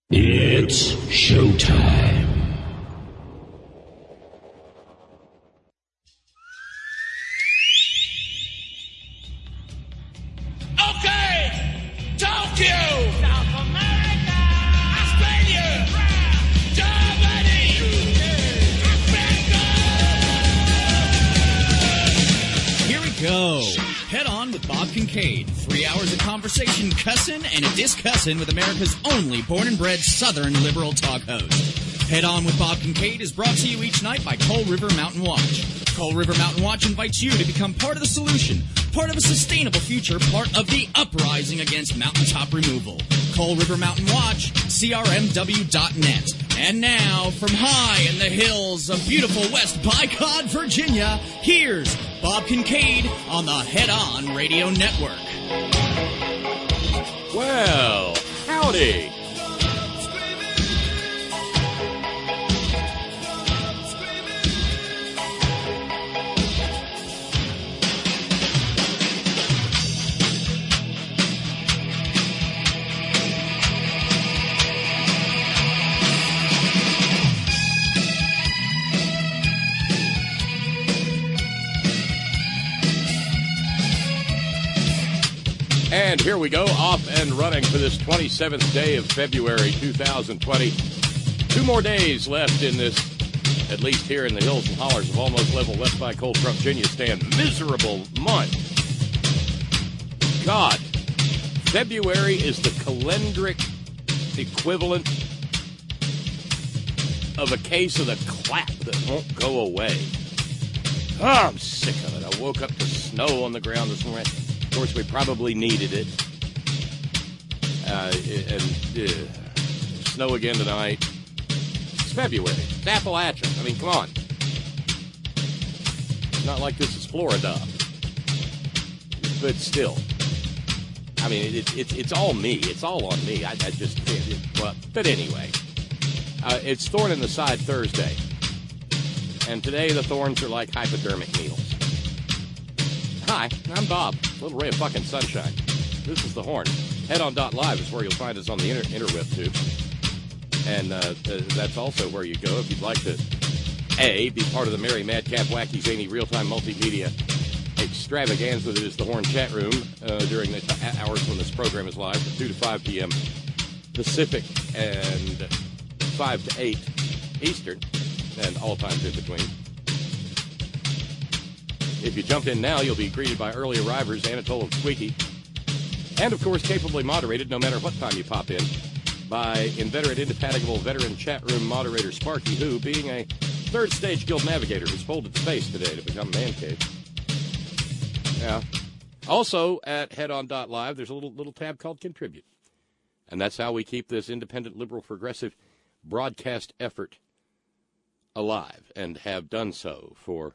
It's showtime. Okay! Tokyo! South America! Australia! Germany! Africa! Here we go. Head on with Bob Kincaid. 3 hours of conversation, cussing, and a discussin' with America's only born-and-bred Southern liberal talk host. Head on with Bob Kincaid is brought to you each night by Coal River Mountain Watch. Coal River Mountain Watch invites you to become part of the solution, part of a sustainable future, part of the uprising against mountaintop removal. Coal River Mountain Watch, crmw.net. And now, from high in the hills of beautiful West Bicod, Virginia, here's Bob Kincaid on the Head On Radio Network. Well, howdy. And here we go, off and running for this 27th day of February 2020. 2 more days left in this, at least here in the hills and hollers of almost level West by Cold Virginia stand, miserable month. God, February is the calendric equivalent of a case of the clap that won't go away. Oh, I'm sick of it. I woke up to snow on the ground this morning. Of course, we probably needed it. Snow again tonight. It's February. It's Appalachia. I mean, come on. It's not like this is Florida. But still. I mean, it's all me. It's all on me. I just can't. Well, but anyway. It's Thorn in the Side Thursday. And today the thorns are like hypodermic needles. Hi, I'm Bob. Little ray of fucking sunshine. This is The Horn. Headon.live is where you'll find us on the interweb tube. And that's also where you go if you'd like to, A, be part of the merry, madcap, wacky, zany, real-time multimedia extravaganza that is The Horn chat room during the hours when this program is live from 2 to 5 p.m. Pacific and 5 to 8 Eastern and all times in between. If you jump in now, you'll be greeted by early arrivers, Anatole and Squeaky. And, of course, capably moderated, no matter what time you pop in, by inveterate, indefatigable veteran chat room moderator Sparky, who, being a third-stage guild navigator, has folded space today to become Man Cave. Yeah. Also, at headon.live, there's a little tab called Contribute. And that's how we keep this independent, liberal, progressive broadcast effort alive, and have done so for...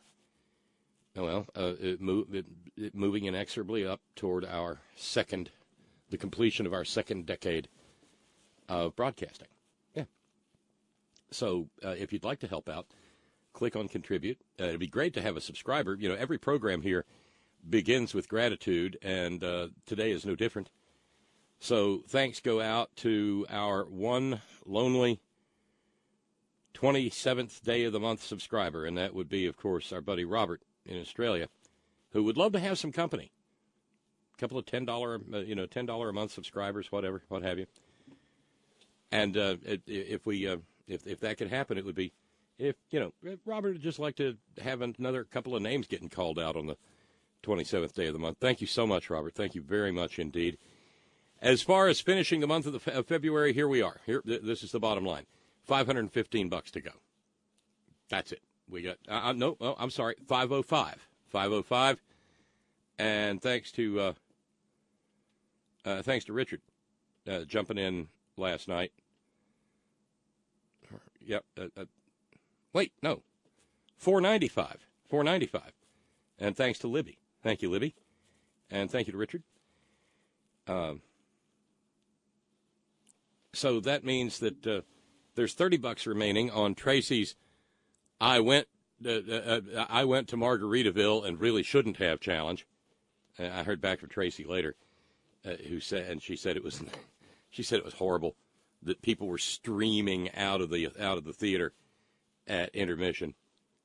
moving inexorably up toward the completion of our second decade of broadcasting. Yeah. So if you'd like to help out, click on Contribute. It'd be great to have a subscriber. You know, every program here begins with gratitude, and today is no different. So thanks go out to our one lonely 27th day of the month subscriber, and that would be, of course, our buddy Robert in Australia, who would love to have some company. A couple of $10 a month subscribers, whatever, what have you. And if that could happen, it would be, if Robert would just like to have another couple of names getting called out on the 27th day of the month. Thank you so much, Robert. Thank you very much indeed. As far as finishing the month of February, here we are. This is the bottom line. $515 to go. That's it. We got, I'm sorry, 505. 505. And thanks to Richard jumping in last night. Yep. Wait, no. 495. 495. And thanks to Libby. Thank you, Libby. And thank you to Richard. So that means that there's $30 remaining on Tracy's I went to Margaritaville and really shouldn't have challenge. I heard back from Tracy later, who said, and she said it was horrible. that people were streaming out of the theater at intermission.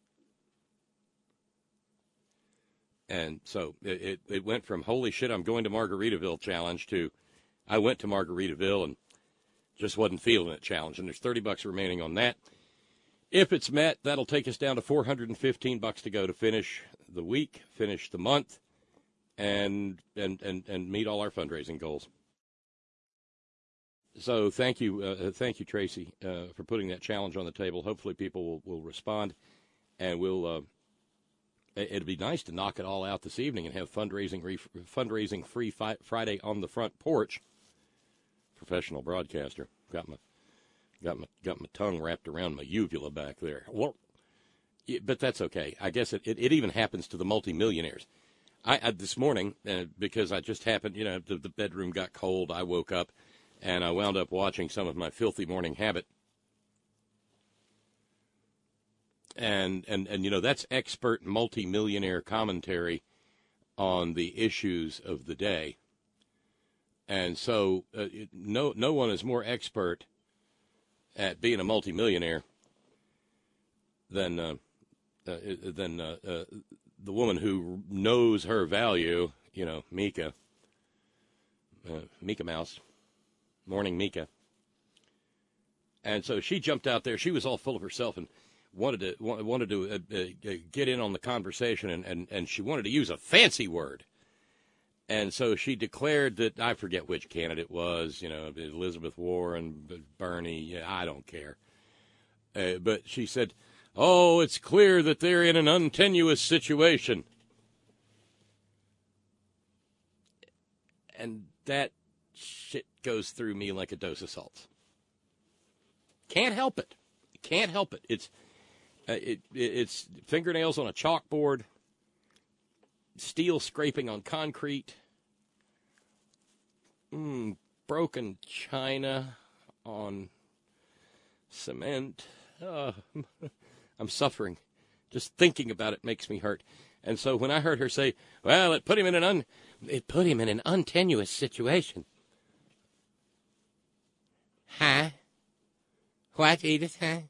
And so it went from, holy shit, I'm going to Margaritaville challenge to, I went to Margaritaville and just wasn't feeling it challenge. And there's $30 remaining on that. If it's met, that'll take us down to $415 to go to finish the week, finish the month, and meet all our fundraising goals. So thank you, Tracy, for putting that challenge on the table. Hopefully people will respond, and we'll. It'd be nice to knock it all out this evening and have fundraising free Friday on the front porch. Professional broadcaster, got my tongue wrapped around my uvula back there. Well, but that's okay. I guess it even happens to the multimillionaires. I this morning, because I just happened, the bedroom got cold. I woke up, and I wound up watching some of my Filthy Morning Habit. And that's expert multimillionaire commentary on the issues of the day. And so no one is more expert at being a multimillionaire than the woman who knows her value, Mika. Mika Mouse. Morning, Mika. And so she jumped out there. She was all full of herself and wanted to get in on the conversation, and she wanted to use a fancy word. And so she declared that, I forget which candidate was, Elizabeth Warren, Bernie, I don't care. But she said, oh, it's clear that they're in an untenuous situation. And that shit goes through me like a dose of salt. Can't help it. Can't help it. It's fingernails on a chalkboard, steel scraping on concrete, broken china on cement. I'm suffering. Just thinking about it makes me hurt. And so when I heard her say, well, it put him in an untenuous situation. Huh? What, Edith, huh?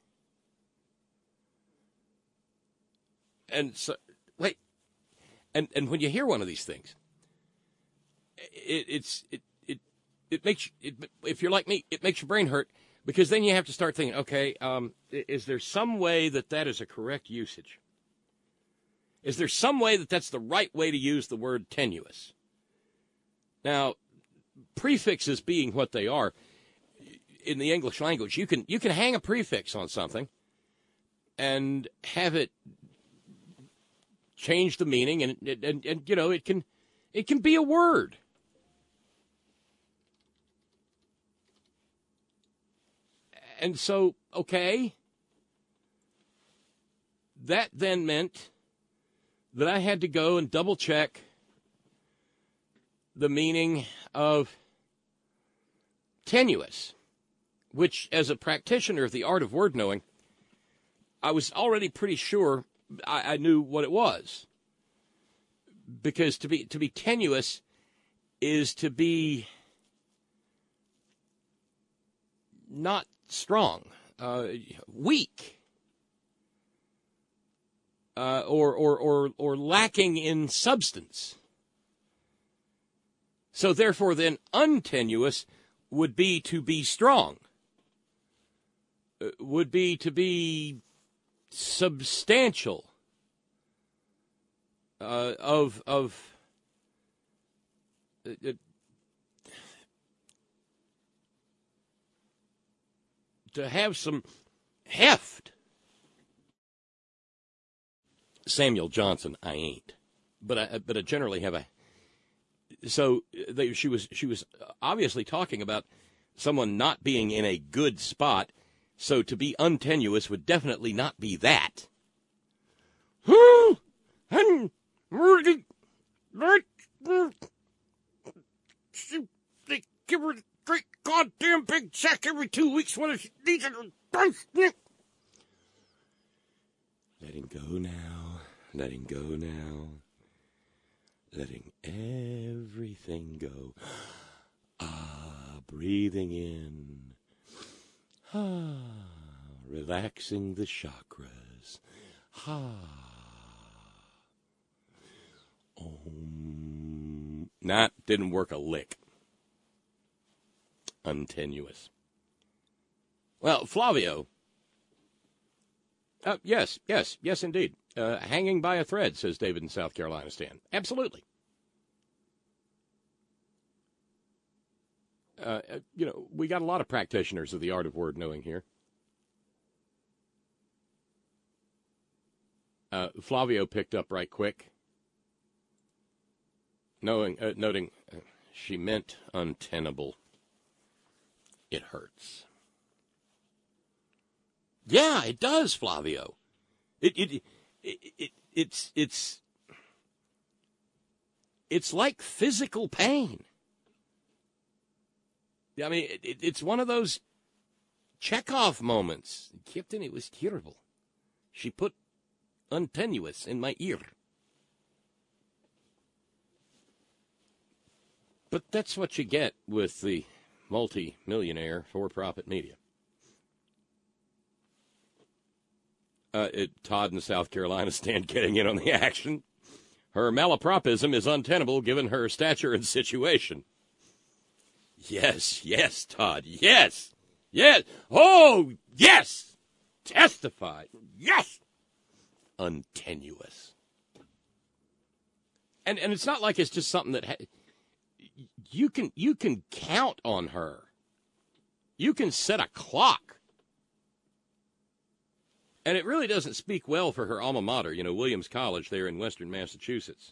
And so, wait, and when you hear one of these things, it makes if you're like me, it makes your brain hurt, because then you have to start thinking, okay, is there some way that is a correct usage? Is there some way that that's the right way to use the word tenuous? Now, prefixes being what they are in the English language, you can hang a prefix on something and have it change the meaning, and it can be a word. And so, okay, that then meant that I had to go and double check the meaning of tenuous, which, as a practitioner of the art of word knowing, I was already pretty sure I knew what it was. Because to be tenuous is to be not strong, weak, or lacking in substance. So therefore, then, untenuous would be to be strong, would be to be substantial, to have some heft. Samuel Johnson, I ain't, but I generally have a. So she was obviously talking about someone not being in a good spot. So to be untenuous would definitely not be that. They give her a great goddamn big check every 2 weeks when she needs it. Let him go now. Let him go now. Letting everything go. Breathing in. Relaxing the chakras. Nah, didn't work a lick. Untenuous. Well, Flavio. Yes, indeed. Hanging by a thread, says David in South Carolina, Stan. Absolutely. We got a lot of practitioners of the art of word knowing here. Flavio picked up right quick, noting she meant untenable. It hurts. Yeah, it does, Flavio. It's like physical pain. I mean, it's one of those Chekhov moments. Captain, it was terrible. She put untenuous in my ear. But that's what you get with the multi-millionaire for-profit media. Todd in South Carolina, Stan getting in on the action. Her malapropism is untenable given her stature and situation. Yes, Todd. Yes. Oh, yes. Testify. Yes. Untenuous. And it's not like it's just something that you can count on her. You can set a clock. And it really doesn't speak well for her alma mater, Williams College there in western Massachusetts.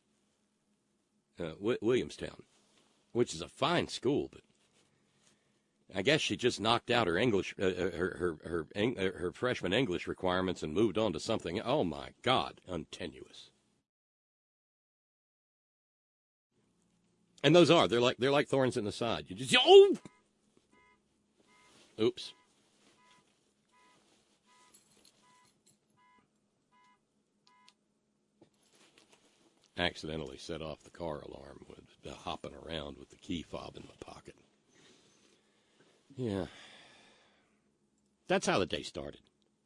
Williamstown, which is a fine school, but I guess she just knocked out her English, her freshman English requirements and moved on to something. Oh my God, untenuous. And those they're like thorns in the side. You just oops. Accidentally set off the car alarm with hopping around with the key fob in my pocket. Yeah. That's how the day started.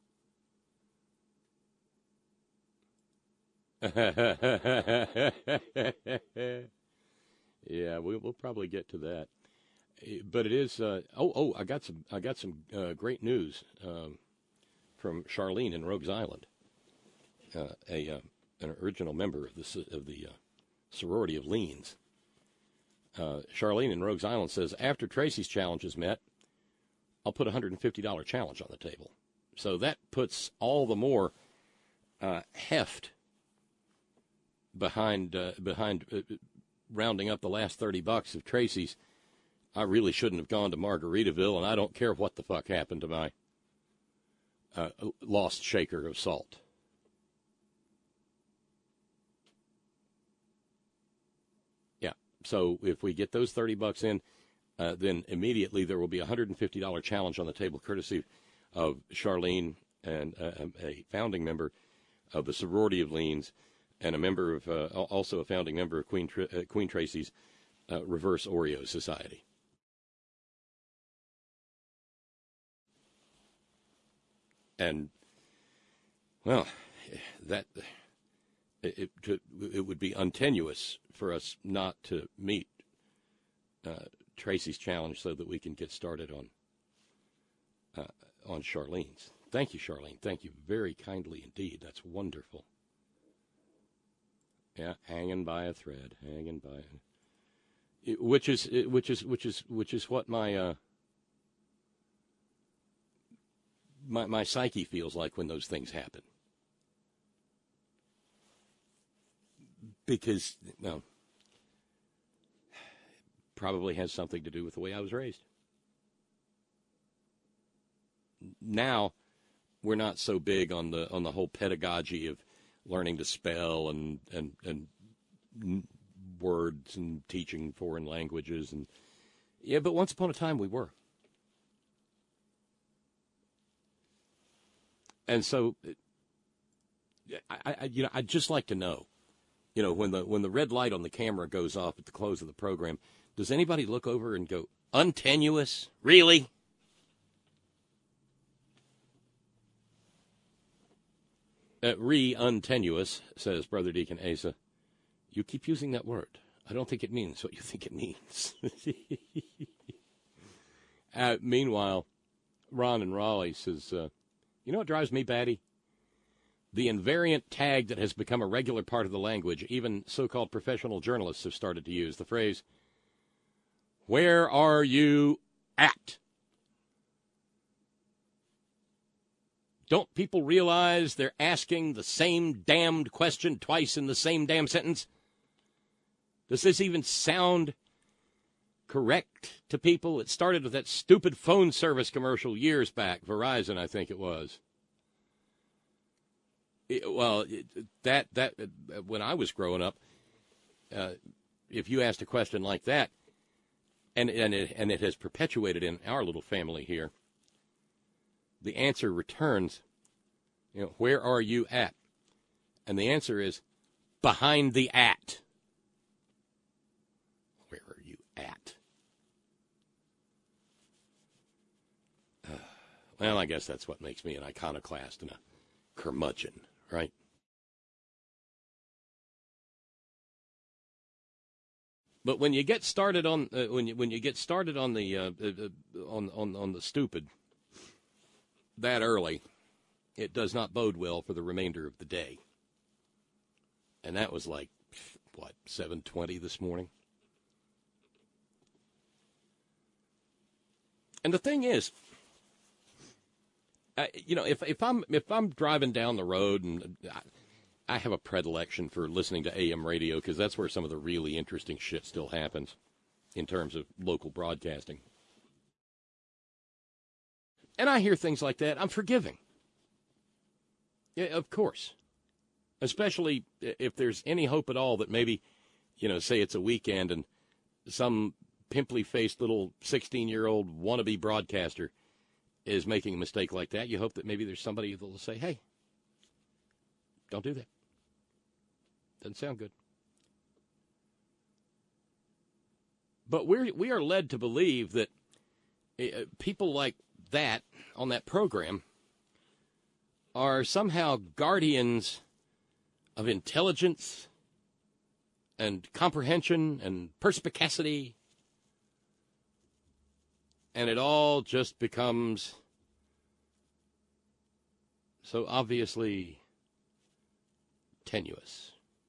Yeah, we'll probably get to that. But it is I got some great news from Charlene in Rogues Island. An original member of the sorority of Leans. Charlene in Rogues Island says, after Tracy's challenge is met, I'll put a $150 challenge on the table. So that puts all the more heft behind rounding up the last $30 of Tracy's. I really shouldn't have gone to Margaritaville, and I don't care what the fuck happened to my lost shaker of salt. So if we get those $30 in, then immediately there will be a $150 challenge on the table, courtesy of Charlene and a founding member of the sorority of Leans, and a member of also a founding member of Queen Tracy's Reverse Oreo Society. And well, that it would be untenuous for us not to meet Tracy's challenge so that we can get started on Charlene's. Thank you, Charlene. Thank you very kindly indeed. That's wonderful. Yeah, hanging by a thread, which is what my my psyche feels like when those things happen. Because, well, probably has something to do with the way I was raised. Now, we're not so big on the whole pedagogy of learning to spell and words and teaching foreign languages, and yeah, but once upon a time we were. And so, I'd just like to know. When the red light on the camera goes off at the close of the program, does anybody look over and go, untenuous? Really? Untenuous, says Brother Deacon Asa. You keep using that word. I don't think it means what you think it means. Meanwhile, Ron in Raleigh says, you know what drives me batty? The invariant tag that has become a regular part of the language. Even so-called professional journalists have started to use the phrase, where are you at? Don't people realize they're asking the same damned question twice in the same damn sentence? Does this even sound correct to people? It started with that stupid phone service commercial years back. Verizon, I think it was. When I was growing up, if you asked a question like that, and it has perpetuated in our little family here, the answer returns, where are you at? And the answer is, behind the at. Where are you at? Well, I guess that's what makes me an iconoclast and a curmudgeon, right? But when you get started on when you get started on the on the stupid that early, it does not bode well for the remainder of the day. And that was like 7:20 this morning. And the thing is, if I'm driving down the road, and I have a predilection for listening to AM radio because that's where some of the really interesting shit still happens in terms of local broadcasting. And I hear things like that, I'm forgiving. Yeah, of course. Especially if there's any hope at all that maybe, say it's a weekend and some pimply-faced little 16-year-old wannabe broadcaster is making a mistake like that. You hope that maybe there's somebody that will say, hey, don't do that. Doesn't sound good. But we are led to believe that people like that on that program are somehow guardians of intelligence and comprehension and perspicacity, and it all just becomes so obviously tenuous.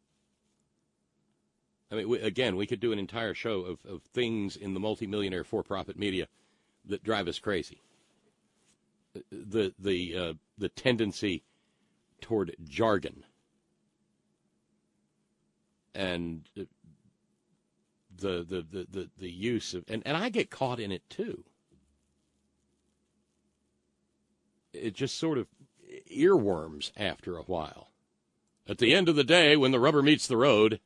I mean, we could do an entire show of things in the multimillionaire for-profit media that drive us crazy. The tendency toward jargon and the use of and I get caught in it too. It just sort of earworms after a while. At the end of the day, when the rubber meets the road.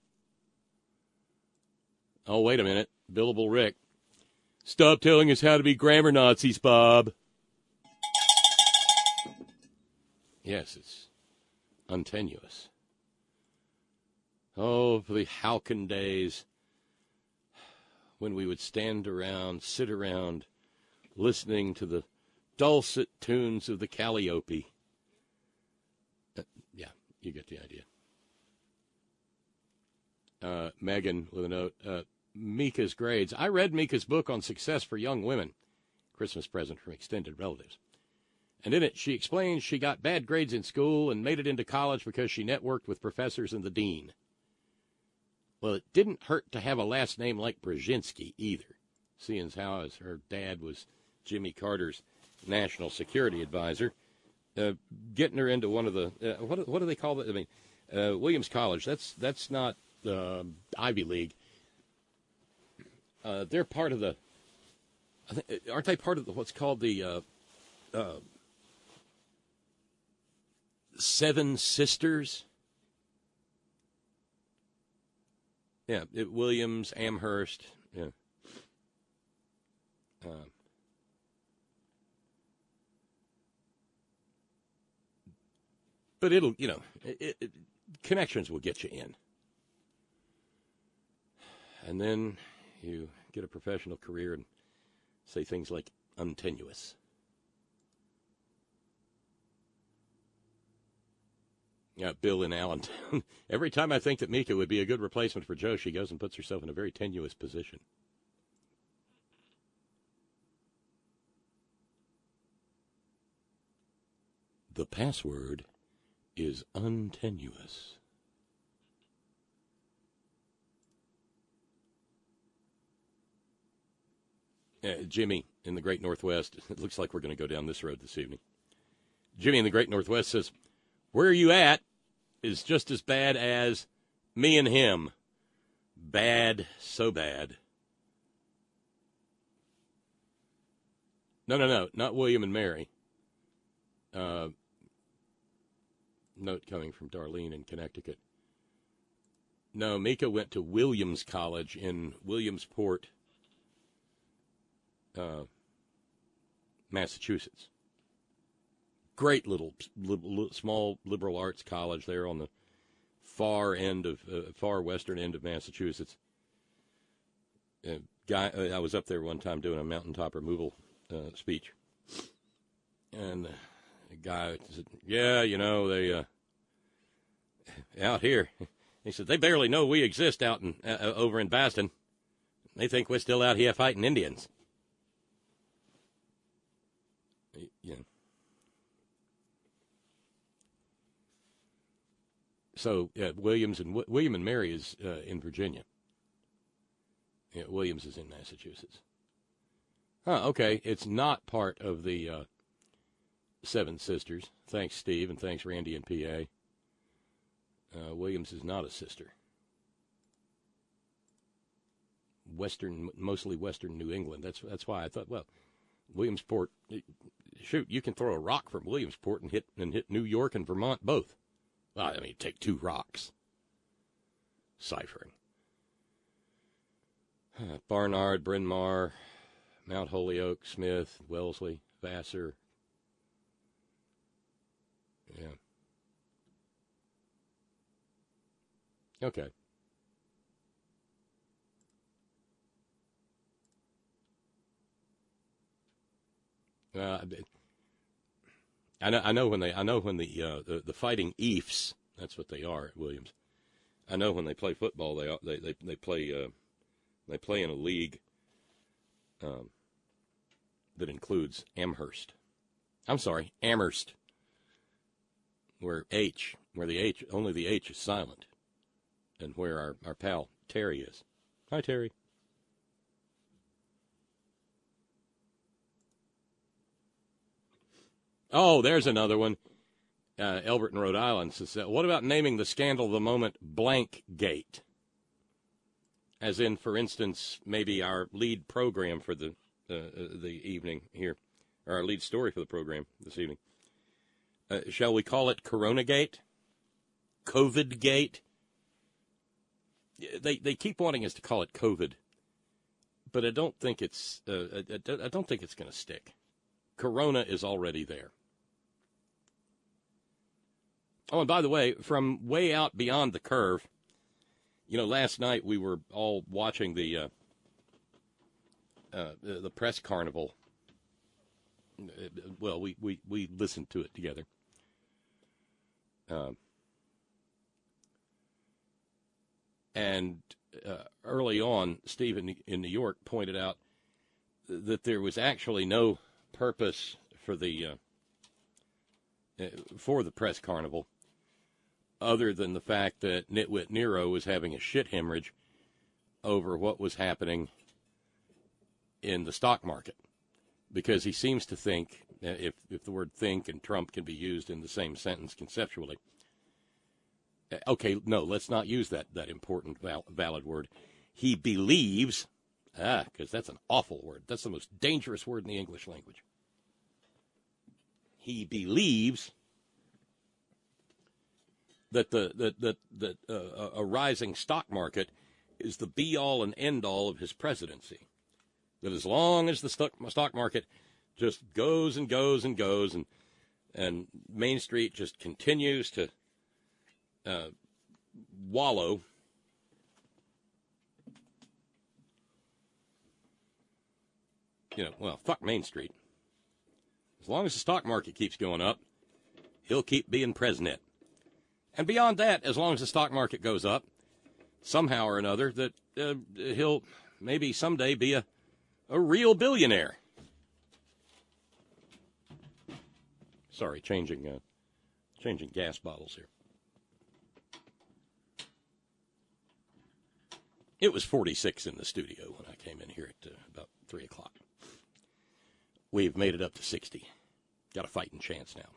Oh, wait a minute, Billable Rick. Stop telling us how to be grammar Nazis, Bob. Yes, it's untenuous. Oh, for the Halcyon days when we would sit around, listening to the dulcet tunes of the Calliope. Yeah, you get the idea. Megan with a note. Mika's grades. I read Mika's book on success for young women. Christmas present from extended relatives. And in it, she explains she got bad grades in school and made it into college because she networked with professors and the dean. Well, it didn't hurt to have a last name like Brzezinski either, seeing as how her dad was Jimmy Carter's national security advisor. Getting her into one of the, what do they call it? I mean, Williams College. That's not Ivy League. They're part of the, aren't they part of what's called the Seven Sisters? Yeah, Williams, Amherst. Yeah. But it'll, connections will get you in. And then you get a professional career and say things like untenuous. Bill in Allentown. Every time I think that Mika would be a good replacement for Joe, she goes and puts herself in a very tenuous position. The password is untenuous. Jimmy in the Great Northwest, it looks like we're going to go down this road this evening. Jimmy in the Great Northwest says, "Where you at is just as bad as me and him. Bad, so bad." No, not William and Mary. Note coming from Darlene in Connecticut. No, Mika went to Williams College in Williamsport, Massachusetts. Great little small liberal arts college there on the far western end of Massachusetts. I was up there one time doing a mountaintop removal speech, and the guy said, "Yeah, you know, they out here." He said, "They barely know we exist out in over in Boston. They think we're still out here fighting Indians." Yeah. So William and Mary is in Virginia. Yeah, Williams is in Massachusetts. Okay. It's not part of the Seven Sisters. Thanks, Steve, and thanks, Randy in PA. Williams is not a sister. Mostly Western New England. That's why I thought, well, Williamsport. Shoot, you can throw a rock from Williamsport and hit New York and Vermont both. Well, I mean, take two rocks. Ciphering. Barnard, Bryn Mawr, Mount Holyoke, Smith, Wellesley, Vassar. Yeah. Okay. I know when the Fighting Eefs, that's what they are at Williams. I know when they play football, they play in a league that includes Amherst. I'm sorry, Amherst, where only the H is silent, and where our pal Terry is. Hi, Terry. Oh, there's another one. Elbert in Rhode Island says, "What about naming the scandal of the moment Blank Gate? As in, for instance, maybe our lead program for the evening here, or our lead story for the program this evening. Shall we call it Corona Gate? COVID Gate? They keep wanting us to call it COVID, but I don't think it's going to stick. Corona is already there. Oh, and by the way, from way out beyond the curve, last night we were all watching the press carnival. Well, we listened to it together. And early on, Steve in New York pointed out that there was actually no purpose for the press carnival, other than the fact that Nitwit Nero was having a shit hemorrhage over what was happening in the stock market, because he seems to think, if the word think and Trump can be used in the same sentence conceptually. Okay, no, let's not use that important valid word. He believes, because that's an awful word. That's the most dangerous word in the English language. He believes that a rising stock market is the be-all and end-all of his presidency. That as long as the stock market just goes and goes and goes, and Main Street just continues to wallow, fuck Main Street. As long as the stock market keeps going up, he'll keep being president. And beyond that, as long as the stock market goes up, somehow or another, that he'll maybe someday be a real billionaire. Sorry, changing gas bottles here. It was 46 in the studio when I came in here at about 3 o'clock. We've made it up to 60. Got a fighting chance now.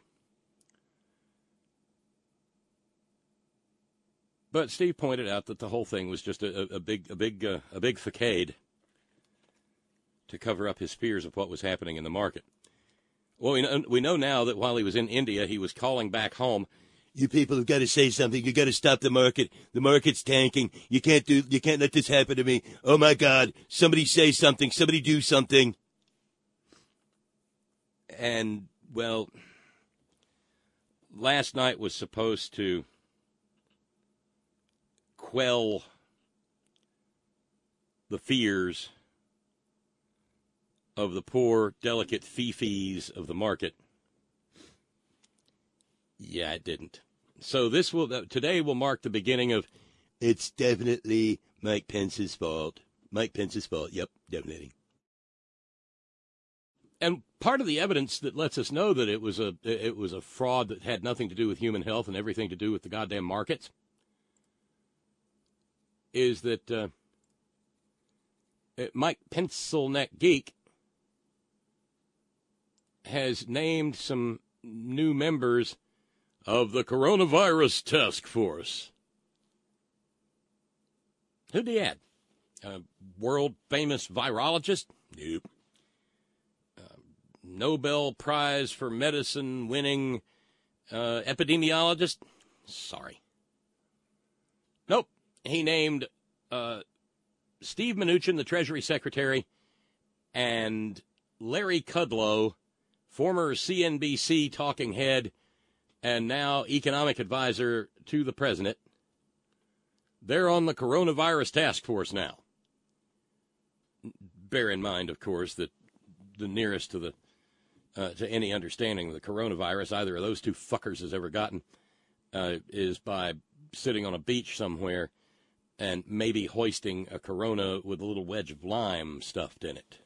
But Steve pointed out that the whole thing was just a big facade to cover up his fears of what was happening in the market. Well, we know now that while he was in India, he was calling back home. You people have got to say something. You got to stop the market. The market's tanking. You can't let this happen to me. Oh my God! Somebody say something. Somebody do something. And well, last night was supposed to quell the fears of the poor, delicate fifis of the market. Yeah, it didn't. So today will mark the beginning of, it's definitely Mike Pence's fault. Mike Pence's fault. Yep, definitely. And part of the evidence that lets us know that it was a fraud that had nothing to do with human health and everything to do with the goddamn markets is that Mike Pencilneck Geek has named some new members of the coronavirus task force. Who'd he add? World-famous virologist? Nope. Nobel Prize for Medicine winning epidemiologist? Sorry. Nope. He named Steve Mnuchin, the Treasury Secretary, and Larry Kudlow, former CNBC talking head and now economic advisor to the president. They're on the coronavirus task force now. Bear in mind, of course, that the nearest to any understanding of the coronavirus either of those two fuckers has ever gotten is by sitting on a beach somewhere and maybe hoisting a Corona with a little wedge of lime stuffed in it.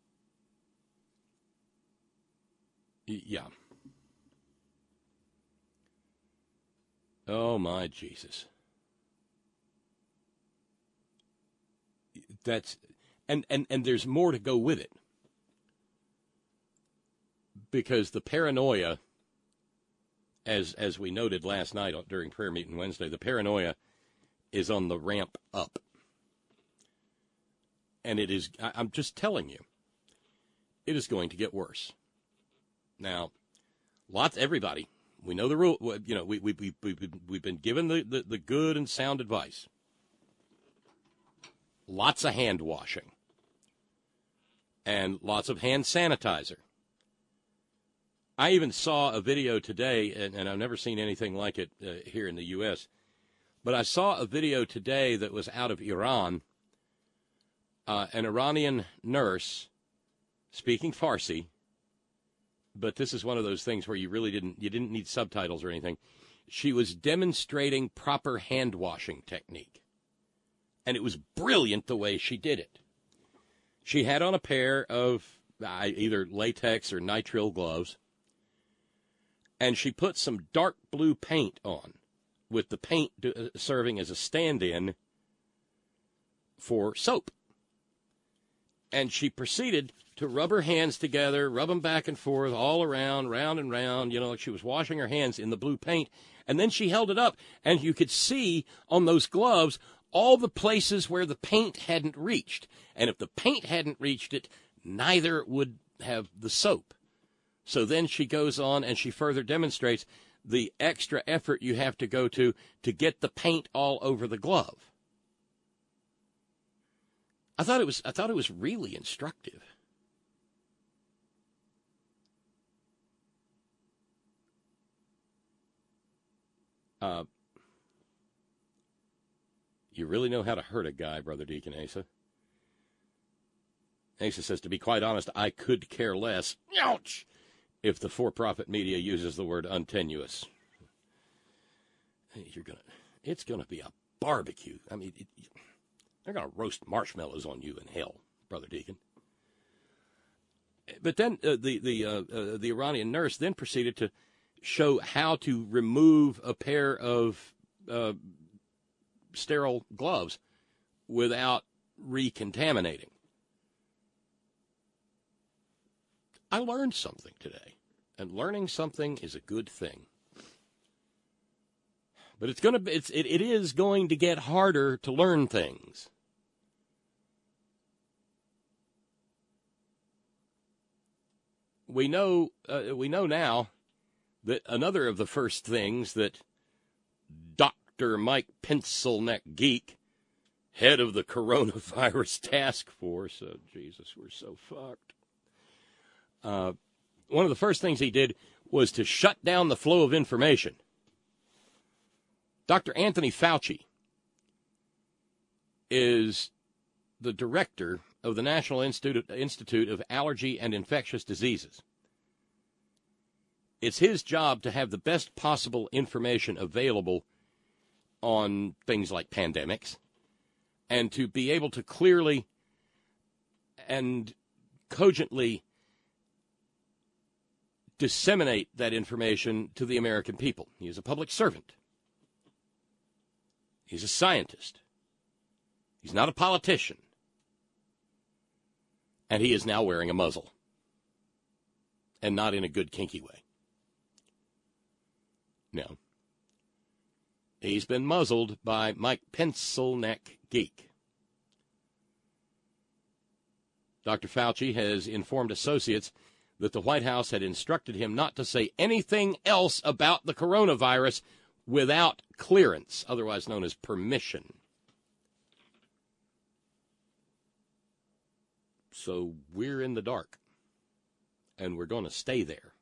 Yeah. Oh, my Jesus. That's and there's more to go with it. Because the paranoia, as we noted last night during prayer meeting Wednesday, the paranoia is on the ramp up. And it is, I'm just telling you, it is going to get worse. Now, everybody, we know the rule, you know, we've been given the good and sound advice. Lots of hand washing. And lots of hand sanitizer. I even saw a video today, and I've never seen anything like it here in the U.S., but I saw a video today that was out of Iran. An Iranian nurse speaking Farsi, but this is one of those things where you didn't need subtitles or anything. She was demonstrating proper hand washing technique. And it was brilliant the way she did it. She had on a pair of either latex or nitrile gloves, and she put some dark blue paint on, with the paint serving as a stand-in for soap. And she proceeded to rub her hands together, rub them back and forth, all around, round and round, like she was washing her hands in the blue paint. And then she held it up, and you could see on those gloves all the places where the paint hadn't reached. And if the paint hadn't reached it, neither would have the soap. So then she goes on and she further demonstrates the extra effort you have to go to get the paint all over the glove. I thought it was really instructive. You really know how to hurt a guy, Brother Deacon Asa. Asa says, to be quite honest, I could care less. Ouch! If the for-profit media uses the word untenuous. it's gonna be a barbecue. I mean, they're gonna roast marshmallows on you in hell, Brother Deacon. But then the Iranian nurse then proceeded to show how to remove a pair of sterile gloves without recontaminating. I learned something today, and learning something is a good thing. But it is going to get harder to learn things. We know now that another of the first things that Dr. Mike Pencilneck Geek, head of the coronavirus task force, oh, Jesus, we're so fucked. One of the first things he did was to shut down the flow of information. Dr. Anthony Fauci is the director of the National Institute of Allergy and Infectious Diseases. It's his job to have the best possible information available on things like pandemics and to be able to clearly and cogently disseminate that information to the American people. He is a public servant. He's a scientist. He's not a politician. And he is now wearing a muzzle. And not in a good, kinky way. No. He's been muzzled by Mike Pencilneck Geek. Dr. Fauci has informed associates that the White House had instructed him not to say anything else about the coronavirus without clearance, otherwise known as permission. So we're in the dark, and we're going to stay there.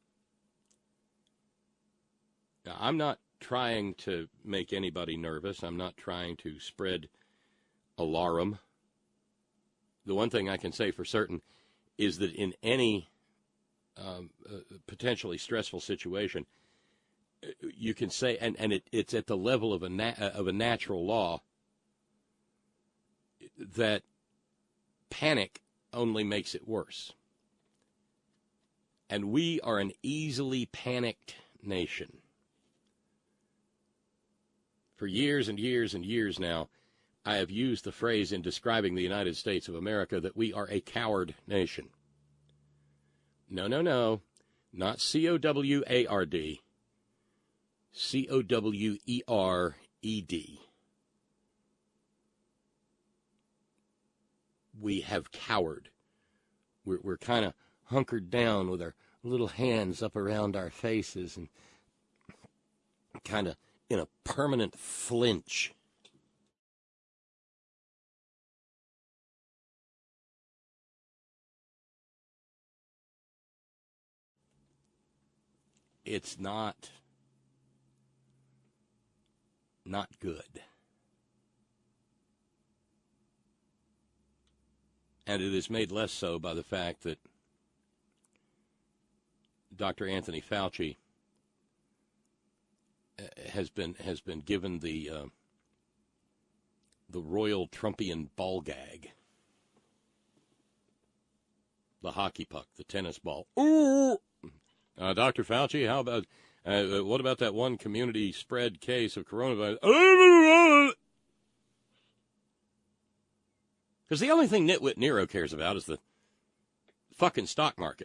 Now, I'm not trying to make anybody nervous. I'm not trying to spread alarm. The one thing I can say for certain is that in any potentially stressful situation, you can say, and it's at the level of a natural law, that panic only makes it worse. And we are an easily panicked nation. For years and years and years now, I have used the phrase in describing the United States of America that we are a coward nation. No, not C-O-W-A-R-D. C-O-W-E-R-E-D. We have cowered. We're kind of hunkered down with our little hands up around our faces and kind of in a permanent flinch. It's not good. And it is made less so by the fact that Dr. Anthony Fauci has been given the royal Trumpian ball gag, the hockey puck, the tennis ball. Ooh! Dr. Fauci, how about what about that one community spread case of coronavirus? Because the only thing Nitwit Nero cares about is the fucking stock market.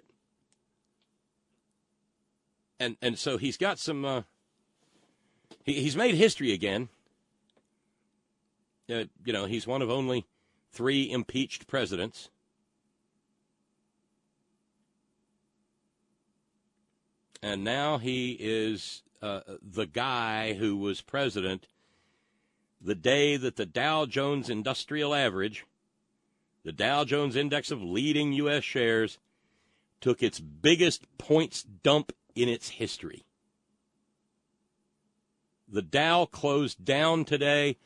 And so he's got some, he's made history again. He's one of only 3 impeached presidents. And now he is the guy who was president the day that the Dow Jones Industrial Average, the Dow Jones Index of leading U.S. shares, took its biggest points dump in its history. The Dow closed down today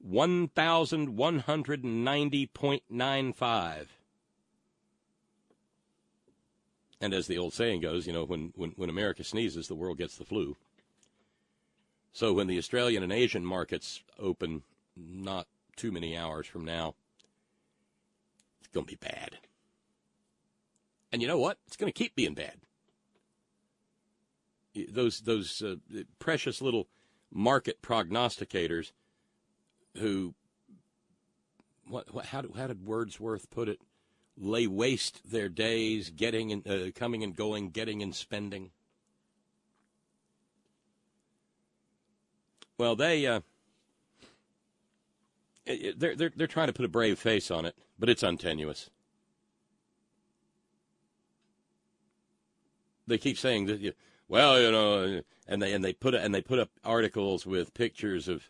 1,190.95. And as the old saying goes, when America sneezes, the world gets the flu. So when the Australian and Asian markets open not too many hours from now, it's going to be bad. And you know what? It's going to keep being bad. Those precious little market prognosticators who, how did Wordsworth put it? Lay waste their days, coming and going, getting and spending. Well, they're trying to put a brave face on it, but it's untenuous. They keep saying that, well, you know, and they put up articles with pictures of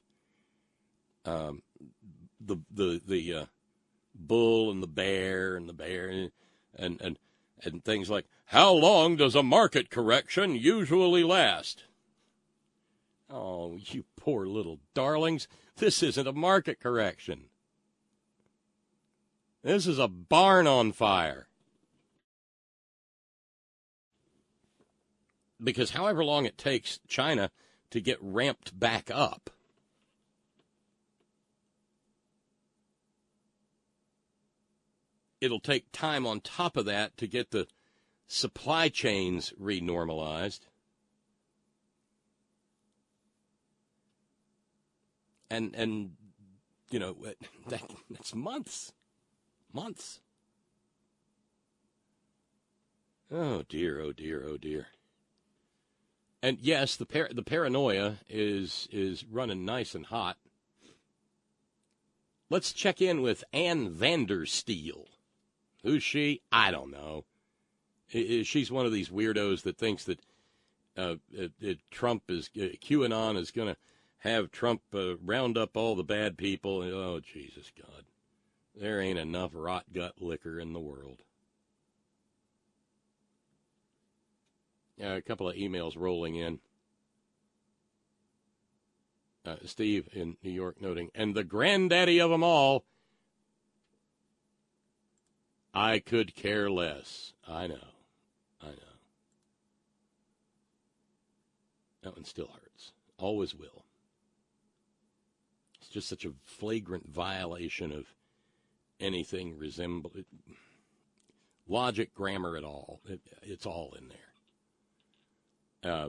the bull and the bear and things like, how long does a market correction usually last? Oh, you poor little darlings. This isn't a market correction. This is a barn on fire. Because however long it takes China to get ramped back up, it'll take time on top of that to get the supply chains renormalized. And you know, that's months. Months. Oh, dear, oh, dear, oh, dear. And, yes, the paranoia is running nice and hot. Let's check in with Ann Vandersteel. Who's she? I don't know. She's one of these weirdos that thinks that Trump is QAnon is going to have Trump round up all the bad people. Oh, Jesus God. There ain't enough rot gut liquor in the world. A couple of emails rolling in. Steve in New York noting, and the granddaddy of them all, I could care less. I know. That one still hurts. Always will. It's just such a flagrant violation of anything resembling logic, grammar at all. It's all in there.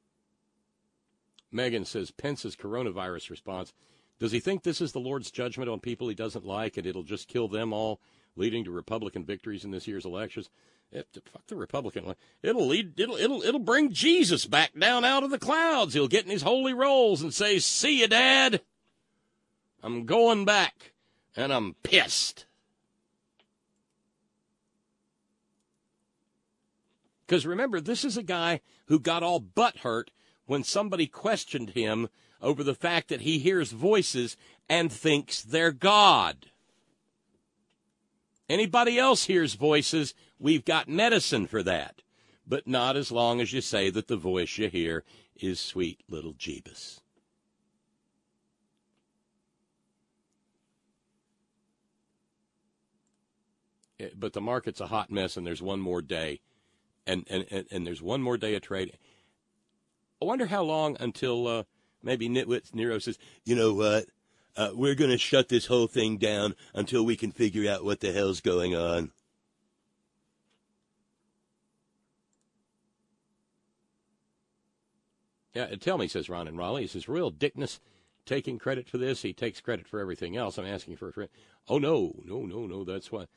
Megan says, Pence's coronavirus response, does he think this is the Lord's judgment on people he doesn't like and it'll just kill them all, leading to Republican victories in this year's elections? Fuck the Republican. It'll bring Jesus back down out of the clouds. He'll get in his holy rolls and say, see you, Dad. I'm going back, and I'm pissed. Because remember, this is a guy who got all butthurt when somebody questioned him over the fact that he hears voices and thinks they're God. Anybody else hears voices, we've got medicine for that. But not as long as you say that the voice you hear is sweet little Jeebus. But the market's a hot mess, and there's one more day. And there's one more day of trading. I wonder how long until maybe Nitwit Nero says, you know what, we're going to shut this whole thing down until we can figure out what the hell's going on. Yeah, tell me, says Ron in Raleigh. He says, Royal Dickness taking credit for this. He takes credit for everything else. I'm asking for a friend. Oh, no. That's why.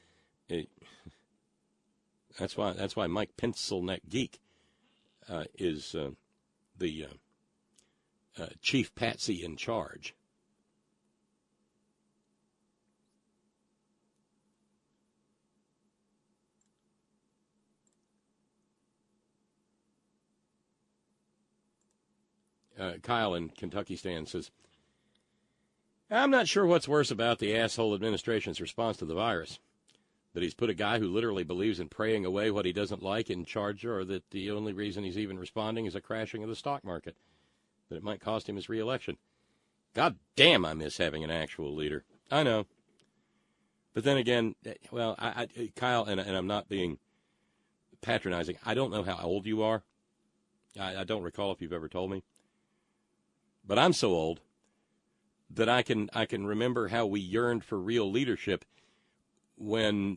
That's why Mike Pencilneck Geek is the chief patsy in charge. Kyle in Kentucky Stand says, I'm not sure what's worse about the asshole administration's response to the virus. That he's put a guy who literally believes in praying away what he doesn't like in charge, or that the only reason he's even responding is a crashing of the stock market, that it might cost him his reelection. God damn, I miss having an actual leader. I know. But then again, well, Kyle, and I'm not being patronizing, I don't know how old you are. I don't recall if you've ever told me. But I'm so old that I can remember how we yearned for real leadership when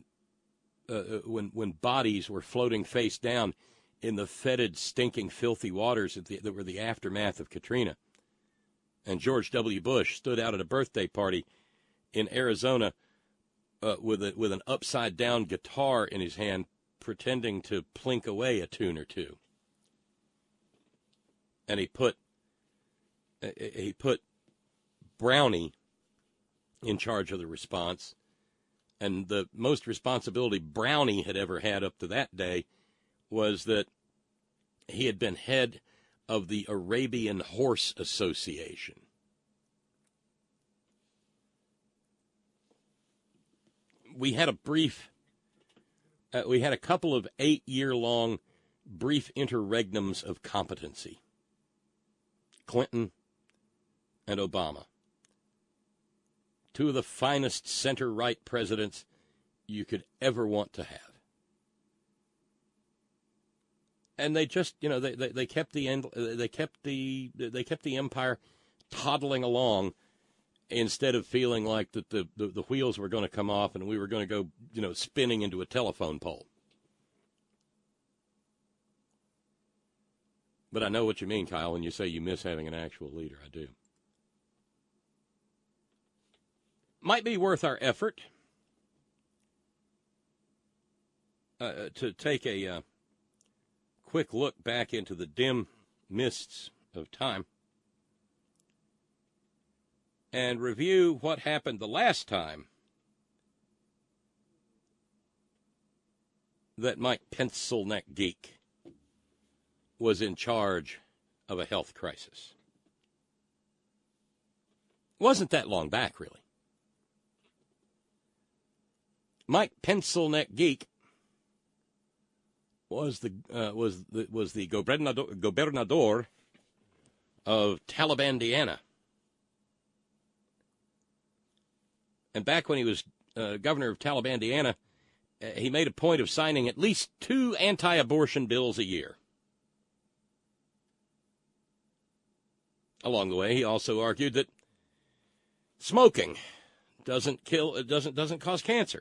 bodies were floating face down in the fetid, stinking, filthy waters that were the aftermath of Katrina. And George W. Bush stood out at a birthday party in Arizona with an upside-down guitar in his hand, pretending to plink away a tune or two. And he put Brownie in charge of the response. And the most responsibility Brownie had ever had up to that day was that he had been head of the Arabian Horse Association. We had a couple of 8-year-long brief interregnums of competency. Clinton and Obama. Two of the finest center-right presidents you could ever want to have. And they just, they kept the empire toddling along instead of feeling like that the wheels were going to come off and we were going to go, spinning into a telephone pole. But I know what you mean, Kyle, when you say you miss having an actual leader. I do. Might be worth our effort to take a quick look back into the dim mists of time and review what happened the last time that Mike Pencilneck Geek was in charge of a health crisis. Wasn't that long back, really. Mike Pencilneck Geek was the gobernador of Talibandiana. And back when he was governor of Talibandiana, he made a point of signing at least 2 anti-abortion bills a year. Along the way, he also argued that smoking doesn't cause cancer.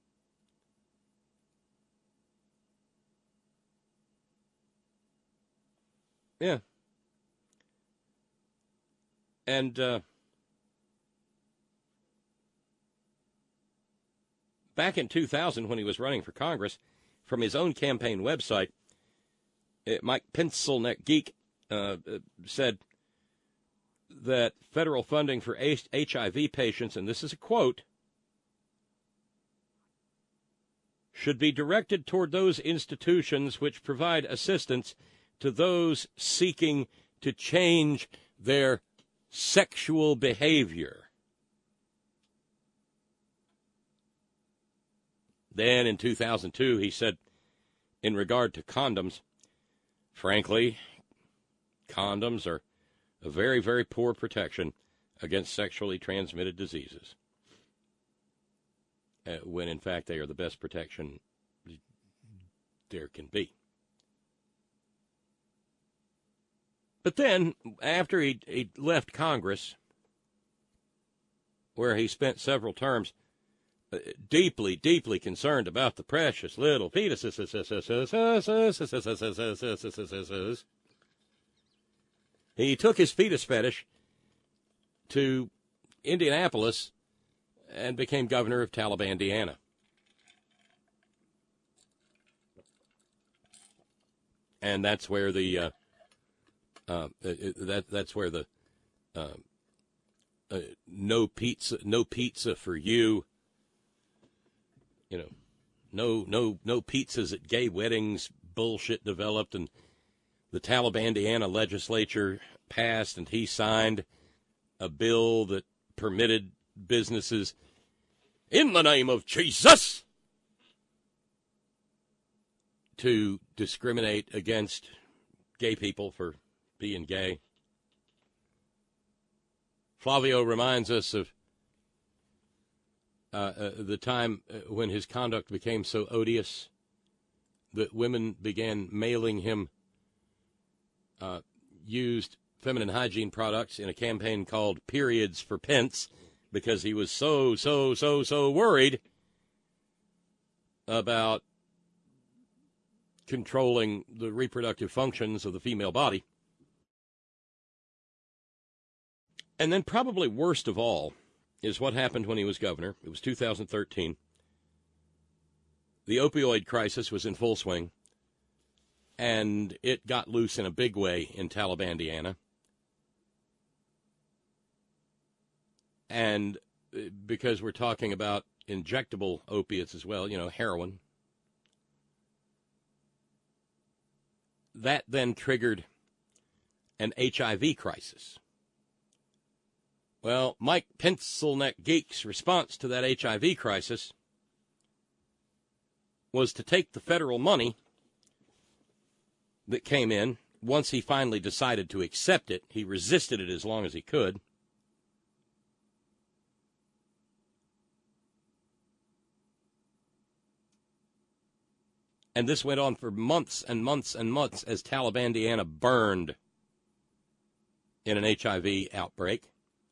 Yeah. And back in 2000, when he was running for Congress, from his own campaign website, Mike Pencilneck Geek said that federal funding for HIV patients, and this is a quote, should be directed toward those institutions which provide assistance to those seeking to change their sexual behavior. Then in 2002, he said, in regard to condoms, frankly, condoms are a very, very poor protection against sexually transmitted diseases, when in fact they are the best protection there can be. But then, after he left Congress, where he spent several terms deeply, deeply concerned about the precious little fetuses, he took his fetus fetish to Indianapolis and became governor of Talibandiana. And that's where the no pizza for you, no pizzas at gay weddings bullshit developed, and the Talibandiana legislature passed, and he signed a bill that permitted businesses, in the name of Jesus, to discriminate against gay people for being gay. Flavio reminds us of the time when his conduct became so odious that women began mailing him used feminine hygiene products in a campaign called Periods for Pence because he was so worried about controlling the reproductive functions of the female body. And then probably worst of all is what happened when he was governor. It was 2013. The opioid crisis was in full swing, and it got loose in a big way in Talibandiana. And because we're talking about injectable opiates as well, heroin, that then triggered an HIV crisis. Well, Mike Pencilneck Geek's response to that HIV crisis was to take the federal money that came in. Once he finally decided to accept it, he resisted it as long as he could. And this went on for months and months and months as Talibandiana burned in an HIV outbreak.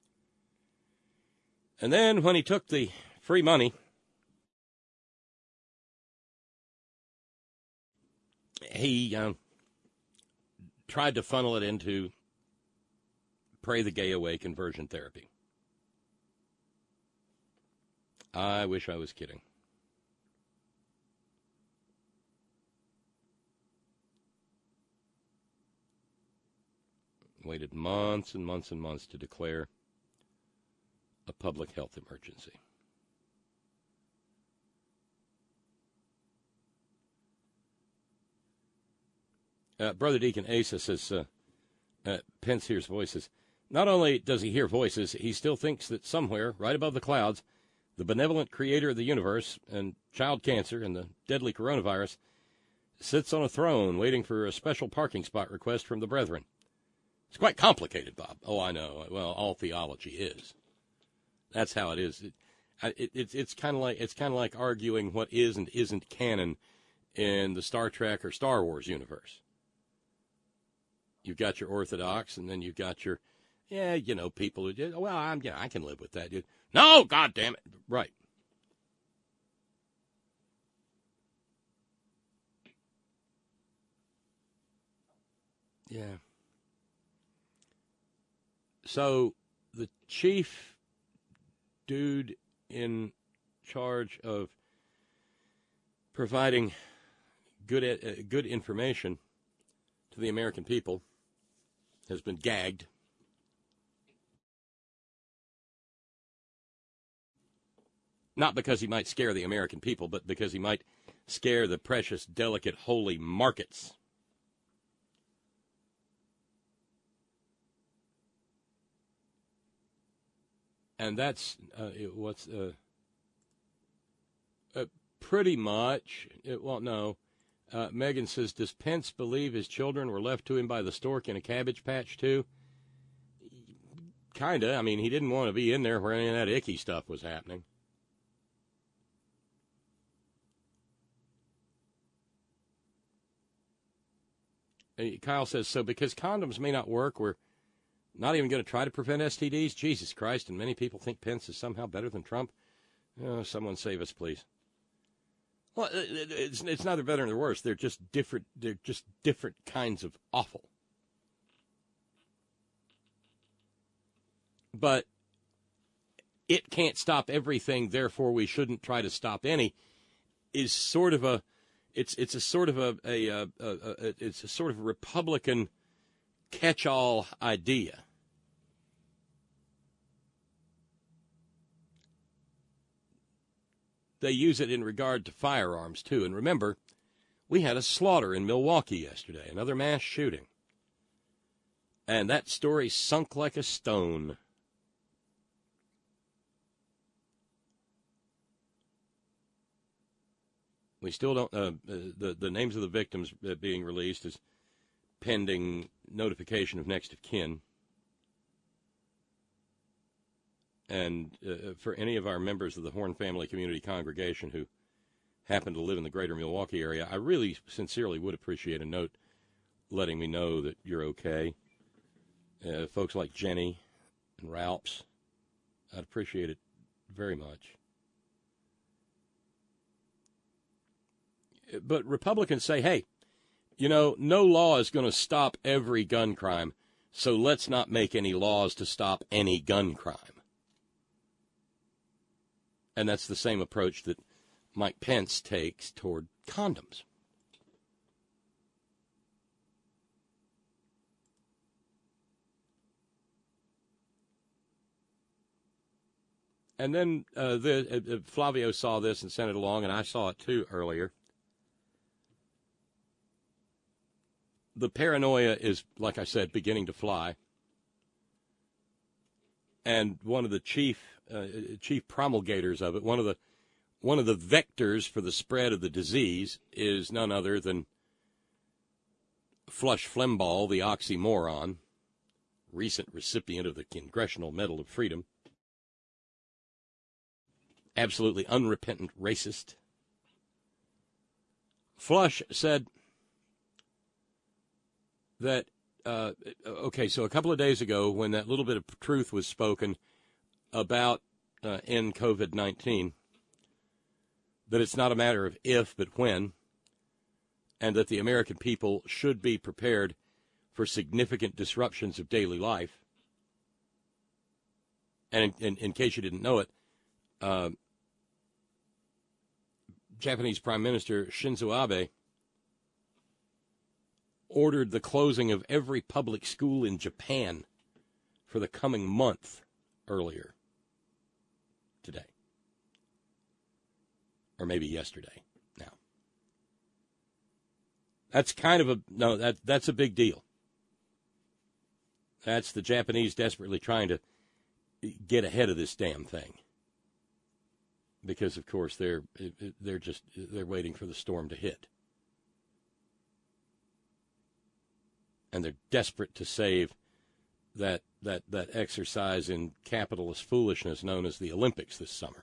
And then when he took the free money, he tried to funnel it into Pray the Gay Away conversion therapy. I wish I was kidding. Waited months and months and months to declare a public health emergency. Brother Deacon Asa says, Pence hears voices. Not only does he hear voices, he still thinks that somewhere, right above the clouds, the benevolent creator of the universe and child cancer and the deadly coronavirus sits on a throne waiting for a special parking spot request from the brethren. It's quite complicated, Bob. Oh, I know. Well, all theology is. That's how it is. It's kind of like arguing what is and isn't canon in the Star Trek or Star Wars universe. You've got your Orthodox, and then you've got your, people who, I can live with that. No, God damn it. Right. Yeah. So the chief dude in charge of providing good information to the American people has been gagged. Not because he might scare the American people, but because he might scare the precious, delicate, holy markets. And that's pretty much. Megan says, does Pence believe his children were left to him by the stork in a cabbage patch, too? Kind of. I mean, he didn't want to be in there where any of that icky stuff was happening. Kyle says, so because condoms may not work, we're not even going to try to prevent STDs? Jesus Christ, and many people think Pence is somehow better than Trump. Oh, someone save us, please. Well, it's neither better nor worse. They're just different. They're just different kinds of awful. But it can't stop everything, therefore we shouldn't try to stop any, is sort of a, it's a sort of it's a sort of a Republican catch-all idea. They use it in regard to firearms, too. And remember, we had a slaughter in Milwaukee yesterday, another mass shooting. And that story sunk like a stone. We still don't, the names of the victims being released is pending notification of next of kin. And for any of our members of the Horn Family Community Congregation who happen to live in the greater Milwaukee area, I really sincerely would appreciate a note letting me know that you're okay. folks like Jenny and Ralphs. I'd appreciate it very much. But Republicans say, hey, no law is going to stop every gun crime, so let's not make any laws to stop any gun crime. And that's the same approach that Mike Pence takes toward condoms. And then Flavio saw this and sent it along, and I saw it too earlier. The paranoia is, like I said, beginning to fly. And one of the chief promulgators of it, one of the vectors for the spread of the disease is none other than Flush Flembaugh, the oxymoron, recent recipient of the Congressional Medal of Freedom. Absolutely unrepentant racist. Flush said that, so a couple of days ago when that little bit of truth was spoken about in COVID-19, that it's not a matter of if but when, and that the American people should be prepared for significant disruptions of daily life. And in case you didn't know it, Japanese Prime Minister Shinzo Abe ordered the closing of every public school in Japan for the coming month earlier today. Or maybe yesterday now. That's that's a big deal. That's the Japanese desperately trying to get ahead of this damn thing. Because, of course, they're waiting for the storm to hit. And they're desperate to save that exercise in capitalist foolishness known as the Olympics this summer.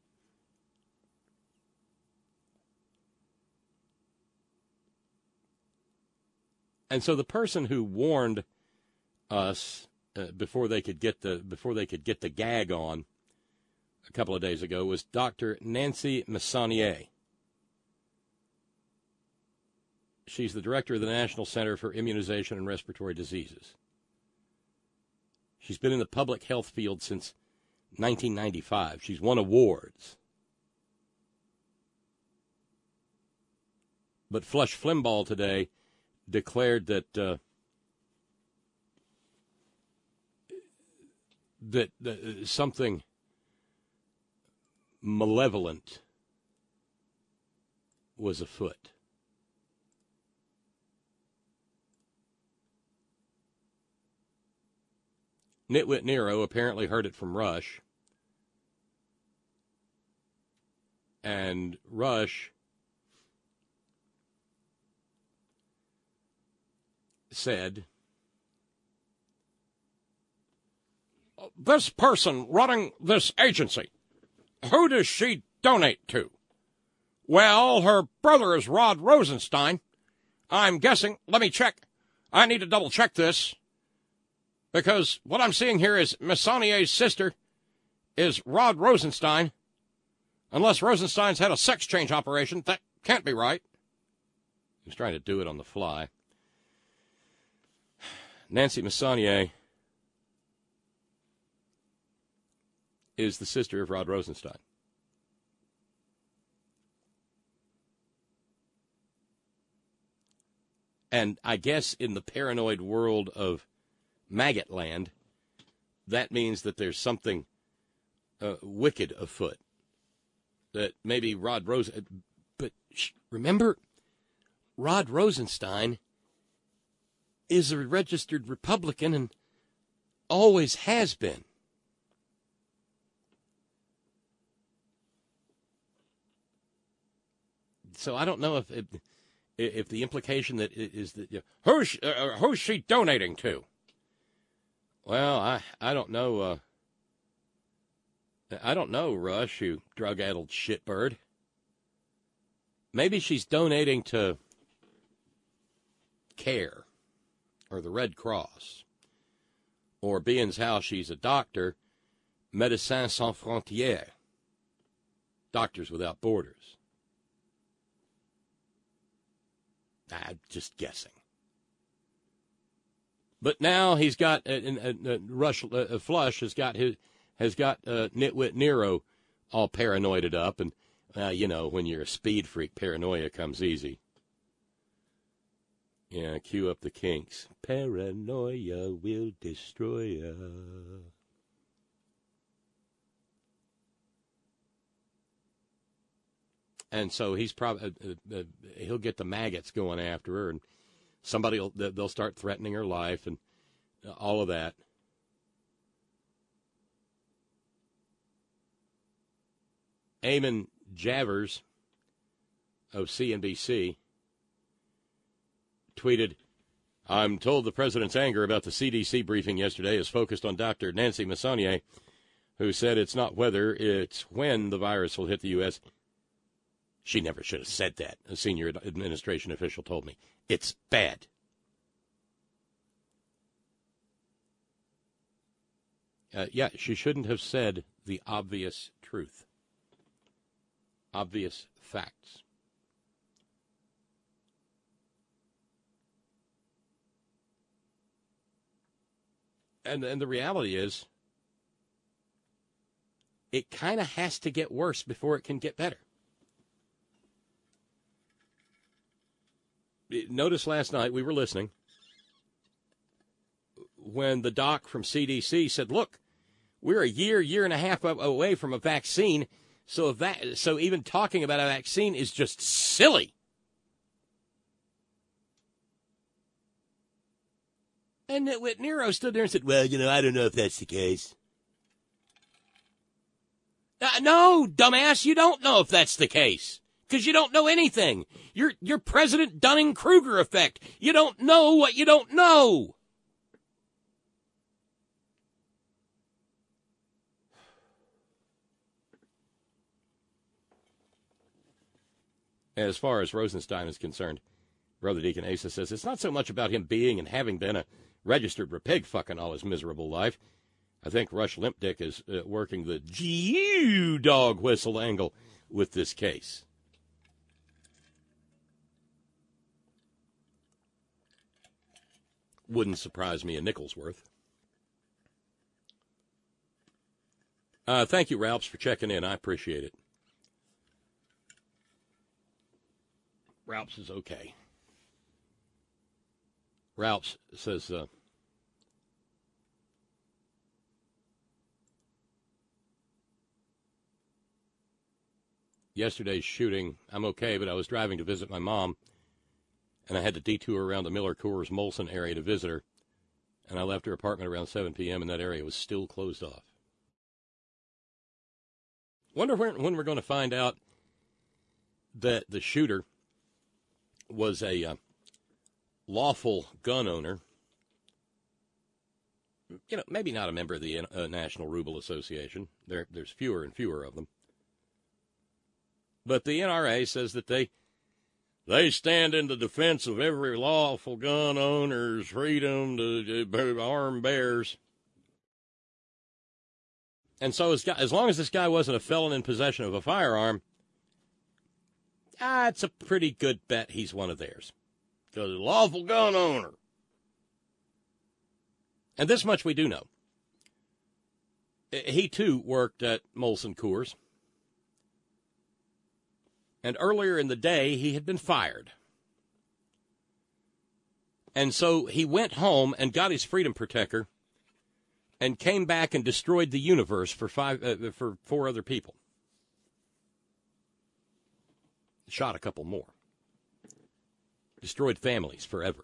And so the person who warned us before they could get the gag on a couple of days ago was Dr. Nancy Messonnier. She's the director of the National Center for Immunization and Respiratory Diseases. She's been in the public health field since 1995. She's won awards. But Flush Flembaugh today declared that something malevolent was afoot. Nitwit Nero apparently heard it from Rush, and Rush said, "This person running this agency, who does she donate to?" "Well, her brother is Rod Rosenstein. I'm guessing, let me check. I need to double check this. Because what I'm seeing here is Messonnier's sister is Rod Rosenstein. Unless Rosenstein's had a sex change operation, that can't be right." He was trying to do it on the fly. Nancy Messonnier is the sister of Rod Rosenstein. And I guess in the paranoid world of maggot land, that means that there's something wicked afoot. That maybe Rod Rosenstein... But remember, Rod Rosenstein is a registered Republican and always has been. So I don't know if the implication that is that who's she donating to? Well, I don't know. I don't know, Rush, you drug-addled shitbird. Maybe she's donating to CARE or the Red Cross or being how she's a doctor, Médecins Sans Frontières, Doctors Without Borders. I'm just guessing. But now he's got Flush has got Nitwit Nero all paranoided up, and when you're a speed freak, paranoia comes easy. Yeah, cue up the Kinks. Paranoia will destroy ya. And so he's probably he'll get the maggots going after her, and they'll start threatening her life and all of that. Eamon Javers of CNBC tweeted, "I'm told the president's anger about the CDC briefing yesterday is focused on Dr. Nancy Messonnier, who said it's not whether, it's when the virus will hit the U.S." She never should have said that, a senior administration official told me. It's bad. She shouldn't have said the obvious truth. Obvious facts. And the reality is, it kind of has to get worse before it can get better. Notice last night, we were listening, when the doc from CDC said, look, we're a year and a half away from a vaccine, so even talking about a vaccine is just silly. And Nitwit Nero stood there and said, well, I don't know if that's the case. No, dumbass, you don't know if that's the case. Because you don't know anything. You're President Dunning-Kruger effect. You don't know what you don't know. As far as Rosenstein is concerned, Brother Deacon Asa says it's not so much about him being and having been a registered repeg fucking all his miserable life. I think Rush Limpdick is working the G-U dog whistle angle with this case. Wouldn't surprise me a nickel's worth. Thank you, Ralphs, for checking in. I appreciate it. Ralphs is okay. Ralphs says, yesterday's shooting, I'm okay, but I was driving to visit my mom, and I had to detour around the Miller Coors Molson area to visit her, and I left her apartment around 7 p.m., and that area was still closed off. Wonder when we're going to find out that the shooter was a lawful gun owner, maybe not a member of the National Ruble Association. There's fewer and fewer of them. But the NRA says that they stand in the defense of every lawful gun owner's freedom to arm bears. And so as long as this guy wasn't a felon in possession of a firearm, it's a pretty good bet he's one of theirs. Because a lawful gun owner. And this much we do know. He, too, worked at Molson Coors. And earlier in the day, he had been fired. And so he went home and got his Freedom Protector and came back and destroyed the universe for 4 other people. Shot a couple more. Destroyed families forever.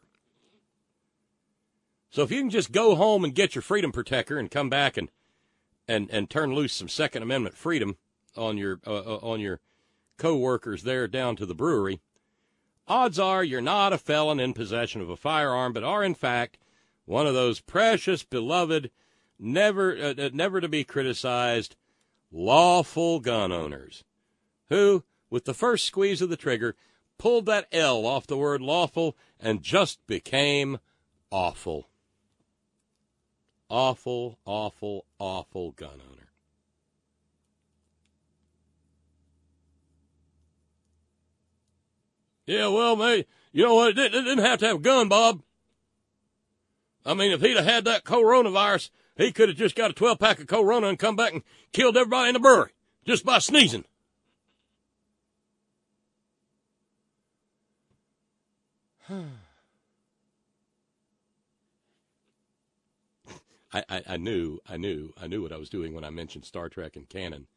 So if you can just go home and get your Freedom Protector and come back and turn loose some Second Amendment freedom on your co-workers there down to the brewery, odds are you're not a felon in possession of a firearm, but are in fact one of those precious, beloved, never to be criticized, lawful gun owners who, with the first squeeze of the trigger, pulled that L off the word lawful and just became awful. Awful, awful, awful gun owner. Yeah, well, mate, you know what? It didn't have to have a gun, Bob. I mean, if he'd have had that coronavirus, he could have just got a 12-pack of Corona and come back and killed everybody in the brewery just by sneezing. I knew what I was doing when I mentioned Star Trek and canon.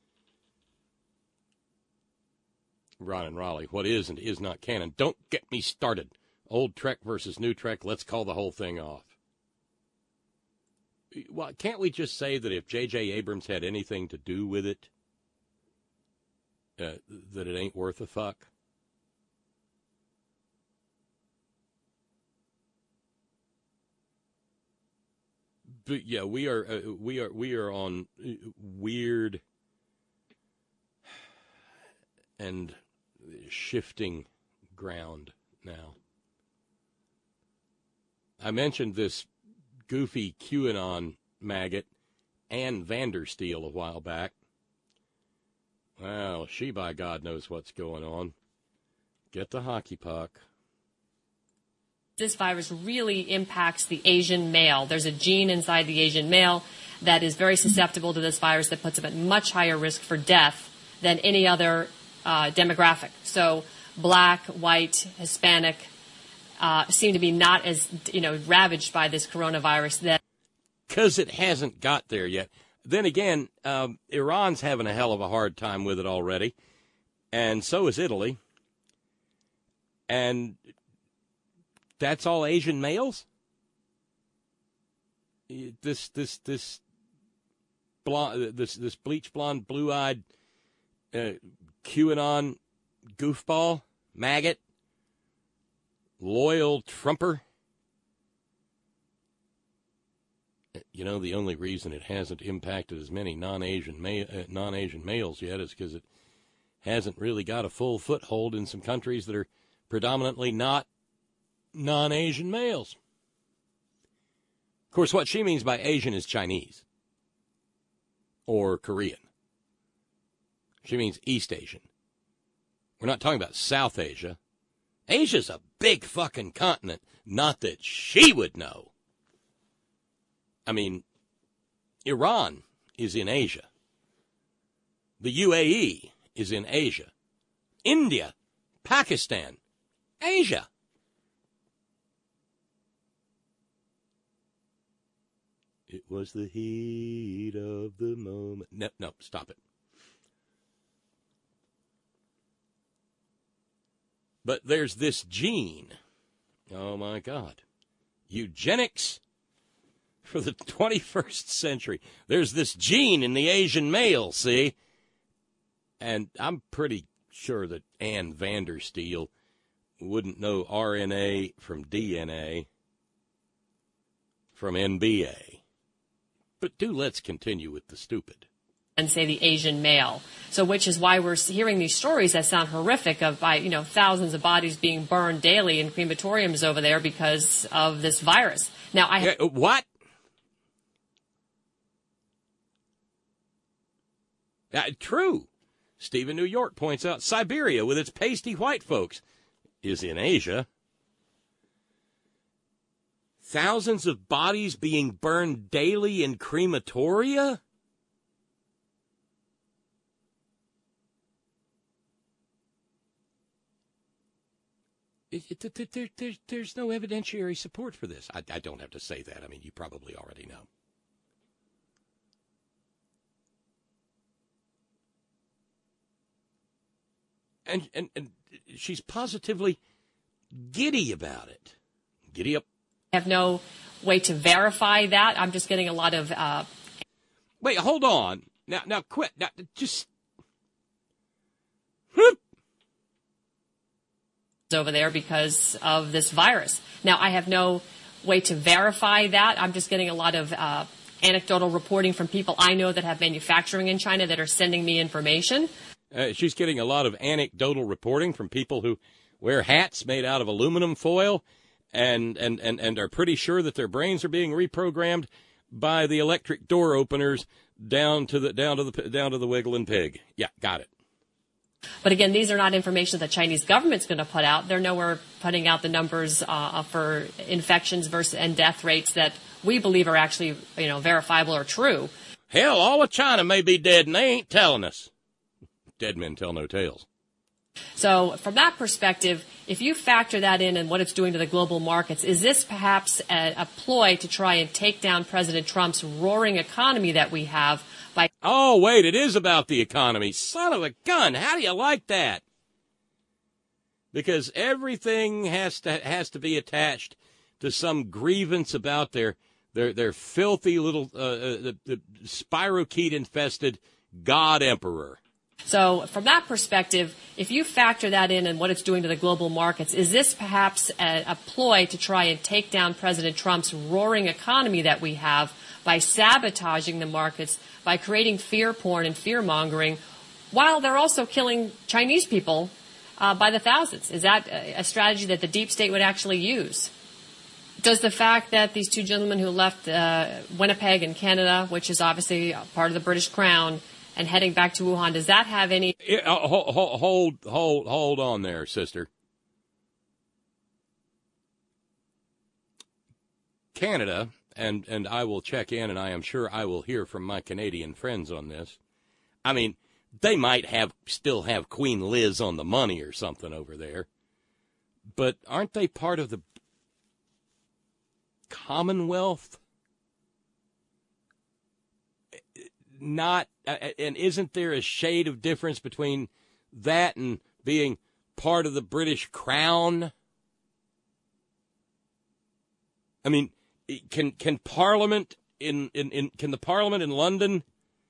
Ron and Raleigh, what is and is not canon? Don't get me started. Old Trek versus new Trek, let's call the whole thing off. Well, can't we just say that if J.J. Abrams had anything to do with it, that it ain't worth a fuck? But yeah, we are on weird and shifting ground now. I mentioned this goofy QAnon maggot, Ann Vandersteel, a while back. Well, she, by God, knows what's going on. Get the hockey puck. This virus really impacts the Asian male. There's a gene inside the Asian male that is very susceptible to this virus that puts him at much higher risk for death than any other demographic. So black, white, Hispanic seem to be not as, ravaged by this coronavirus. Because it hasn't got there yet. Then again, Iran's having a hell of a hard time with it already, and so is Italy. And that's all Asian males? This blonde, this bleach blonde, blue-eyed QAnon goofball, maggot, loyal Trumper. You know, the only reason it hasn't impacted as many non-Asian males yet is because it hasn't really got a full foothold in some countries that are predominantly not non-Asian males. Of course, what she means by Asian is Chinese or Korean. She means East Asian. We're not talking about South Asia. Asia's a big fucking continent. Not that she would know. I mean, Iran is in Asia. The UAE is in Asia. India, Pakistan, Asia. It was the heat of the moment. No, stop it. But there's this gene. Oh, my God. Eugenics for the 21st century. There's this gene in the Asian male, see? And I'm pretty sure that Ann Vandersteel wouldn't know RNA from DNA from NBA. But let's continue with the stupid. And say the Asian male. So which is why we're hearing these stories that sound horrific of thousands of bodies being burned daily in crematoriums over there because of this virus. Now what? True. Stephen New York points out Siberia with its pasty white folks is in Asia. Thousands of bodies being burned daily in crematoria? There's no evidentiary support for this. I don't have to say that. I mean, you probably already know. And she's positively giddy about it. Giddy up. I have no way to verify that. I'm just getting a lot of... Wait, hold on. Now quit. Now, just... over there because of this virus. Now, I have no way to verify that. I'm just getting a lot of anecdotal reporting from people I know that have manufacturing in China that are sending me information. She's getting a lot of anecdotal reporting from people who wear hats made out of aluminum foil and are pretty sure that their brains are being reprogrammed by the electric door openers down to the wiggling pig. Yeah, got it. But again, these are not information that the Chinese government's going to put out. They're nowhere putting out the numbers for infections and death rates that we believe are actually, verifiable or true. Hell, all of China may be dead, and they ain't telling us. Dead men tell no tales. So from that perspective, if you factor that in and what it's doing to the global markets, is this perhaps a ploy to try and take down President Trump's roaring economy that we have by... Oh, wait, it is about the economy. Son of a gun. How do you like that? Because everything has to be attached to some grievance about their filthy little the spirochete-infested God Emperor. So from that perspective, if you factor that in and what it's doing to the global markets, is this perhaps a ploy to try and take down President Trump's roaring economy that we have by sabotaging the markets, by creating fear porn and fear-mongering, while they're also killing Chinese people by the thousands? Is that a strategy that the deep state would actually use? Does the fact that these two gentlemen who left Winnipeg in Canada, which is obviously part of the British Crown, and heading back to Wuhan, does that have any... Hold on there, sister. Canada, and I will check in, and I am sure I will hear from my Canadian friends on this. I mean, they might still have Queen Liz on the money or something over there, but aren't they part of the Commonwealth? Not, and isn't there a shade of difference between that and being part of the British Crown? I mean, can Parliament can the Parliament in London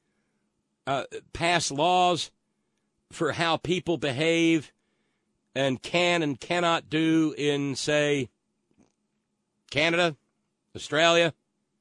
pass laws for how people behave and can and cannot do in, say, Canada, Australia?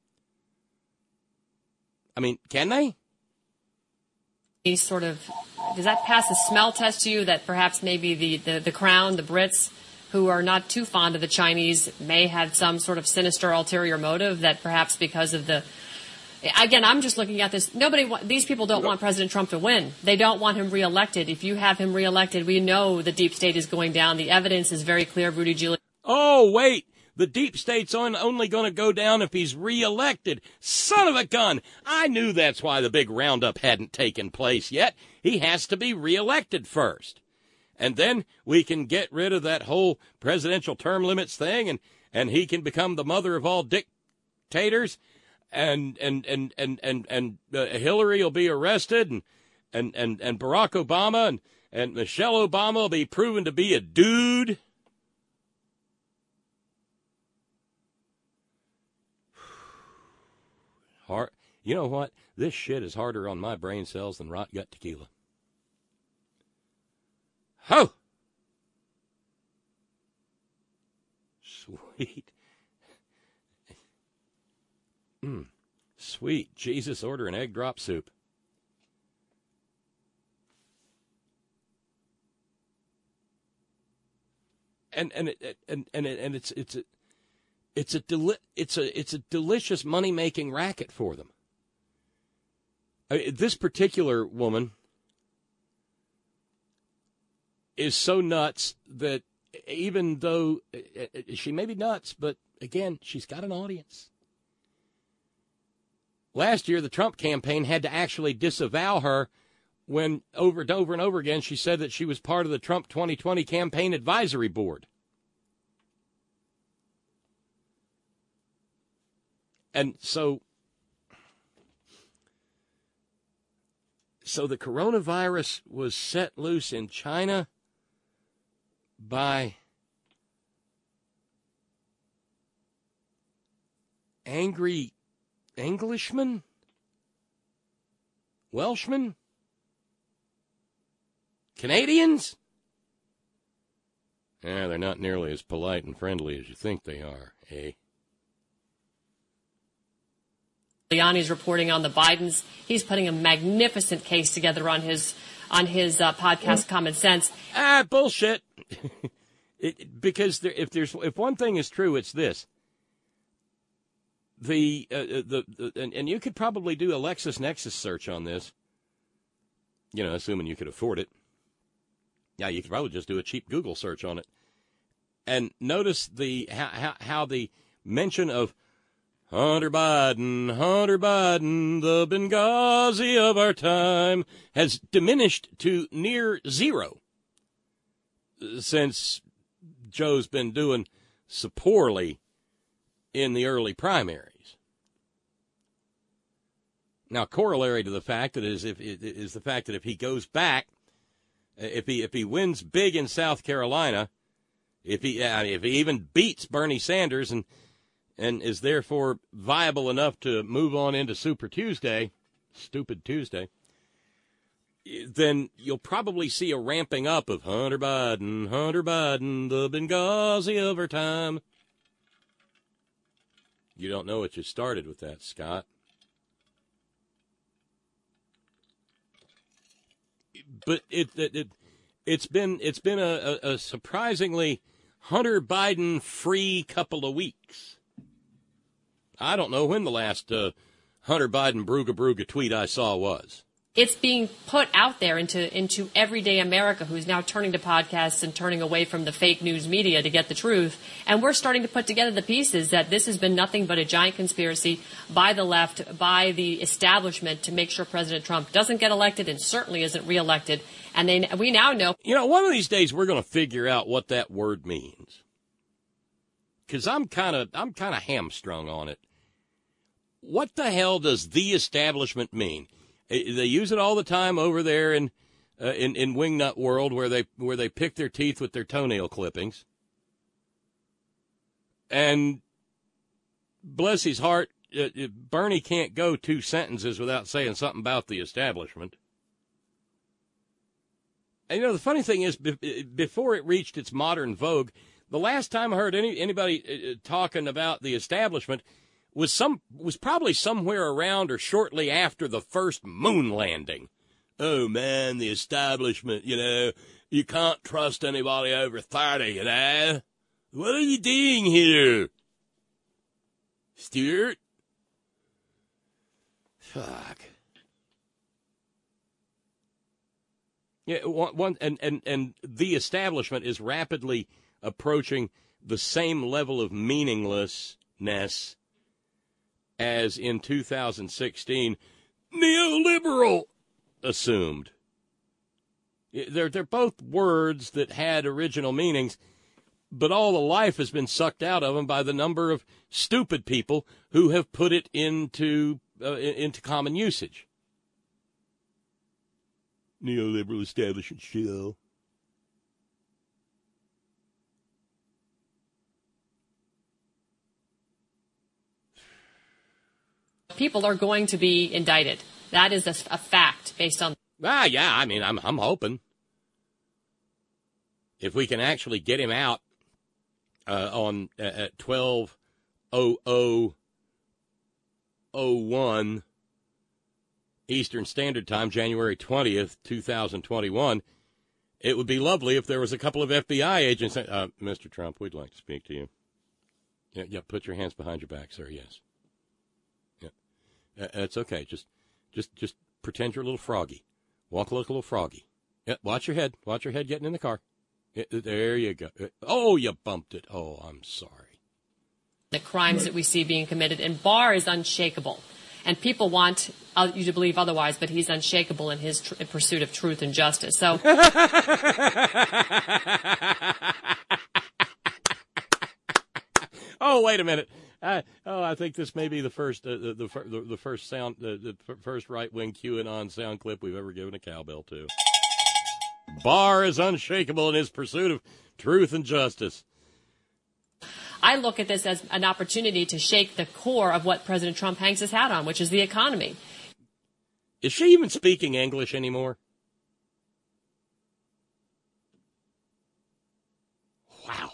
I mean, can they? Does that pass the smell test to you that perhaps maybe the Crown, the Brits, who are not too fond of the Chinese, may have some sort of sinister ulterior motive that perhaps because of the... Again, I'm just looking at this. These people don't want President Trump to win. They don't want him reelected. If you have him reelected, we know the deep state is going down. The evidence is very clear, Rudy Giuliani. Oh, wait. The deep state's only going to go down if he's reelected. Son of a gun! I knew that's why the big roundup hadn't taken place yet. He has to be reelected first. And then we can get rid of that whole presidential term limits thing, and he can become the mother of all dictators, and Hillary will be arrested, and Barack Obama and Michelle Obama will be proven to be a dude. Hard. You know what? This shit is harder on my brain cells than rot gut tequila. Ho! Sweet. Sweet. Jesus, order an egg drop soup. And it's a delicious money-making racket for them. This particular woman is so nuts that even though she may be nuts, but again, she's got an audience. Last year, the Trump campaign had to actually disavow her when over and over again she said that she was part of the Trump 2020 campaign advisory board. And so the coronavirus was set loose in China by angry Englishmen? Welshmen? Canadians? Yeah, they're not nearly as polite and friendly as you think they are, eh? Giuliani's reporting on the Bidens. He's putting a magnificent case together on his podcast, Common Sense. Bullshit. Because if one thing is true, it's this. and you could probably do a LexisNexis search on this, assuming you could afford it. Yeah, you could probably just do a cheap Google search on it. And notice how the mention of Hunter Biden, the Benghazi of our time, has diminished to near zero since Joe's been doing so poorly in the early primaries. Now, corollary to the fact that is the fact that if he goes back, if he wins big in South Carolina, if he even beats Bernie Sanders and is therefore viable enough to move on into Super Tuesday, Stupid Tuesday, then you'll probably see a ramping up of Hunter Biden, the Benghazi of our time. You don't know what you started with that, Scott. But it's been a surprisingly Hunter Biden free couple of weeks. I don't know when the last Hunter Biden Bruga tweet I saw was. It's being put out there into everyday America, who's now turning to podcasts and turning away from the fake news media to get the truth. And we're starting to put together the pieces that this has been nothing but a giant conspiracy by the left, by the establishment, to make sure President Trump doesn't get elected and certainly isn't reelected. And we now know. One of these days we're going to figure out what that word means. Because I'm kind of hamstrung on it. What the hell does the establishment mean? They use it all the time over there in Wingnut World, where they pick their teeth with their toenail clippings. And bless his heart, Bernie can't go 2 sentences without saying something about the establishment. And the funny thing is, before it reached its modern vogue, the last time I heard anybody talking about the establishment was probably somewhere around or shortly after the first moon landing. Oh, man, the establishment, you can't trust anybody over 30, What are you doing here, Stuart? Fuck. Yeah, and the establishment is rapidly approaching the same level of meaninglessness as in 2016, neoliberal assumed. They're both words that had original meanings, but all the life has been sucked out of them by the number of stupid people who have put it into common usage. Neoliberal establishment show. People are going to be indicted. That is a fact based on. Yeah. I mean, I'm hoping if we can actually get him out on at 12:00:01 Eastern Standard Time, January 20th, 2021. It would be lovely if there was a couple of FBI agents. Mr. Trump, we'd like to speak to you. Yeah. Put your hands behind your back, sir. Yes. It's okay. Just pretend you're a little froggy. Walk like a little froggy. Yeah, watch your head. Watch your head getting in the car. Yeah, there you go. Oh, you bumped it. Oh, I'm sorry. The crimes that we see being committed, and Barr is unshakable. And people want you to believe otherwise, but he's unshakable in his pursuit of truth and justice. So. Oh, wait a minute. I think this may be the first first right-wing QAnon sound clip we've ever given a cowbell to. Barr is unshakable in his pursuit of truth and justice. I look at this as an opportunity to shake the core of what President Trump hangs his hat on, which is the economy. Is she even speaking English anymore? Wow.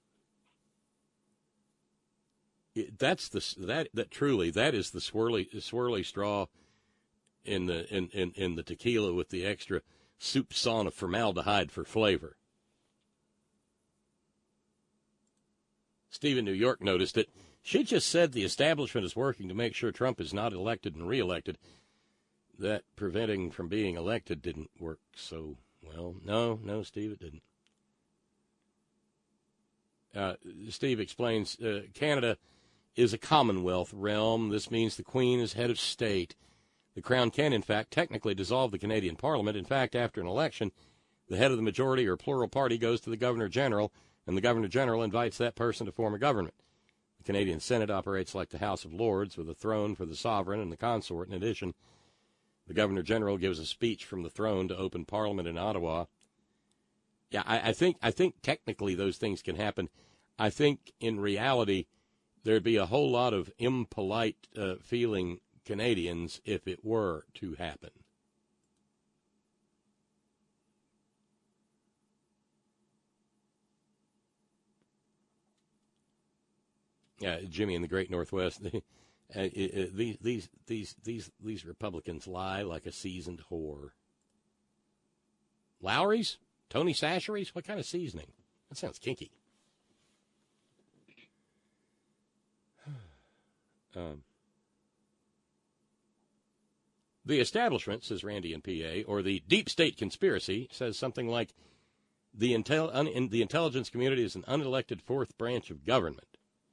That's truly is the swirly straw in the tequila with the extra soupçon of formaldehyde for flavor. Steve in New York noticed it. She just said the establishment is working to make sure Trump is not elected and reelected. That preventing from being elected didn't work so well. No, Steve, it didn't. Steve explains, Canada is a Commonwealth realm. This means the Queen is head of state. The Crown can, in fact, technically dissolve the Canadian Parliament. In fact, after an election, the head of the majority or plural party goes to the Governor-General, and the Governor-General invites that person to form a government. The Canadian Senate operates like the House of Lords, with a throne for the sovereign and the consort. In addition, the Governor-General gives a speech from the throne to open Parliament in Ottawa. Yeah, I think technically those things can happen. I think in reality there'd be a whole lot of impolite feeling Canadians if it were to happen. Jimmy in the Great Northwest. These Republicans lie like a seasoned whore. Lowry's? Tony Chachere's? What kind of seasoning? That sounds kinky. The establishment, says Randy in PA, or the deep state conspiracy, says something like the intelligence community is an unelected fourth branch of government.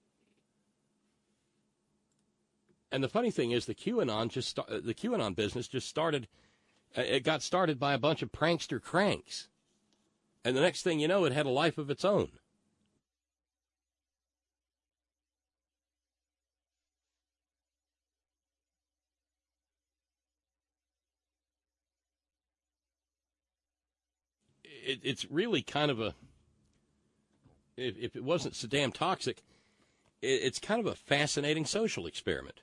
And the funny thing is, the QAnon business just started. It got started by a bunch of prankster cranks, and the next thing you know, it had a life of its own. It's really kind of a. If it wasn't so damn toxic, it's kind of a fascinating social experiment.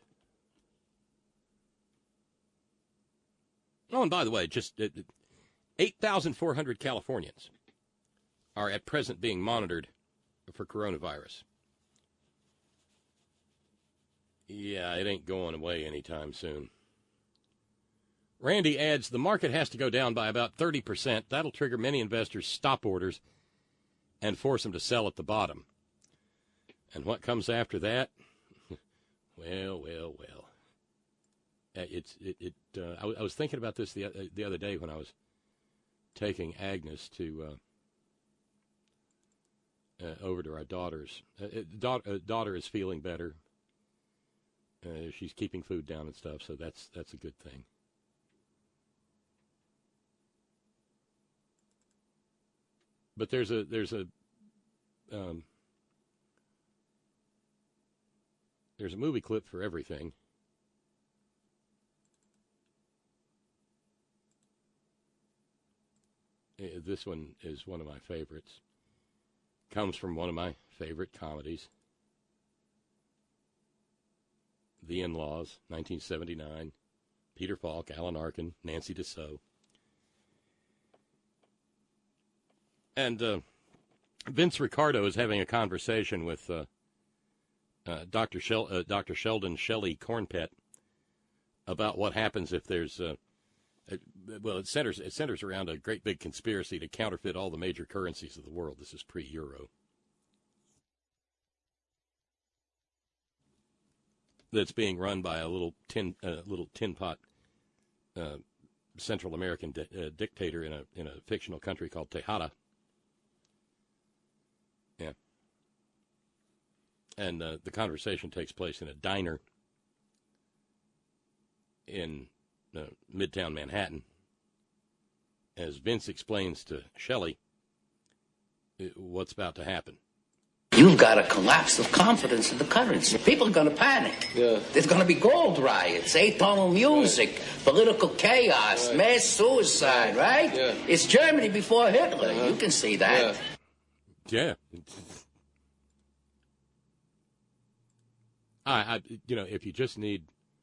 Oh, and by the way, just 8,400 Californians are at present being monitored for coronavirus. Yeah, it ain't going away anytime soon. Randy adds, the market has to go down by about 30%. That'll trigger many investors' stop orders and force them to sell at the bottom. And what comes after that? Well. I was thinking about this the other day when I was taking Agnes to over to our daughter's. Daughter is feeling better. She's keeping food down and stuff, so that's a good thing. But there's a movie clip for everything. This one is one of my favorites. Comes from one of my favorite comedies. The In-Laws, 1979. Peter Falk, Alan Arkin, Nancy Dessau. And Vince Ricardo is having a conversation with Dr. Sheldon Shelley Cornpet about what happens if there's it centers around a great big conspiracy to counterfeit all the major currencies of the world. This is pre-Euro. That's being run by a little tin pot Central American dictator in a fictional country called Tejada. Yeah. And the conversation takes place in a diner in Midtown Manhattan, as Vince explains to Shelley what's about to happen. You've got a collapse of confidence in the currency. People are going to panic. Yeah. There's going to be gold riots, atonal music, political chaos, mass suicide, right? Yeah. It's Germany before Hitler. You can see that. Yeah. If you just need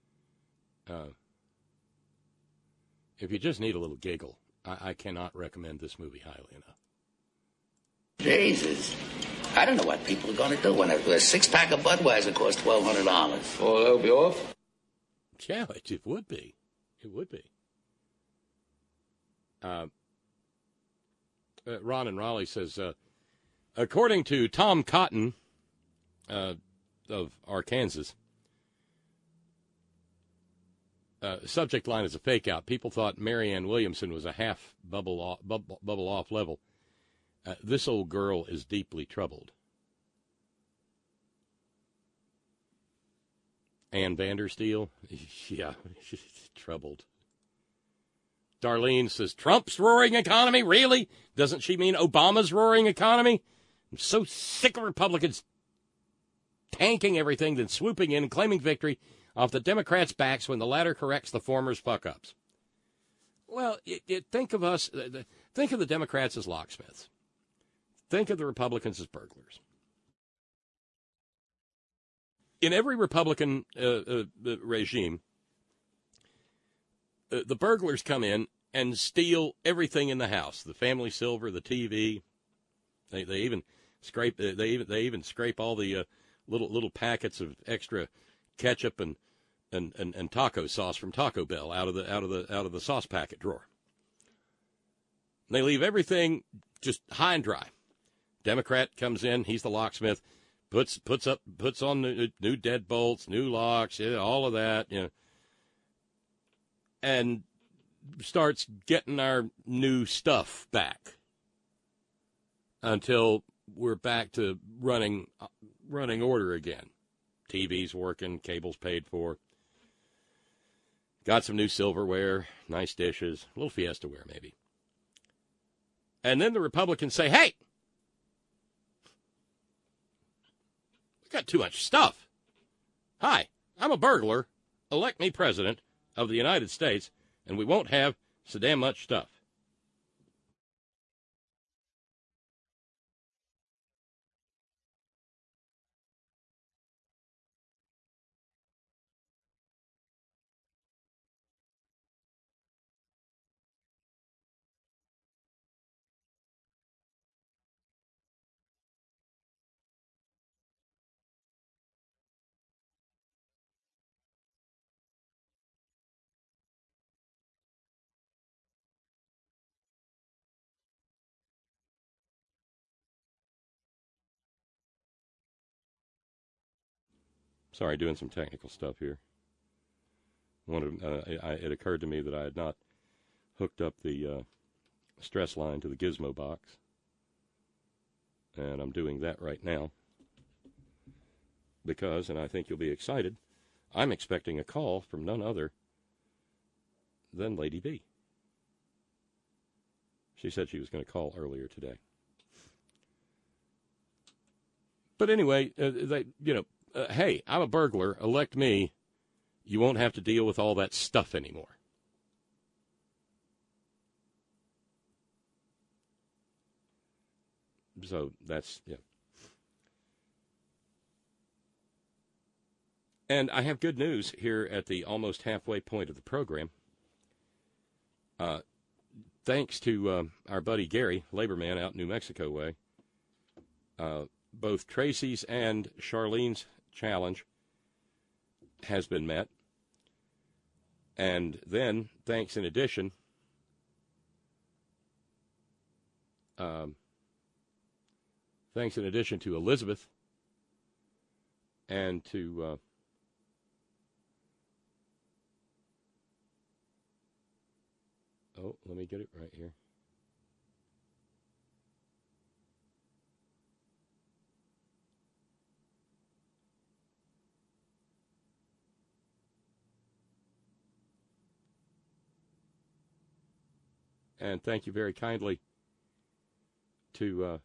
a little giggle, I cannot recommend this movie highly enough. Jesus. I don't know what people are going to do when a six-pack of Budweiser costs $1,200. Oh, that'll be off? Yeah, it would be. It would be. Ron in Raleigh says, according to Tom Cotton, Arkansas. Subject line is a fake out. People thought Marianne Williamson was a half bubble off level. This old girl is deeply troubled. Ann Vandersteel, yeah, she's troubled. Darlene says, Trump's roaring economy? Really? Doesn't she mean Obama's roaring economy? I'm so sick of Republicans tanking everything, then swooping in and claiming victory off the Democrats' backs when the latter corrects the former's fuck-ups. Well, think of the Democrats as locksmiths. Think of the Republicans as burglars. In every Republican regime, the burglars come in and steal everything in the house: the family silver, the TV. They even scrape all the little packets of extra ketchup and taco sauce from Taco Bell out of the sauce packet drawer. And they leave everything just high and dry. Democrat comes in, he's the locksmith, puts on new deadbolts, new locks, all of that, and starts getting our new stuff back until we're back to running order again. TV's working, cable's paid for. Got some new silverware, nice dishes, a little Fiesta-ware maybe. And then the Republicans say, hey, we got too much stuff. Hi, I'm a burglar. Elect me president of the United States, and we won't have so damn much stuff. Sorry, doing some technical stuff here. It occurred to me that I had not hooked up the stress line to the Gizmo box, and I'm doing that right now because, and I think you'll be excited, I'm expecting a call from none other than Lady B. She said she was going to call earlier today. But anyway, hey, I'm a burglar. Elect me. You won't have to deal with all that stuff anymore. So that's, yeah. And I have good news here at the almost halfway point of the program. Thanks to our buddy Gary, labor man out in New Mexico way, both Tracy's and Charlene's challenge has been met. And then, thanks in addition, to Elizabeth and to let me get it right here. And thank you very kindly to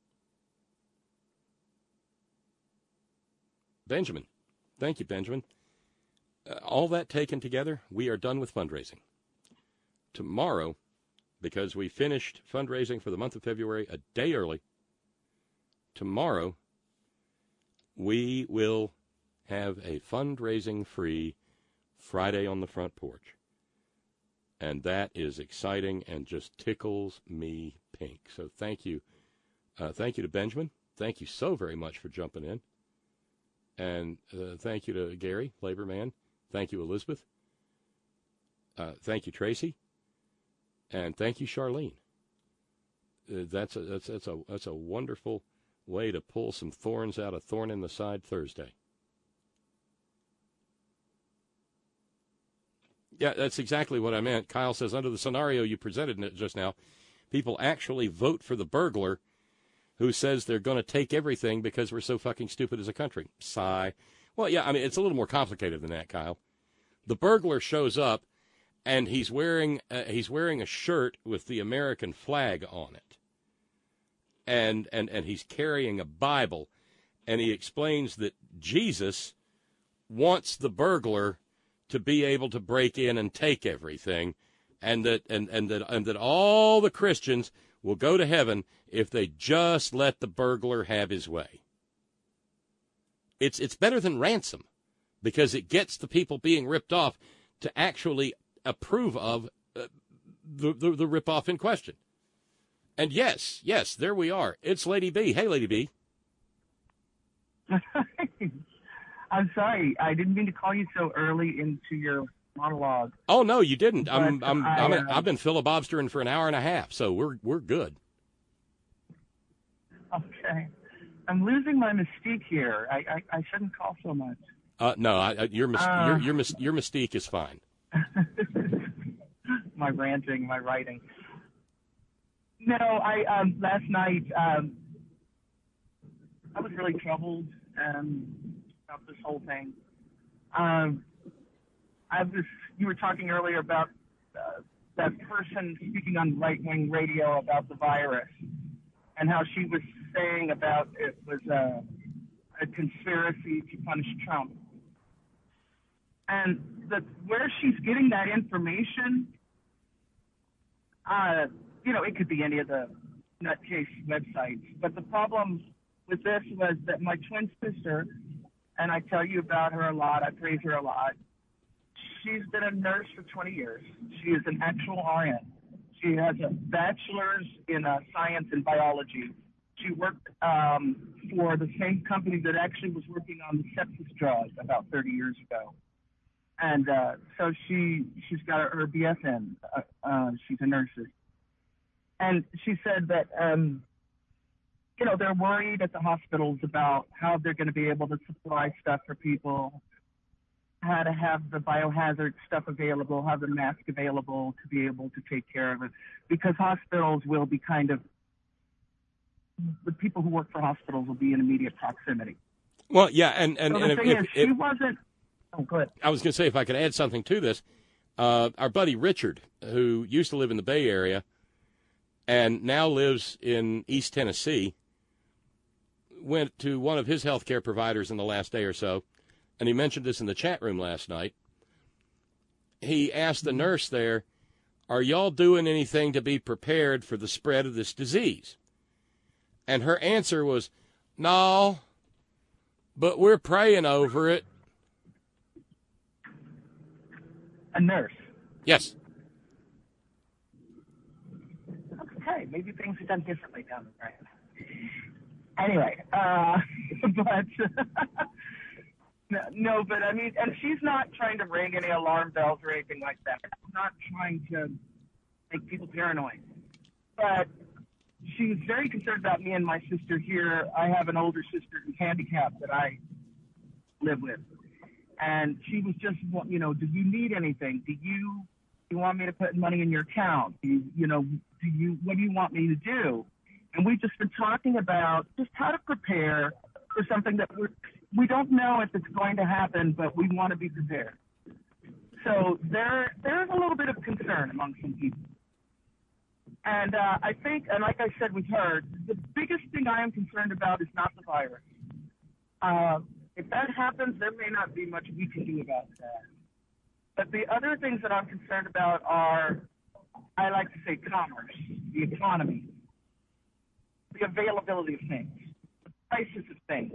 Benjamin. Thank you, Benjamin. All that taken together, we are done with fundraising. Tomorrow, because we finished fundraising for the month of February a day early, tomorrow we will have a fundraising-free Friday on the Front Porch. And that is exciting and just tickles me pink. So thank you. Thank you to Benjamin. Thank you so very much for jumping in. And thank you to Gary, labor man. Thank you, Elizabeth. Thank you, Tracy. And thank you, Charlene. That's a wonderful way to pull some thorns out of Thorn in the Side Thursday. Yeah, that's exactly what I meant. Kyle says, under the scenario you presented just now, people actually vote for the burglar who says they're going to take everything because we're so fucking stupid as a country. Sigh. Well, yeah, I mean, it's a little more complicated than that, Kyle. The burglar shows up, and he's wearing a shirt with the American flag on it. And he's carrying a Bible, and he explains that Jesus wants the burglar to be able to break in and take everything, and that all the Christians will go to heaven if they just let the burglar have his way. It's better than ransom, because it gets the people being ripped off to actually approve of the rip-off in question. And yes, there we are. It's Lady B. Hey, Lady B. I'm sorry. I didn't mean to call you so early into your monologue. Oh no, you didn't. But I've been filibustering for an hour and a half, so we're good. Okay. I'm losing my mystique here. I shouldn't call so much. No, your mystique is fine. My ranting, my writing. No, last night I was really troubled about this whole thing. You were talking earlier about that person speaking on right-wing radio about the virus, and how she was saying about it was a conspiracy to punish Trump. And where she's getting that information, it could be any of the nutcase websites. But the problem with this was that my twin sister, and I tell you about her a lot, I praise her a lot, she's been a nurse for 20 years. She is an actual RN. She has a bachelor's in science and biology. She worked for the same company that actually was working on the sepsis drug about 30 years ago. And so she's got her BSN. She's a nurse. And she said that, they're worried at the hospitals about how they're going to be able to supply stuff for people, how to have the biohazard stuff available, have the mask available to be able to take care of it. Because hospitals will be the people who work for hospitals will be in immediate proximity. Well, yeah, and so the thing is, she wasn't. Oh, go ahead. I was going to say, if I could add something to this, our buddy Richard, who used to live in the Bay Area and now lives in East Tennessee, went to one of his healthcare providers in the last day or so, and he mentioned this in the chat room last night. He asked the nurse there, "Are y'all doing anything to be prepared for the spread of this disease?" And her answer was, "No, but we're praying over it." A nurse? Yes. Okay, maybe things are done differently down the line. Anyway, but I mean, and she's not trying to ring any alarm bells or anything like that. I'm not trying to make people paranoid. But she was very concerned about me and my sister here. I have an older sister who's handicapped that I live with. And she was just, do you need anything? Do you want me to put money in your account? What do you want me to do? And we've just been talking about just how to prepare for something that we don't know if it's going to happen, but we want to be prepared. So there's a little bit of concern among some people. And I think, and like I said with her, the biggest thing I am concerned about is not the virus. If that happens, there may not be much we can do about that. But the other things that I'm concerned about are, I like to say, commerce, the economy, the availability of things, the prices of things.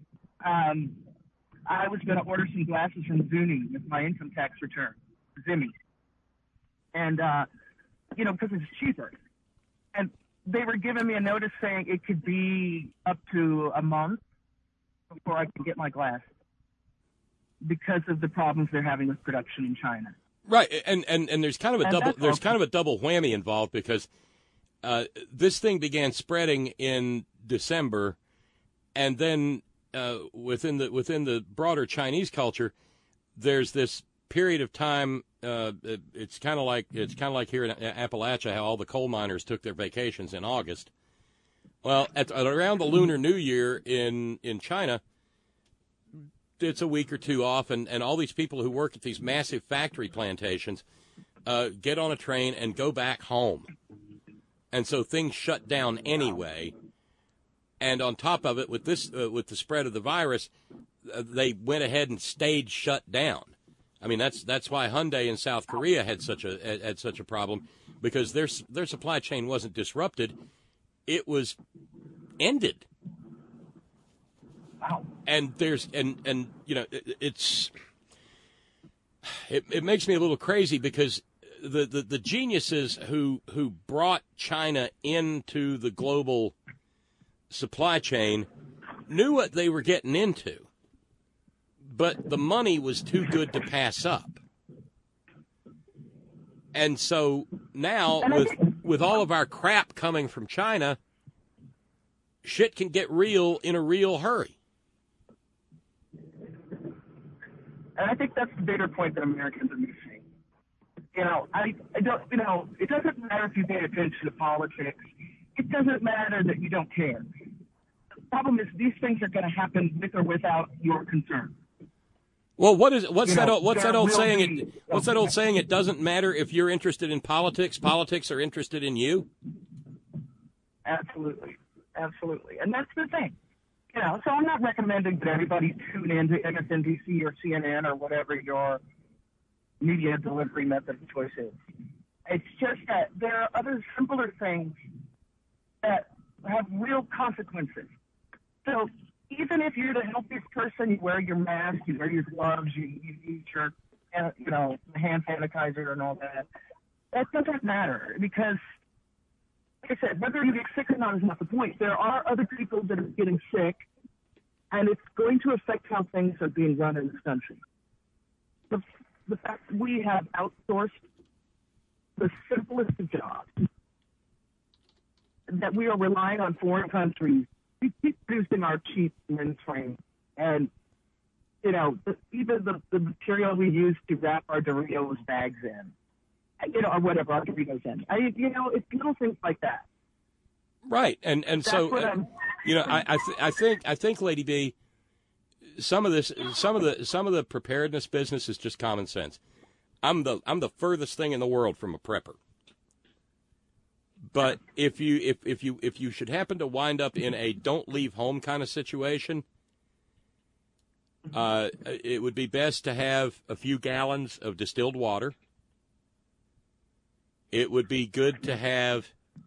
I was going to order some glasses from Zuni with my income tax return, Zimmy. And, because it's cheaper. And they were giving me a notice saying it could be up to a month before I can get my glasses because of the problems they're having with production in China. Right, and there's kind of a double whammy involved because this thing began spreading in December, and then within the broader Chinese culture, there's this period of time it's kind of like here in Appalachia how all the coal miners took their vacations in August. Well, at around the Lunar New Year in China, it's a week or two off, and all these people who work at these massive factory plantations get on a train and go back home. And so things shut down anyway. And on top of it, with the spread of the virus, they went ahead and stayed shut down. I mean, that's why Hyundai in South Korea had such a problem, because their supply chain wasn't disrupted; it was ended. Wow. And it makes me a little crazy because the geniuses who brought China into the global supply chain knew what they were getting into, but the money was too good to pass up. And so now, with all of our crap coming from China, shit can get real in a real hurry. And I think that's the bigger point that Americans are missing. I don't. It doesn't matter if you pay attention to politics. It doesn't matter that you don't care. The problem is these things are going to happen with or without your concern. Well, what's that old saying? What's that old saying? It doesn't matter if you're interested in politics. Politics are interested in you. Absolutely, and that's the thing. So I'm not recommending that everybody tune in to MSNBC or CNN or whatever your media delivery method of choice is. It's just that there are other simpler things that have real consequences. So even if you're the healthiest person, you wear your mask, you wear your gloves, you use your hand sanitizer and all that, that doesn't matter because, like I said, whether you get sick or not is not the point. There are other people that are getting sick, and it's going to affect how things are being run in this country. The fact that we have outsourced the simplest of jobs, that we are relying on foreign countries. We keep producing our cheap men's frame, and even the material we use to wrap our Doritos bags in, or whatever our Doritos in. It's little things like that. Right, and so I think, Lady B, some of the preparedness business is just common sense. I'm the furthest thing in the world from a prepper. But if you should happen to wind up in a don't leave home kind of situation, it would be best to have a few gallons of distilled water. It would be good to have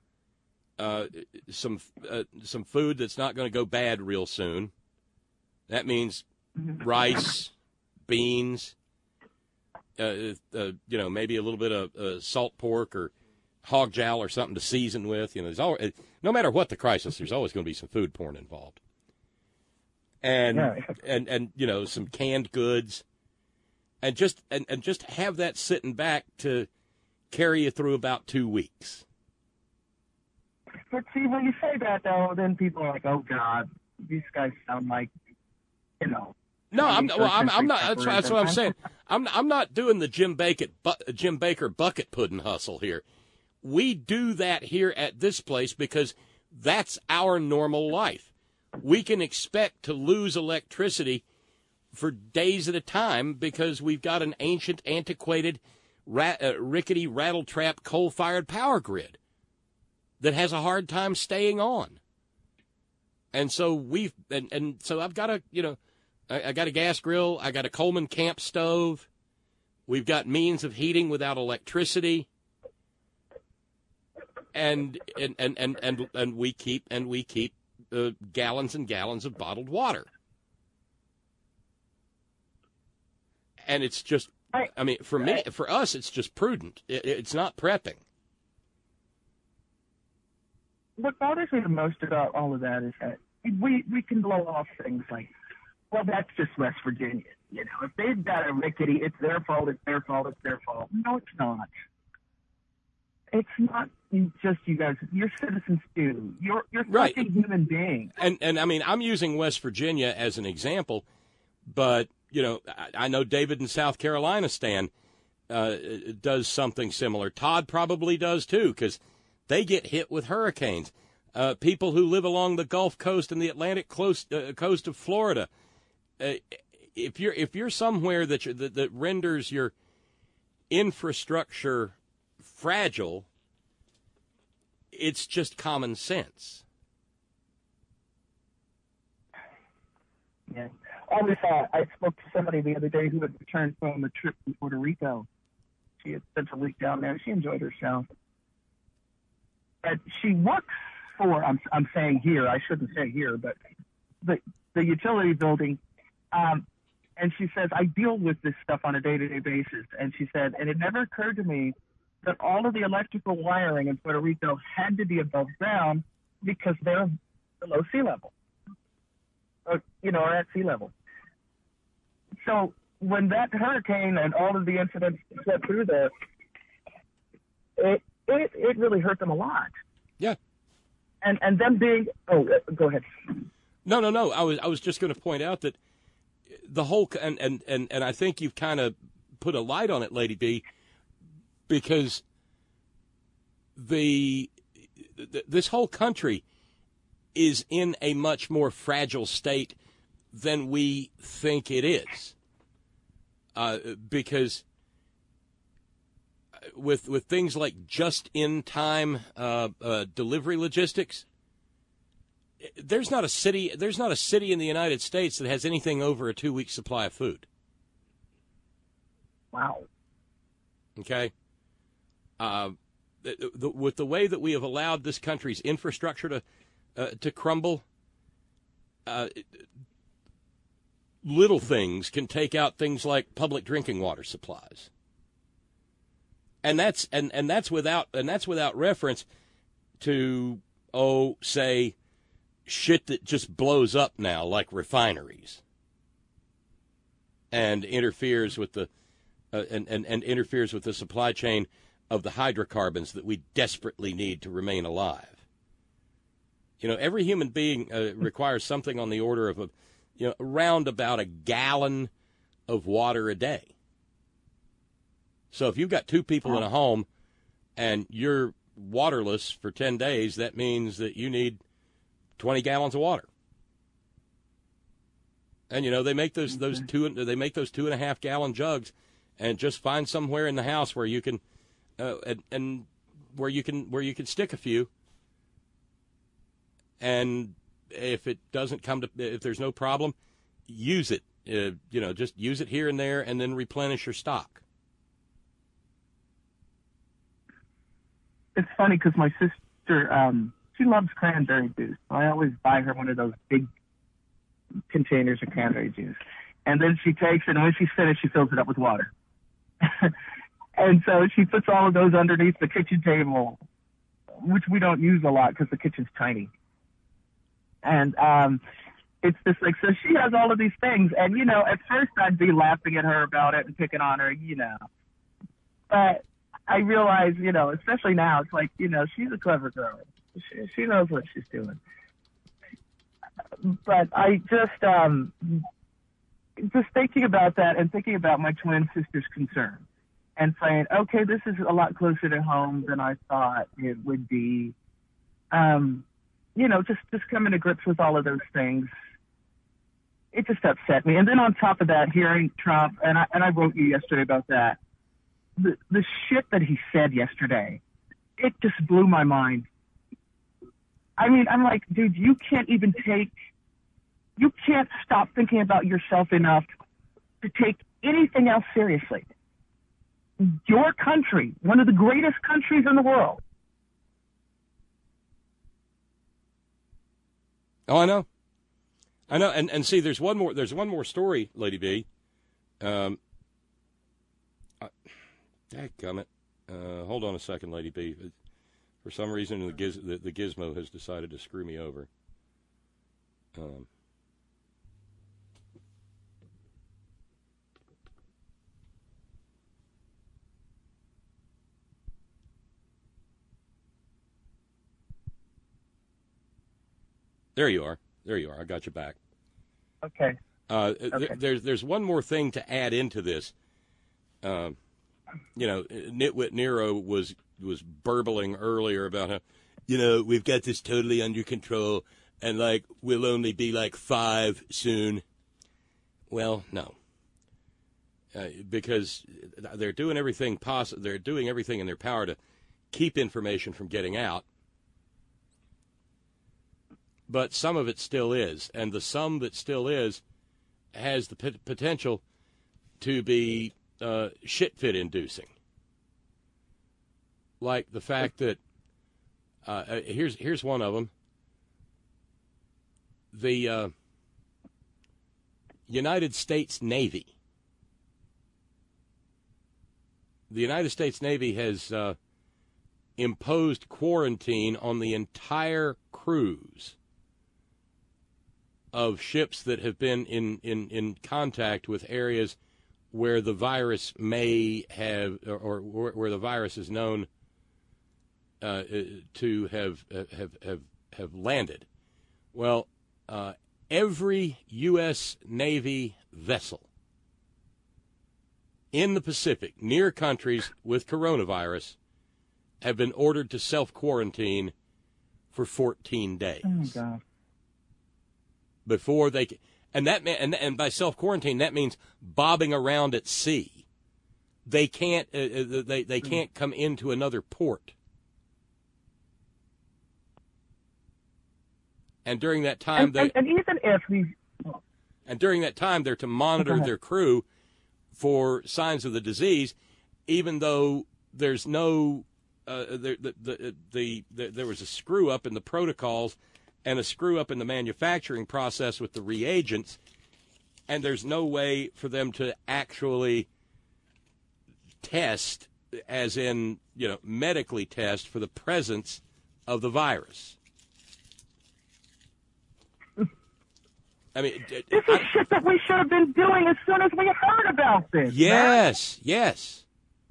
some food that's not going to go bad real soon. That means rice, beans, maybe a little bit of salt pork or hog jowl or something to season with. There's always, no matter what the crisis, there's always going to be some food porn involved. And some canned goods, and just have that sitting back to carry you through about 2 weeks. But see, when you say that, though, then people are like, "Oh God, these guys sound like, No, I'm not. That's what I'm saying. I'm not doing the Jim Baker bucket pudding hustle here. We do that here at this place because that's our normal life. We can expect to lose electricity for days at a time because we've got an ancient, antiquated, rickety, rattle-trap coal-fired power grid that has a hard time staying on. And so so I've got I got a gas grill. I got a Coleman camp stove. We've got means of heating without electricity. And we keep gallons and gallons of bottled water. And it's just, for us, it's just prudent. It's not prepping. What bothers me the most about all of that is that we can blow off things like, well, that's just West Virginia. If they've got a rickety, it's their fault, it's their fault, it's their fault. No, it's not. It's not just you guys. You're citizens too. You're right. Fucking human beings. And I mean, I'm using West Virginia as an example, but I know David in South Carolina, Stan. does something similar. Todd probably does too, because they get hit with hurricanes. People who live along the Gulf Coast and the Atlantic coast of Florida. If you're somewhere that renders your infrastructure fragile, it's just common sense. Yeah. Always I spoke to somebody the other day who had returned from a trip from Puerto Rico. She had spent a week down there. She enjoyed herself. But she works for, I'm saying here, I shouldn't say here, but the utility building. And she says, I deal with this stuff on a day-to-day basis. And she said, and it never occurred to me that all of the electrical wiring in Puerto Rico had to be above ground because they're below sea level, or at sea level. So when that hurricane and all of the incidents swept through there, it really hurt them a lot. Yeah. And them being, go ahead. No. I was just going to point out that the whole, and I think you've kind of put a light on it, Lady B, because this whole country is in a much more fragile state than we think it is. Because with things like just-in-time delivery logistics, there's not a city in the United States that has anything over a 2-week supply of food. Wow. Okay. With the way that we have allowed this country's infrastructure to crumble, little things can take out things like public drinking water supplies. And that's without reference to say shit that just blows up now, like refineries, and interferes with the interferes with the supply chain of the hydrocarbons that we desperately need to remain alive. Every human being requires something on the order of around about a gallon of water a day. So if you've got 2 people in a home and you're waterless for 10 days, that means that you need 20 gallons of water. And they make those 2.5 gallon jugs, and just find somewhere in the house where you can and where you can stick a few. And if it doesn't if there's no problem, use it. Just use it here and there, and then replenish your stock. It's funny because my sister, she loves cranberry juice. I always buy her one of those big containers of cranberry juice. And then she takes it, and when she's finished, she fills it up with water. And so she puts all of those underneath the kitchen table, which we don't use a lot because the kitchen's tiny. And it's just like, so she has all of these things. And, at first I'd be laughing at her about it and picking on her, But I realize, especially now, it's like, she's a clever girl. She knows what she's doing. But I just thinking about that and thinking about my twin sister's concern and saying, okay, this is a lot closer to home than I thought it would be. Just coming to grips with all of those things. It just upset me. And then on top of that, hearing Trump, and I wrote you yesterday about that, the shit that he said yesterday, it just blew my mind. I mean, I'm like, dude, you can't stop thinking about yourself enough to take anything else seriously. Your country, one of the greatest countries in the world. Oh, I know. And see, there's one more story, Lady B. Dadgummit. Hold on a second, Lady B. For some reason, the gizmo has decided to screw me over. There you are. I got you back. Okay. There's one more thing to add into this. Nitwit Nero was burbling earlier about how, we've got this totally under control and, like, we'll only be like 5 soon. Well, no. Because they're doing everything they're doing everything in their power to keep information from getting out. But some of it still is, and the some that still is has the potential to be shit-fit inducing. Like the fact that, here's one of them. The United States Navy. The United States Navy has imposed quarantine on the entire crews of ships that have been in contact with areas where the virus may have, or where the virus is known to have landed. Well, every U.S. Navy vessel in the Pacific near countries with coronavirus have been ordered to self-quarantine for 14 days. Oh, my God. Before they and by self-quarantine, that means bobbing around at sea. They can't they can't come into another port. And during that time, and even if we and during that time, they're to monitor their crew for signs of the disease, even though there's no there was a screw up in the protocols and a screw up in the manufacturing process with the reagents, and there's no way for them to actually test, as in, medically test for the presence of the virus. I mean, this is shit that we should have been doing as soon as we heard about this. Yes, man. Yes.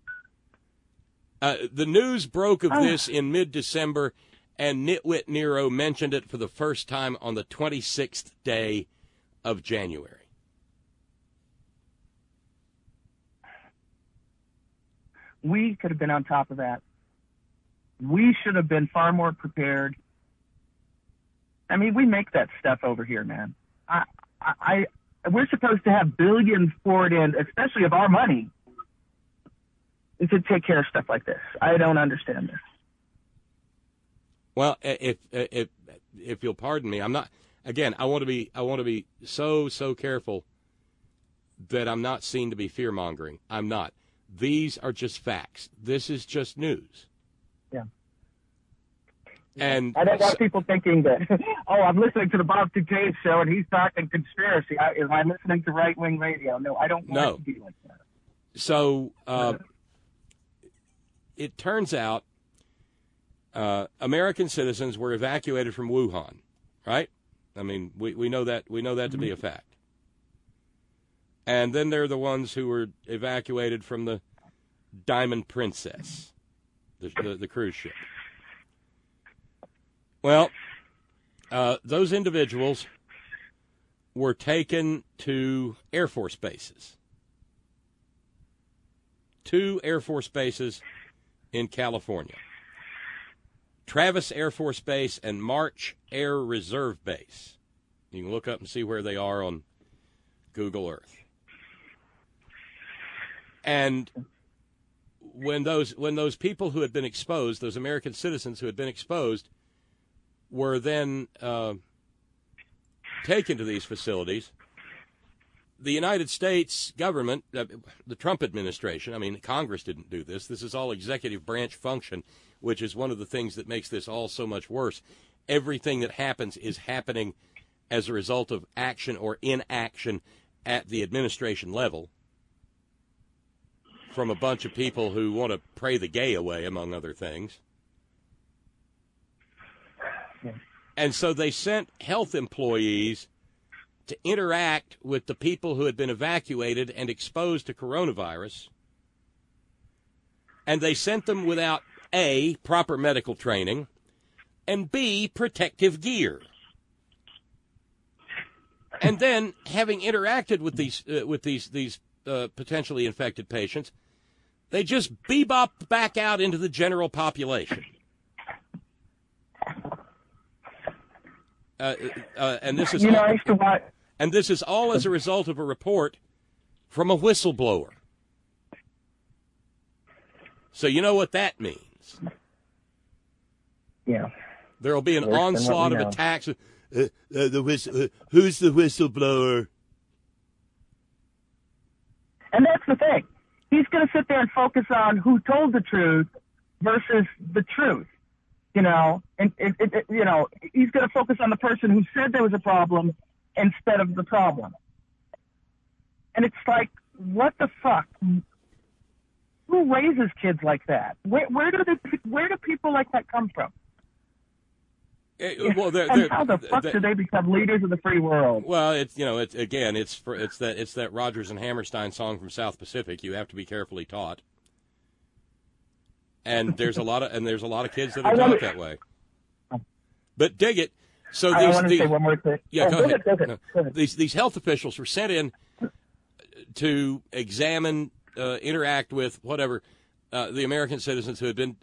The news broke of this in mid-December, and Nitwit Nero mentioned it for the first time on the 26th day of January. We could have been on top of that. We should have been far more prepared. I mean, we make that stuff over here, man. We're supposed to have billions poured in, especially of our money, to take care of stuff like this. I don't understand this. Well, if you'll pardon me, I'm not. Again, I want to be so careful that I'm not seen to be fear mongering. I'm not. These are just facts. This is just news. Yeah. And I don't want people thinking that, I'm listening to the Bob Kincaid show and he's talking conspiracy. Am I listening to right-wing radio? No, I don't want it to be like that. So it turns out American citizens were evacuated from Wuhan, right? I mean, we know that to be a fact. And then there are the ones who were evacuated from the Diamond Princess, the cruise ship. Well, those individuals were taken to Air Force bases. 2 Air Force bases in California. Travis Air Force Base and March Air Reserve Base. You can look up and see where they are on Google Earth. And when those people who had been exposed, those American citizens who had been exposed, were then taken to these facilities, the United States government, the Trump administration, I mean, Congress didn't do this. This is all executive branch function, which is one of the things that makes this all so much worse. Everything that happens is happening as a result of action or inaction at the administration level from a bunch of people who want to pray the gay away, among other things. And so they sent health employees to interact with the people who had been evacuated and exposed to coronavirus. And they sent them without, A, proper medical training, and B, protective gear. And then, having interacted with these potentially infected patients, They just bebop back out into the general population. And this is I used to watch. And this is all as a result of a report from a whistleblower. So you know what that means. Yeah. There will be an onslaught of attacks. Who's the whistleblower? And that's the thing. He's going to sit there and focus on who told the truth versus the truth. And he's going to focus on the person who said there was a problem instead of the problem. And it's like, what the fuck? Who raises kids like that? Where do people like that come from? How the fuck do they become leaders of the free world? Well, it's that Rodgers and Hammerstein song from South Pacific. You have to be carefully taught. And there's a lot of kids that are taught that way. But dig it. So I want to say one more thing. Yeah, go ahead. Go ahead. These health officials were sent in to examine, interact with whatever the American citizens who had been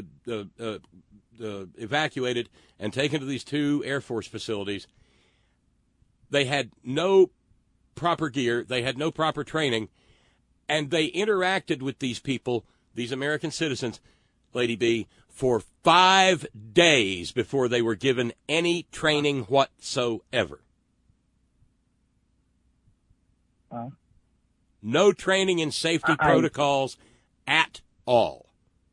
evacuated and taken to these 2 Air Force facilities. They had no proper gear. They had no proper training. And they interacted with these people, these American citizens, Lady B, for 5 days before they were given any training whatsoever. No training in safety protocols at all.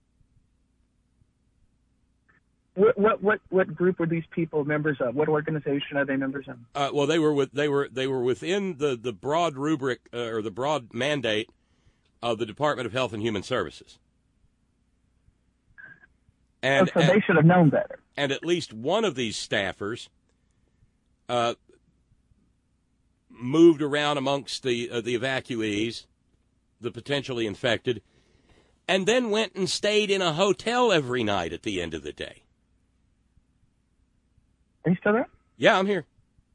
What group were these people members of? What organization are they members of? Well, they were within the broad rubric or the broad mandate of the Department of Health and Human Services. And so they should have known better. And at least one of these staffers moved around amongst the evacuees, the potentially infected, and then went and stayed in a hotel every night at the end of the day. Are you still there? Yeah, I'm here.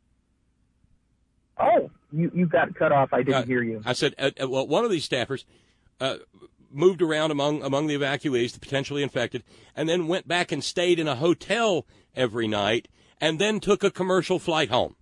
Oh, you got cut off. I didn't hear you. I said, well, one of these staffers moved around among the evacuees, the potentially infected, and then went back and stayed in a hotel every night, and then took a commercial flight home.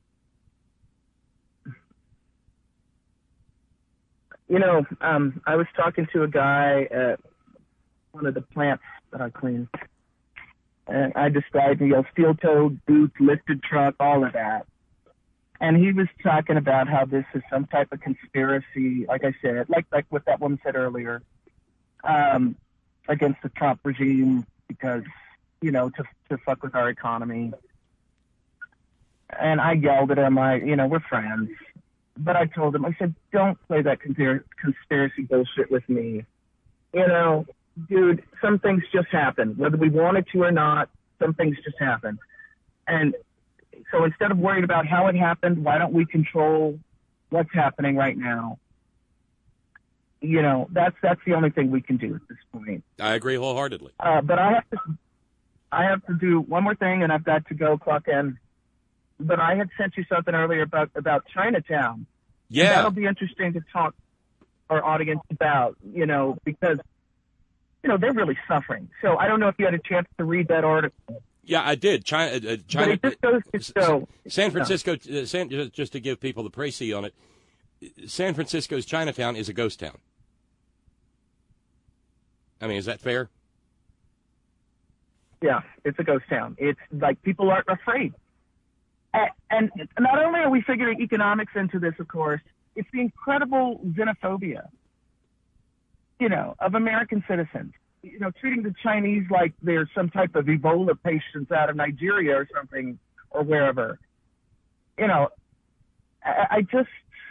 I was talking to a guy at one of the plants that I clean, and I described, steel-toed boots, lifted truck, all of that. And he was talking about how this is some type of conspiracy, like I said, like what that woman said earlier, against the Trump regime because, to fuck with our economy. And I yelled at him, we're friends. But I told him, I said, don't play that conspiracy bullshit with me. Dude, some things just happen. Whether we wanted to or not, some things just happen. And so instead of worrying about how it happened, why don't we control what's happening right now? That's the only thing we can do at this point. I agree wholeheartedly. But I have to do one more thing, and I've got to go clock in. But I had sent you something earlier about Chinatown. Yeah. And that'll be interesting to talk to our audience about, because, they're really suffering. So I don't know if you had a chance to read that article. Yeah, I did. China, but it just goes to show. San Francisco, just to give people the précis on it, San Francisco's Chinatown is a ghost town. I mean, is that fair? Yeah, it's a ghost town. It's like people aren't afraid. And not only are we figuring economics into this, of course, it's the incredible xenophobia, of American citizens, treating the Chinese like they're some type of Ebola patients out of Nigeria or something or wherever. I just,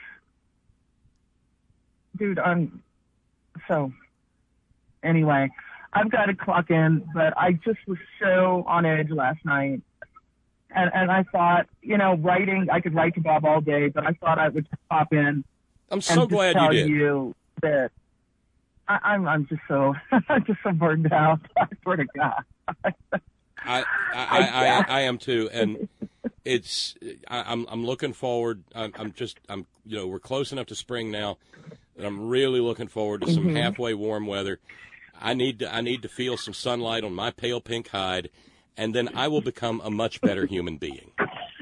dude, so anyway, I've got to clock in, but I just was so on edge last night. And I thought, writing, I could write to Bob all day, but I thought I would just pop in. I'm so glad you did. And tell you that I'm just so burned out. I swear to God. I am too, and I'm looking forward. We're close enough to spring now. And I'm really looking forward to some halfway warm weather. I need to feel some sunlight on my pale pink hide, and then I will become a much better human being.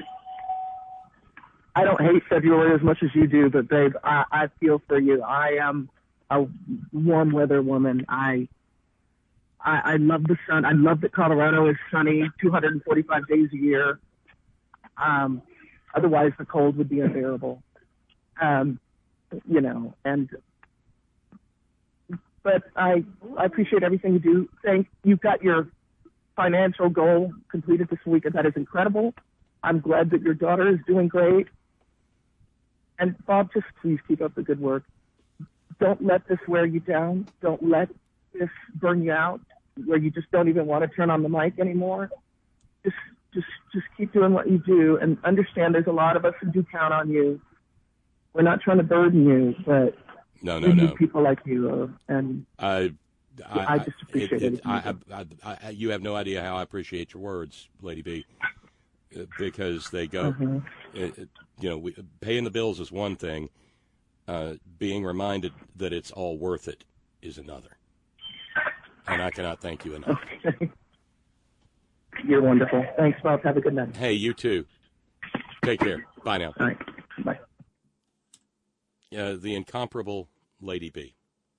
I don't hate February as much as you do, but babe, I feel for you. I am a warm weather woman. I love the sun. I love that Colorado is sunny 245 days a year. Otherwise the cold would be unbearable. But I appreciate everything you do. You've got your financial goal completed this week, and that is incredible. I'm glad that your daughter is doing great. And Bob, just please keep up the good work. Don't let this wear you down. Don't let this burn you out where you just don't even want to turn on the mic anymore. Just keep doing what you do, and understand there's a lot of us who do count on you. We're not trying to burden you, but no. need people like you, and I just appreciate it. You have no idea how I appreciate your words, Lady B, because they go. Paying the bills is one thing. Being reminded that it's all worth it is another. And I cannot thank you enough. Okay. You're wonderful. Thanks, Bob. Have a good night. Hey, you too. Take care. Bye now. All right. Bye. The incomparable Lady B.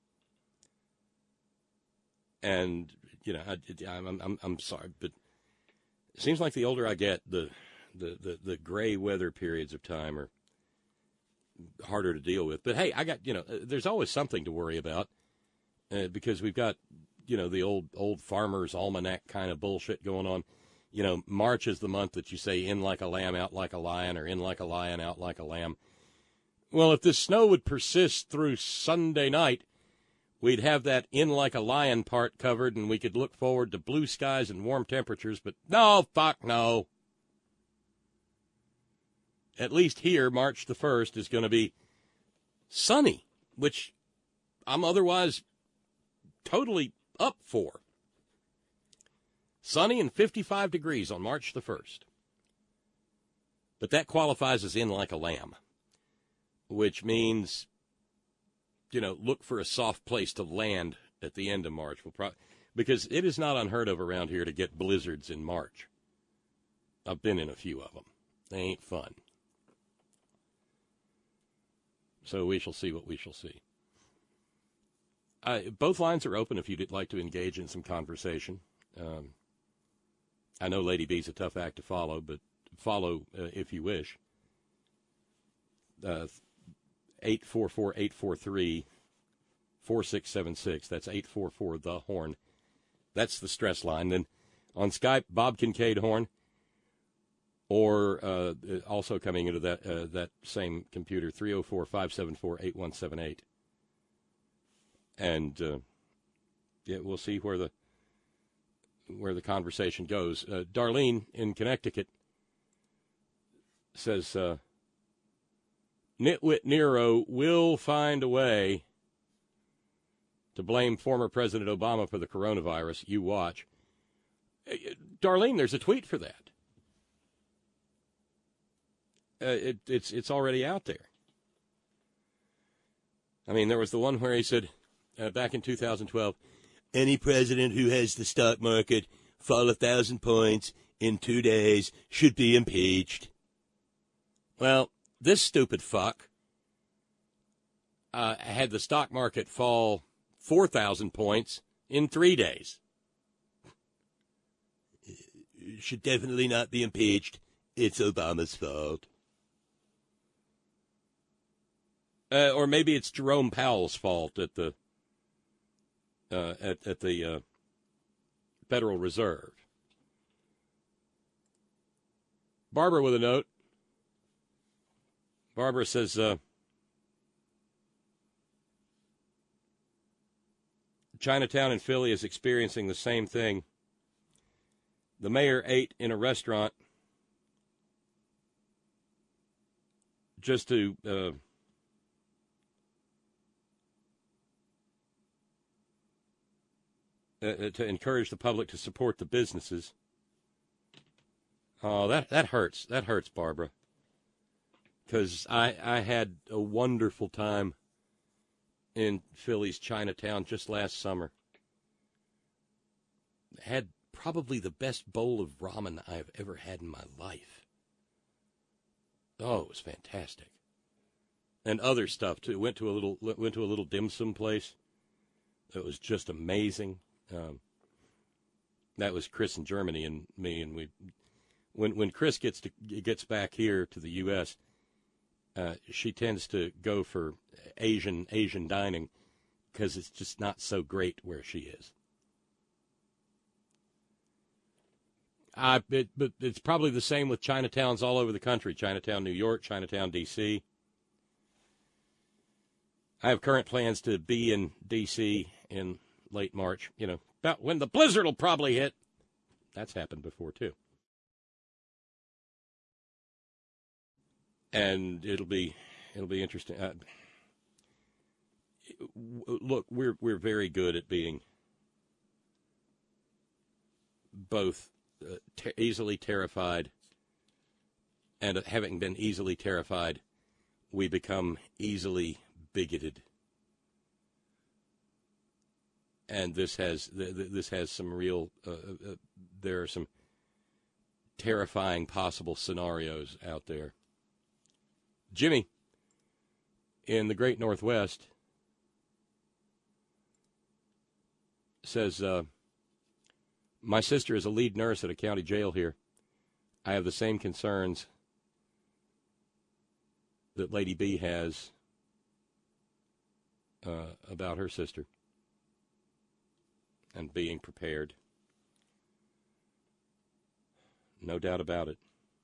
And, I'm sorry, but it seems like the older I get, the gray weather periods of time are harder to deal with. But, hey, there's always something to worry about because we've got, the old farmer's almanac kind of bullshit going on. March is the month that you say in like a lamb, out like a lion, or in like a lion, out like a lamb. Well, if this snow would persist through Sunday night, we'd have that in like a lion part covered, and we could look forward to blue skies and warm temperatures. But no, fuck no. At least here, March the 1st is going to be sunny, which I'm otherwise totally up for. Sunny and 55 degrees on March the 1st. But that qualifies as in like a lamb, which means, look for a soft place to land at the end of March. Because it is not unheard of around here to get blizzards in March. I've been in a few of them. They ain't fun. So we shall see what we shall see. Both lines are open if you'd like to engage in some conversation. I know Lady B's a tough act to follow, but follow if you wish. 844-843-4676. That's 844-THE-HORN. That's the stress line. Then on Skype, Bob Kincaid Horn, or also coming into that same computer, 304-574-8178. And we'll see where the conversation goes. Darlene in Connecticut says, Nitwit Nero will find a way to blame former President Obama for the coronavirus. You watch. Darlene, there's a tweet for that. It's already out there. I mean, there was the one where he said, back in 2012, any president who has the stock market fall 1,000 points in 2 days should be impeached. Well, this stupid fuck had the stock market fall 4,000 points in 3 days. Should definitely not be impeached. It's Obama's fault. Or maybe it's Jerome Powell's fault at the Federal Reserve. Barbara with a note. Barbara says, Chinatown in Philly is experiencing the same thing. The mayor ate in a restaurant just to encourage the public to support the businesses. Oh, that hurts. That hurts, Barbara. Because I had a wonderful time in Philly's Chinatown just last summer. Had probably the best bowl of ramen I have ever had in my life. Oh, it was fantastic. And other stuff too. Went to a little dim sum place. It was just amazing. That was Chris in Germany and me, and when Chris gets back here to the U.S., she tends to go for Asian dining because it's just not so great where she is. But it's probably the same with Chinatowns all over the country. Chinatown, New York, Chinatown, D.C. I have current plans to be in D.C. in late March, about when the blizzard will probably hit. That's happened before, too. And it'll be interesting. Look, we're very good at being both easily terrified, and having been easily terrified, we become easily bigoted. And this has some real. There are some terrifying possible scenarios out there. Jimmy, in the Great Northwest, says, my sister is a lead nurse at a county jail here. I have the same concerns that Lady B has about her sister and being prepared. No doubt about it.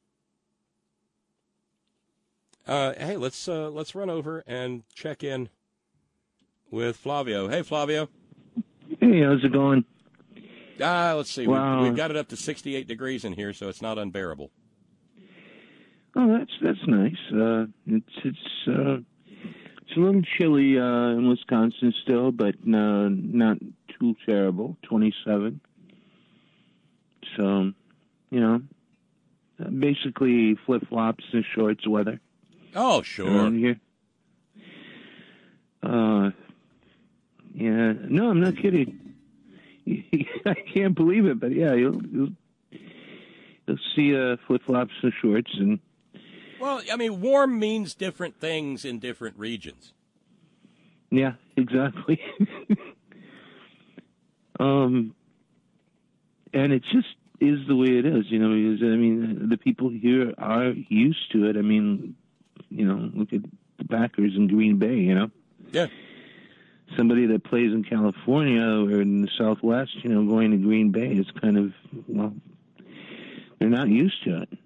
Hey, let's run over and check in with Flavio. Hey, Flavio. Hey, how's it going? Let's see. Wow. We've got it up to 68 degrees in here, so it's not unbearable. Oh, that's nice. It's a little chilly in Wisconsin still, but not too terrible. 27. So, basically flip-flops and shorts weather. Oh, sure. Around here. Yeah. No, I'm not kidding. I can't believe it, but yeah, you'll see flip-flops and shorts and. Well, I mean, warm means different things in different regions. Yeah, exactly. And it just is the way it is, because, the people here are used to it. I mean, look at the Packers in Green Bay, Yeah. Somebody that plays in California or in the Southwest, going to Green Bay is kind of, they're not used to it.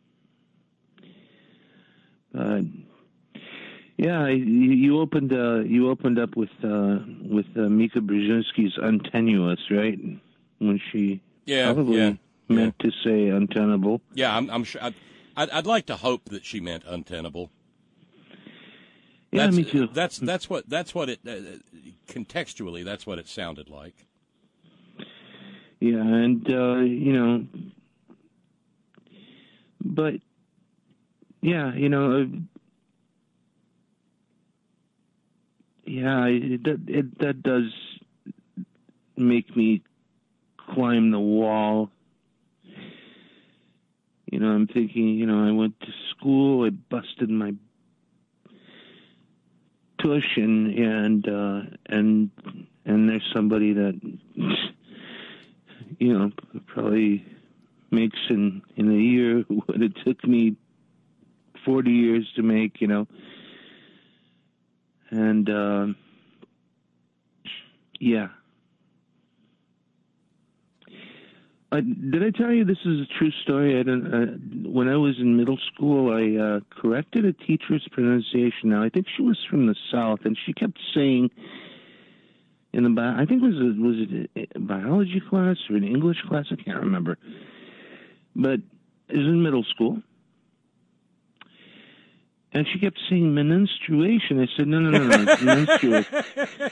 But yeah, you opened up with Mika Brzezinski's untenuous, right? When she probably meant to say untenable. Yeah, I'm sure. I'd like to hope that she meant untenable. Yeah, me too. That's what it contextually. That's what it sounded like. Yeah, and but yeah, that does make me climb the wall. I'm thinking, I went to school, I busted my tush, and there's somebody that probably makes in a year what it took me 40 years to make, and yeah. Did I tell you this is a true story? When I was in middle school, I corrected a teacher's pronunciation. Now, I think she was from the South, and she kept saying in the I think was it a biology class or an English class? I can't remember. But it was in middle school. And she kept saying menstruation. I said, no, it's menstruation.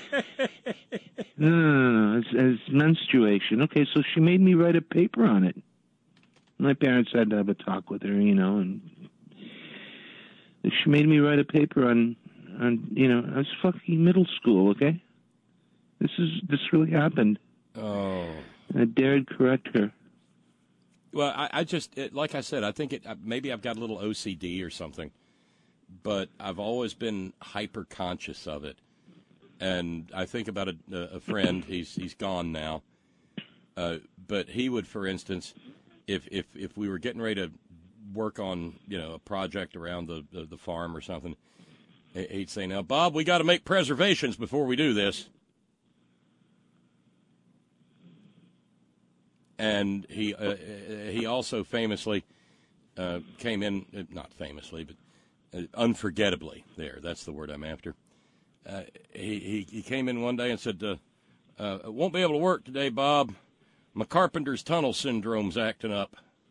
No, it's menstruation. Okay, so she made me write a paper on it. My parents had to have a talk with her, and she made me write a paper on And, you know, I was fucking middle school, okay? This really happened. Oh. I dared correct her. Well, I just, like I said, I think maybe I've got a little OCD or something, but I've always been hyper conscious of it. And I think about a friend. He's gone now, but he would, for instance, if we were getting ready to work on, you know, a project around the farm or something, he'd say, "Now, Bob, we got to make preservations before we do this." And he also famously came in, not famously, but unforgettably. That's the word I'm after. He came in one day and said, "Won't be able to work today, Bob. My carpenter's tunnel syndrome's acting up."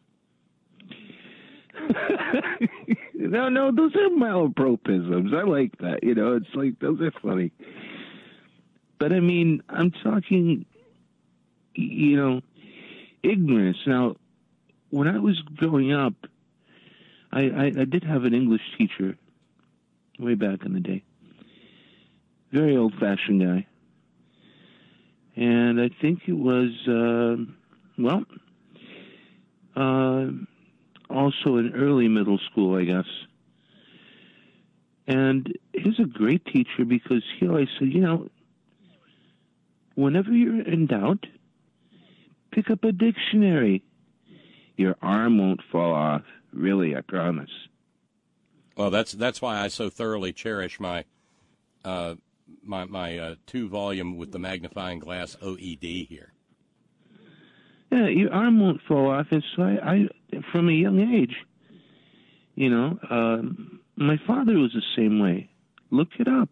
No, those are malapropisms. I like that. You know, it's like, those are funny. But, I mean, I'm talking, you know, ignorance. Now, when I was growing up, I did have an English teacher way back in the day. Very old-fashioned guy. And I think it was, also in early middle school, I guess. And he's a great teacher because he always said, you know, whenever you're in doubt, pick up a dictionary. Your arm won't fall off. Really, I promise. Well, that's why I so thoroughly cherish my my 2-volume with the magnifying glass OED here. Yeah, your arm won't fall off. And so I from a young age, you know, my father was the same way. Look it up.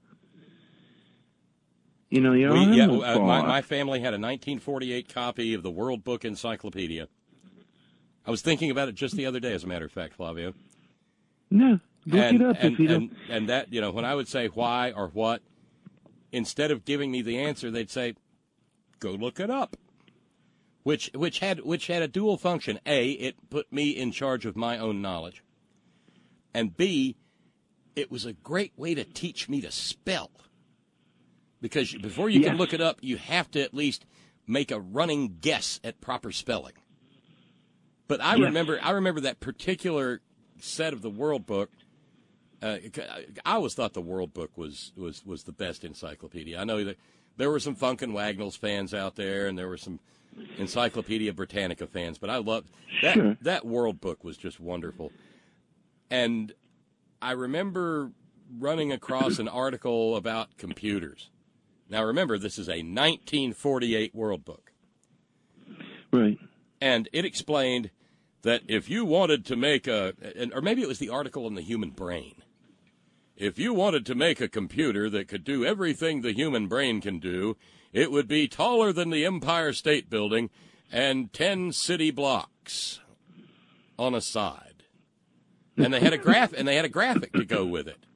You know, your arm won't fall off. My family had a 1948 copy of the World Book Encyclopedia. I was thinking about it just the other day, as a matter of fact, Flavio. No, look it up if you don't. And that, you know, when I would say why or what, instead of giving me the answer, they'd say, "Go look it up," which had a dual function. A, it put me in charge of my own knowledge, and B, it was a great way to teach me to spell. Because before you can look it up, you have to at least make a running guess at proper spelling. But I remember that particular set of the World Book. I always thought the World Book was the best encyclopedia. I know that there were some Funkin' Wagnalls fans out there, and there were some Encyclopedia Britannica fans, but I loved that. Sure. That World Book was just wonderful. And I remember running across an article about computers. Now, remember, this is a 1948 World Book. Right. And it explained that if you wanted to make or maybe it was the article on the human brain. If you wanted to make a computer that could do everything the human brain can do, it would be taller than the Empire State Building and 10 city blocks on a side. And they had a graphic to go with it.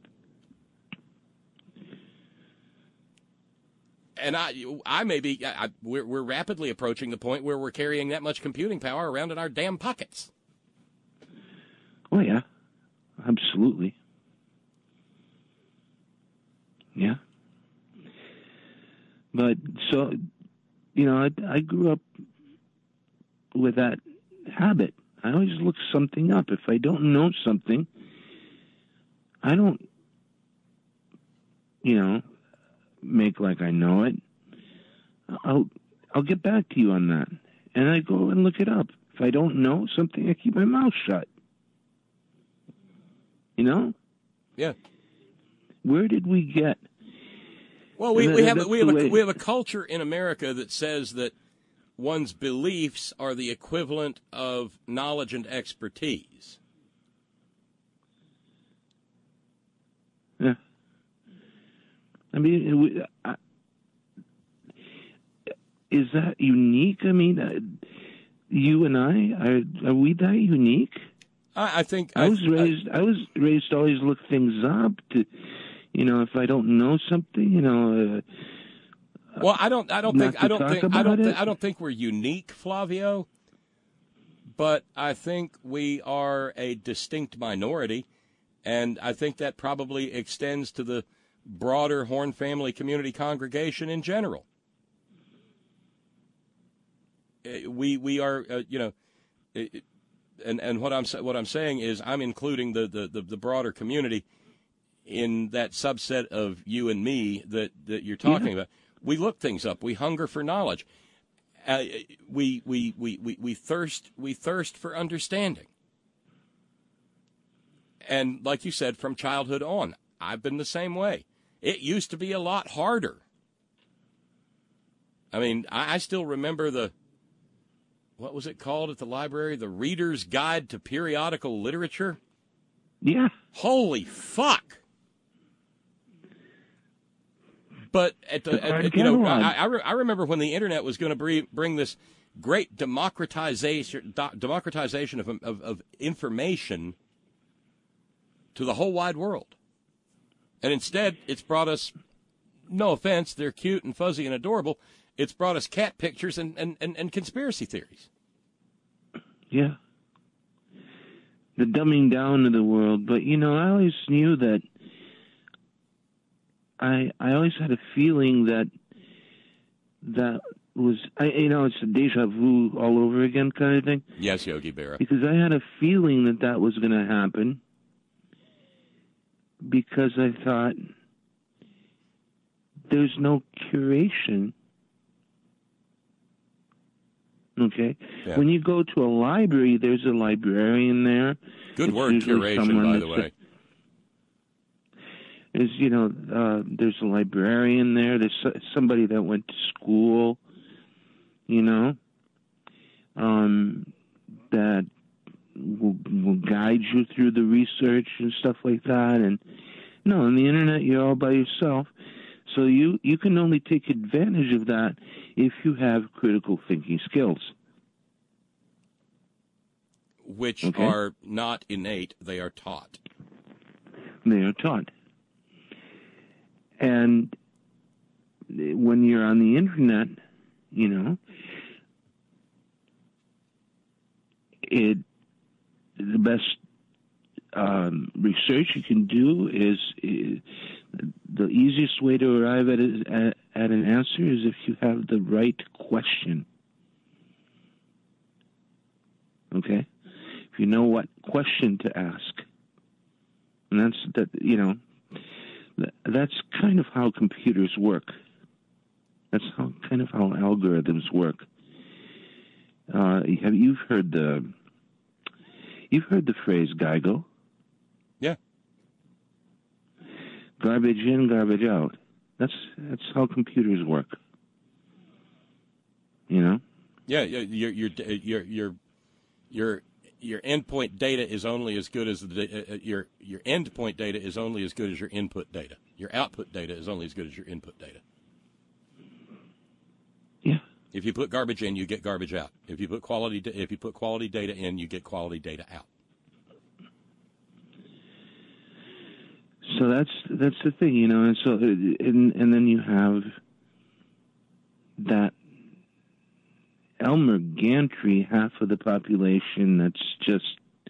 And we're rapidly approaching the point where we're carrying that much computing power around in our damn pockets. Oh, yeah. Absolutely. Yeah. But, so, you know, I grew up with that habit. I always look something up. If I don't know something, I don't, you know, make like I know it. I'll get back to you on that. And I go and look it up. If I don't know something, I keep my mouth shut. You know? Yeah. Where did we get? Well, we have a culture in America that says that one's beliefs are the equivalent of knowledge and expertise. Yeah. I mean, is that unique? I mean, you and I, are we that unique? I think I was raised to always look things up. To, you know, if I don't know something, you know. Well, I don't think we're unique, Flavio. But I think we are a distinct minority, And I think that probably extends to the broader Horn Family Community congregation in general. We are, and what I'm saying is I'm including the broader community in that subset of you and me that you're talking about. We look things up. We hunger for knowledge. We thirst for understanding. And like you said, from childhood on, I've been the same way. It used to be a lot harder. I mean, I still remember what was it called at the library? The Reader's Guide to Periodical Literature? Yeah. Holy fuck. But I remember when the internet was going to bring this great democratization of information to the whole wide world. And instead, it's brought us, no offense, they're cute and fuzzy and adorable, it's brought us cat pictures and conspiracy theories. Yeah. The dumbing down of the world. But, I always knew that I always had a feeling that was, it's a deja vu all over again kind of thing. Yes, Yogi Berra. Because I had a feeling that was going to happen because I thought there's no curation. Okay? Yeah. When you go to a library, there's a librarian there. Good word, curation, by the way. There's a librarian there. There's somebody that went to school, that will guide you through the research and stuff like that. And no, on the internet, you're all by yourself. So you can only take advantage of that if you have critical thinking skills. Which are not innate, they are taught. They are taught. And when you're on the internet, the best research you can do is the easiest way to arrive at an answer is if you have the right question. Okay? If you know what question to ask. And that's kind of how computers work. That's kind of how algorithms work. You've heard the phrase GIGO? Yeah. Garbage in, garbage out. That's how computers work. Yeah, your endpoint data is only as good as your endpoint data is only as good as your input data. Your output data is only as good as your input data. Yeah. If you put garbage in, you get garbage out. If you put quality data in, you get quality data out. So that's the thing, and so and then you have that Elmer Gantry, half of the population that's just,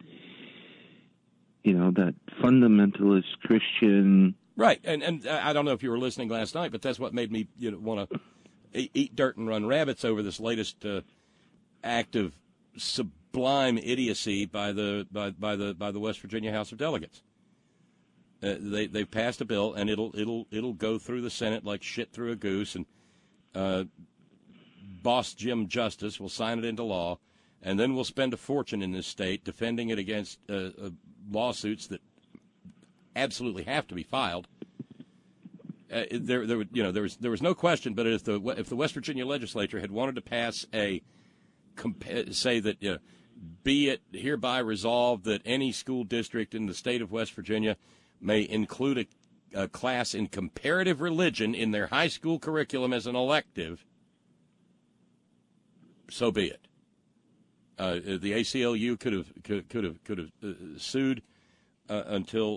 that fundamentalist Christian. Right, and I don't know if you were listening last night, but that's what made me want to eat dirt and run rabbits over this latest act of sublime idiocy by the West Virginia House of Delegates. They've passed a bill, and it'll go through the Senate like shit through a goose, and Boss Jim Justice will sign it into law, and then we'll spend a fortune in this state defending it against lawsuits that absolutely have to be filed. There was no question, but if the West Virginia legislature had wanted to pass say that be it hereby resolved that any school district in the state of West Virginia may include a class in comparative religion in their high school curriculum as an elective, so be it. The ACLU could have sued until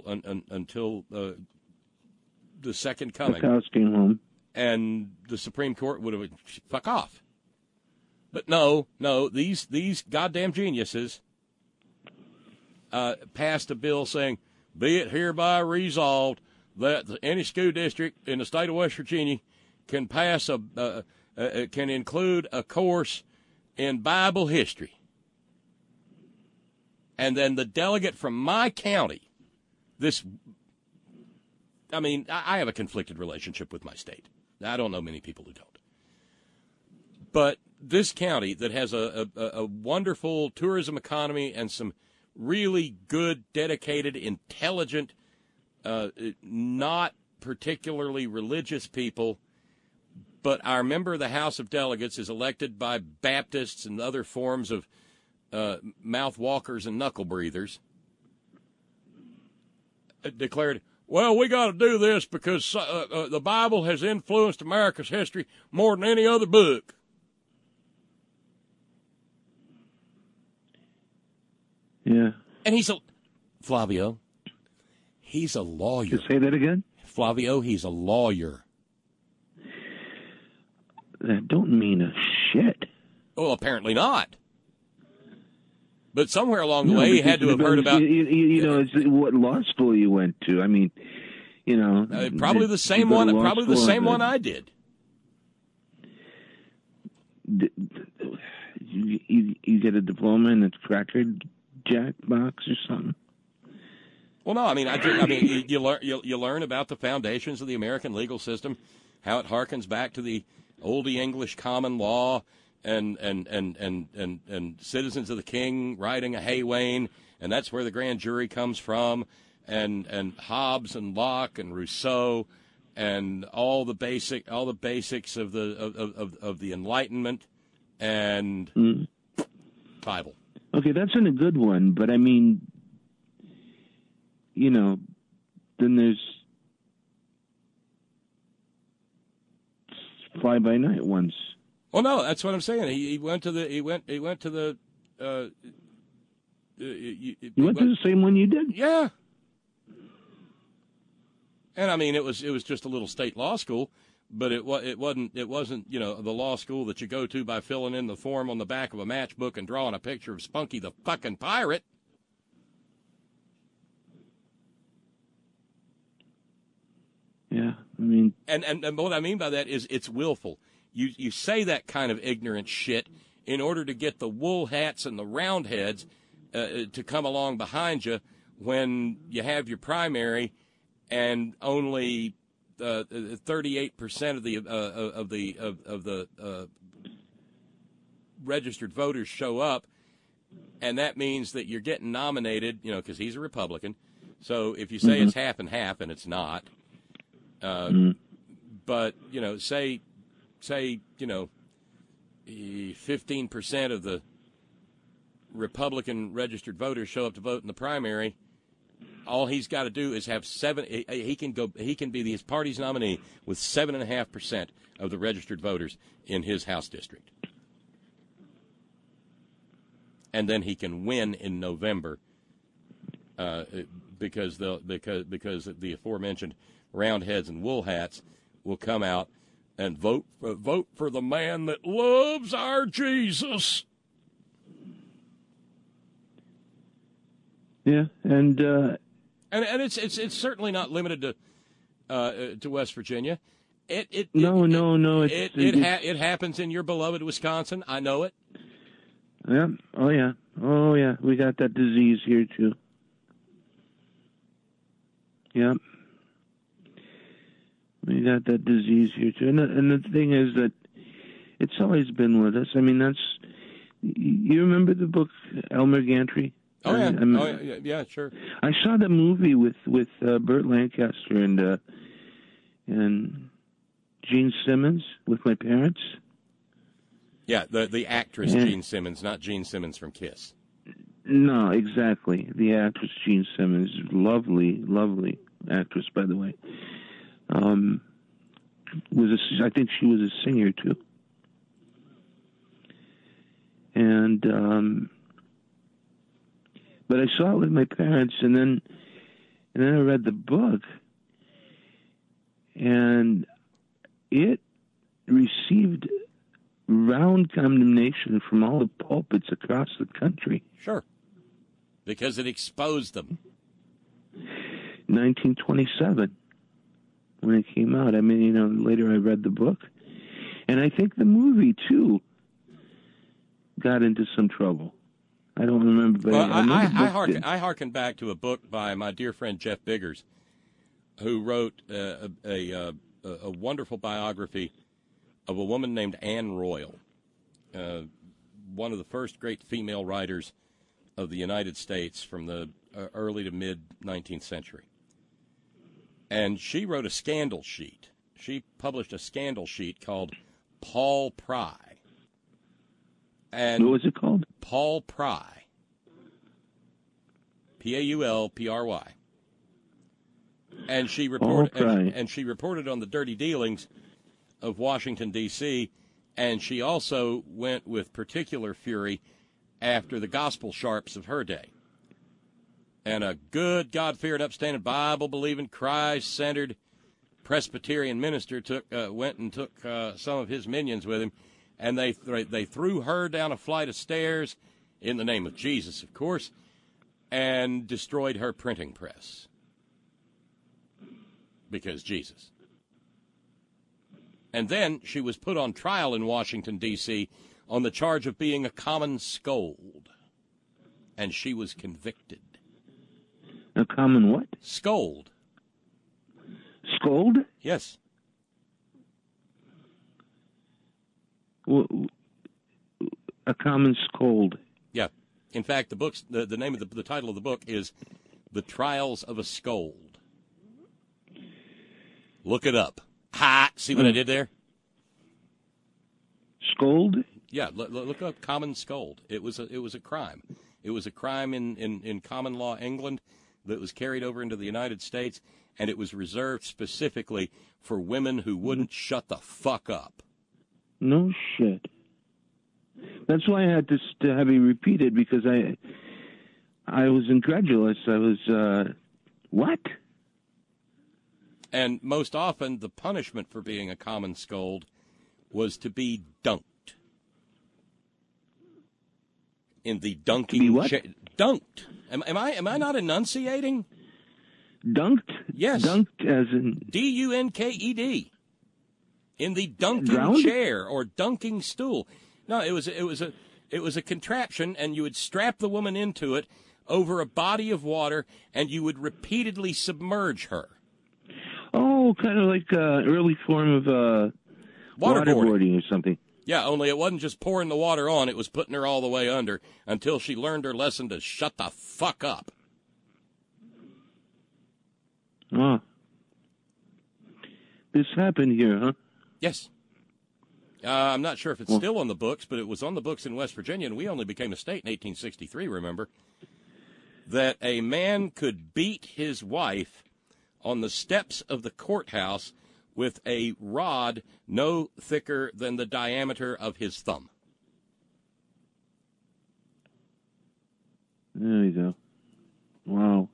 the second coming. The cows came home. And the Supreme Court would have fuck off. But no, these goddamn geniuses passed a bill saying, be it hereby resolved that any school district in the state of West Virginia can pass can include a course in Bible history. And then the delegate from my county, I have a conflicted relationship with my state. I don't know many people who don't. But this county that has a wonderful tourism economy and some really good, dedicated, intelligent, not particularly religious people, but our member of the House of Delegates is elected by Baptists and other forms of mouth walkers and knuckle breathers, declared, well, we got to do this because the Bible has influenced America's history more than any other book. Yeah. And Flavio, he's a lawyer. Say that again? Flavio, he's a lawyer. That don't mean a shit. Well, apparently not. But somewhere along the way, he had to have heard about... it's what law school you went to. I mean, probably the same one. Probably the same one I did. You get a diploma in a Cracker Jack box or something? Well, no. You learn about the foundations of the American legal system, how it harkens back to the old English common law. And citizens of the king riding a hay wain, and that's where the grand jury comes from, and Hobbes and Locke and Rousseau, and all the basics of the Enlightenment and Bible. Okay, that's a good one, but I mean, then there's fly by night ones. Well, no, that's what I'm saying. He went to the. You went to the same one you did? Yeah. And I mean, it was just a little state law school, but it wasn't the law school that you go to by filling in the form on the back of a matchbook and drawing a picture of Spunky the fucking pirate. Yeah, I mean, and what I mean by that is it's willful. You say that kind of ignorant shit in order to get the wool hats and the roundheads to come along behind you when you have your primary and only 38% of the registered voters show up, and that means that you're getting nominated, because he's a Republican. So if you say it's half and half, and it's not, but say 15% of the Republican registered voters show up to vote in the primary. All he's got to do is have he can be his party's nominee with 7.5% of the registered voters in his House district. And then he can win in November because the aforementioned roundheads and wool hats will come out and vote for the man that loves our Jesus. Yeah, and it's certainly not limited to West Virginia. It happens in your beloved Wisconsin. I know it. Yeah. Oh yeah. We got that disease here too. Yeah. We got that disease here too, and the thing is that it's always been with us. I mean, you remember the book Elmer Gantry? Oh yeah, yeah, sure. I saw the movie with Burt Lancaster and Gene Simmons with my parents. Yeah, the actress Gene Simmons, not Gene Simmons from Kiss. No, exactly. The actress Gene Simmons, lovely, lovely actress, by the way. I think she was a singer too. And but I saw it with my parents, and then I read the book, and it received round condemnation from all the pulpits across the country. Sure, because it exposed them. 1927 when it came out. I mean, you know, later I read the book. And I think the movie, too, got into some trouble. I don't remember. But well, I harken back to a book by my dear friend Jeff Biggers, who wrote a wonderful biography of a woman named Anne Royal, one of the first great female writers of the United States from the early to mid-19th century. And she wrote a scandal sheet. She published a scandal sheet called Paul Pry. And what was it called? Paul Pry. Paulpry. And she reported on the dirty dealings of Washington, D.C., and she also went with particular fury after the gospel sharps of her day. And a good, God-fearing, upstanding, Bible-believing, Christ-centered Presbyterian minister went and took some of his minions with him, and they threw her down a flight of stairs, in the name of Jesus, of course, and destroyed her printing press. Because Jesus. And then she was put on trial in Washington, D.C., on the charge of being a common scold. And she was convicted. A common what? Scold. Scold? Yes. Well, a common scold. Yeah. In fact, the name of the title of the book is The Trials of a Scold. Look it up. Ha! See what I did there? Scold? Yeah, look up common scold. It was a crime. It was a crime in common law England that was carried over into the United States, and it was reserved specifically for women who wouldn't shut the fuck up. No shit. That's why I had to have it repeated, because I was incredulous. I was, what? And most often, the punishment for being a common scold was to be dunked. In the dunking... Dunked. Am I not enunciating? Dunked? Yes. Dunked as in... D-U-N-K-E-D. In the dunking Drowned? chair or dunking stool. No, it was a contraption, and you would strap the woman into it over a body of water, and you would repeatedly submerge her. Oh, kind of like early form of waterboarding or something. Yeah, only it wasn't just pouring the water on, it was putting her all the way under until she learned her lesson to shut the fuck up. Oh. This happened here, huh? Yes. I'm not sure if it's still on the books, but it was on the books in West Virginia, and we only became a state in 1863, remember, that a man could beat his wife on the steps of the courthouse with a rod no thicker than the diameter of his thumb. There you go. Wow.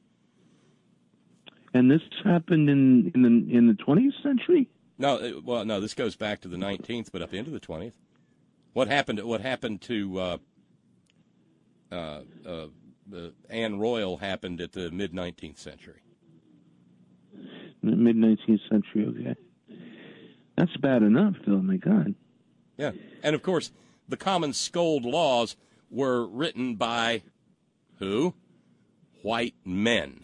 And this happened in the 20th century? No, no. This goes back to the 19th, but up into the 20th. What happened to Anne Royal happened at the mid 19th century. Mid 19th century. Okay, that's bad enough, though. My God. Yeah, and of course, the common scold laws were written by who? White men.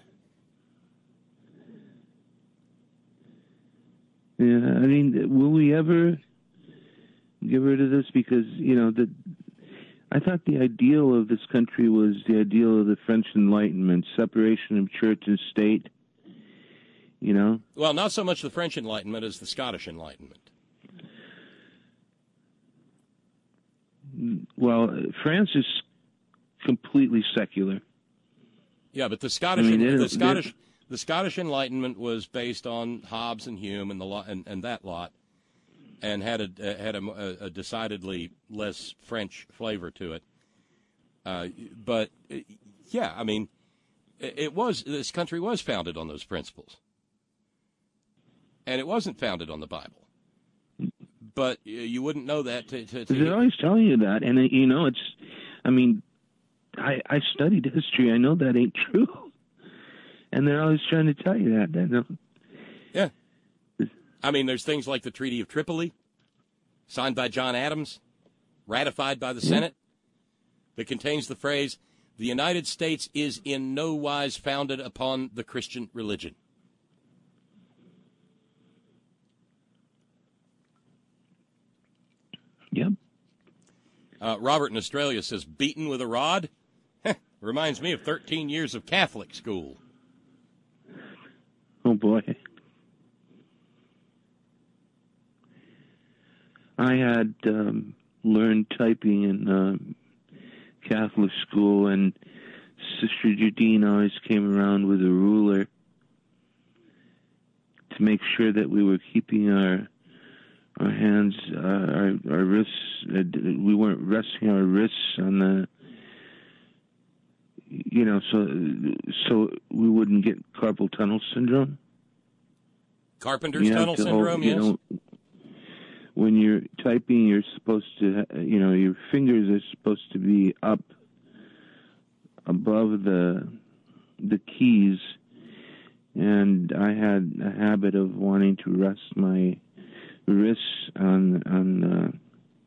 Yeah, I mean, will we ever get rid of this? Because, you know, I thought the ideal of this country was the ideal of the French Enlightenment, separation of church and state, you know? Well, not so much the French Enlightenment as the Scottish Enlightenment. Well, France is completely secular. Yeah, but the Scottish the Scottish Enlightenment was based on Hobbes and Hume and and that lot, and had a decidedly less French flavor to it. But yeah, I mean, this country was founded on those principles, and it wasn't founded on the Bible. But you wouldn't know that. They're always telling you that, and you know, I studied history. I know that ain't true. And they're always trying to tell you that. They don't. Yeah. I mean, there's things like the Treaty of Tripoli, signed by John Adams, ratified by the Senate, that contains the phrase, "The United States is in no wise founded upon the Christian religion." Yep. Robert in Australia says, beaten with a rod? Reminds me of 13 years of Catholic school. Oh, boy. I had learned typing in Catholic school, and Sister Judine always came around with a ruler to make sure that we were keeping our hands, our wrists, we weren't resting our wrists on the, so we wouldn't get carpal tunnel syndrome. Carpenter's tunnel syndrome, yes. When you're typing, you're supposed to, your fingers are supposed to be up above the keys, and I had a habit of wanting to rest my wrists on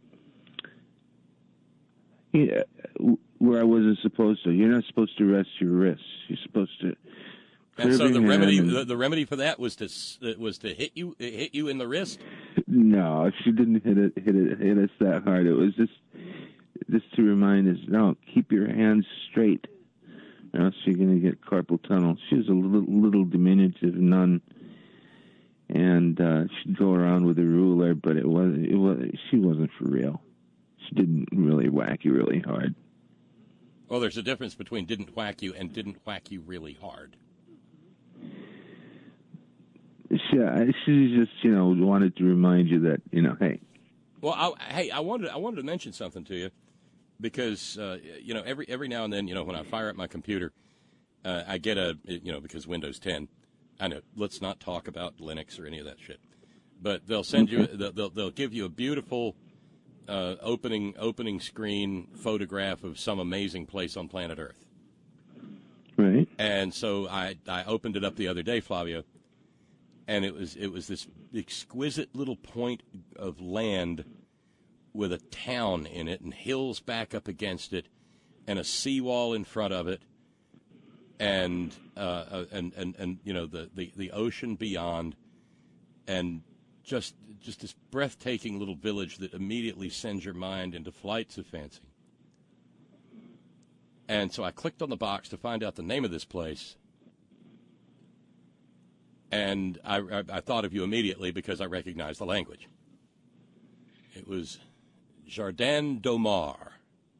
where I wasn't supposed to. You're not supposed to rest your wrists. You're supposed to. And so the remedy for that was to hit you in the wrist. No, she didn't hit us that hard. It was just to remind us, no, keep your hands straight, or else you're going to get carpal tunnel. She was a little diminutive nun, and she'd go around with a ruler, but she wasn't for real. She didn't really whack you really hard. Well, there's a difference between didn't whack you and didn't whack you really hard. She just, wanted to remind you that, hey. Well, I wanted to mention something to you because, every now and then, when I fire up my computer, I get because Windows 10, I know, let's not talk about Linux or any of that shit, but they'll send you, they'll give you a beautiful opening screen photograph of some amazing place on planet Earth. Right. And so I opened it up the other day, Flavio. And it was this exquisite little point of land with a town in it and hills back up against it and a seawall in front of it and the ocean beyond and just this breathtaking little village that immediately sends your mind into flights of fancy. And so I clicked on the box to find out the name of this place. And I thought of you immediately because I recognized the language. It was Jardin d'Omar,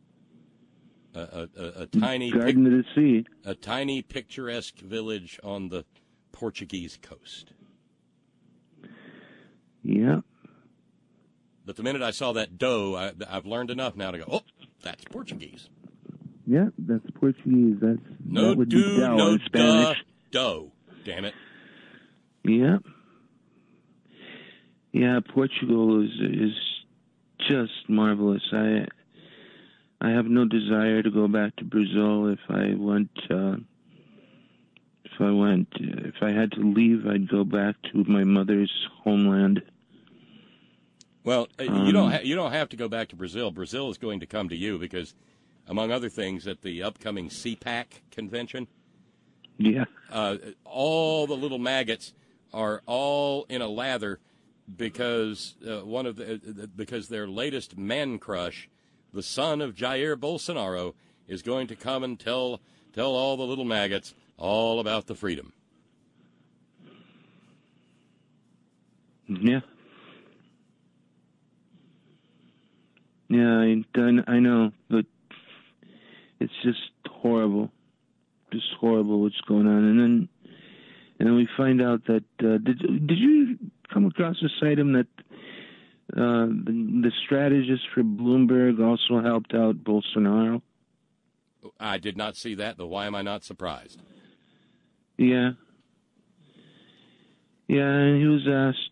a tiny Garden of the Sea, a tiny picturesque village on the Portuguese coast. Yeah. But the minute I saw that dough, I've learned enough now to go, oh, that's Portuguese. Yeah, that's Portuguese. That would be no Spanish. Dough. Damn it. Yeah. Yeah, Portugal is just marvelous. I have no desire to go back to Brazil. If I had to leave, I'd go back to my mother's homeland. Well, you don't have to go back to Brazil. Brazil is going to come to you because, among other things, at the upcoming CPAC convention, all the little maggots are all in a lather because because their latest man crush, the son of Jair Bolsonaro, is going to come and tell all the little maggots all about the freedom. Yeah. Yeah, I know, but it's just horrible. Just horrible what's going on. And then we find out that did you come across this item that the strategist for Bloomberg also helped out Bolsonaro? I did not see that, though. Why am I not surprised? Yeah. Yeah, and he was asked,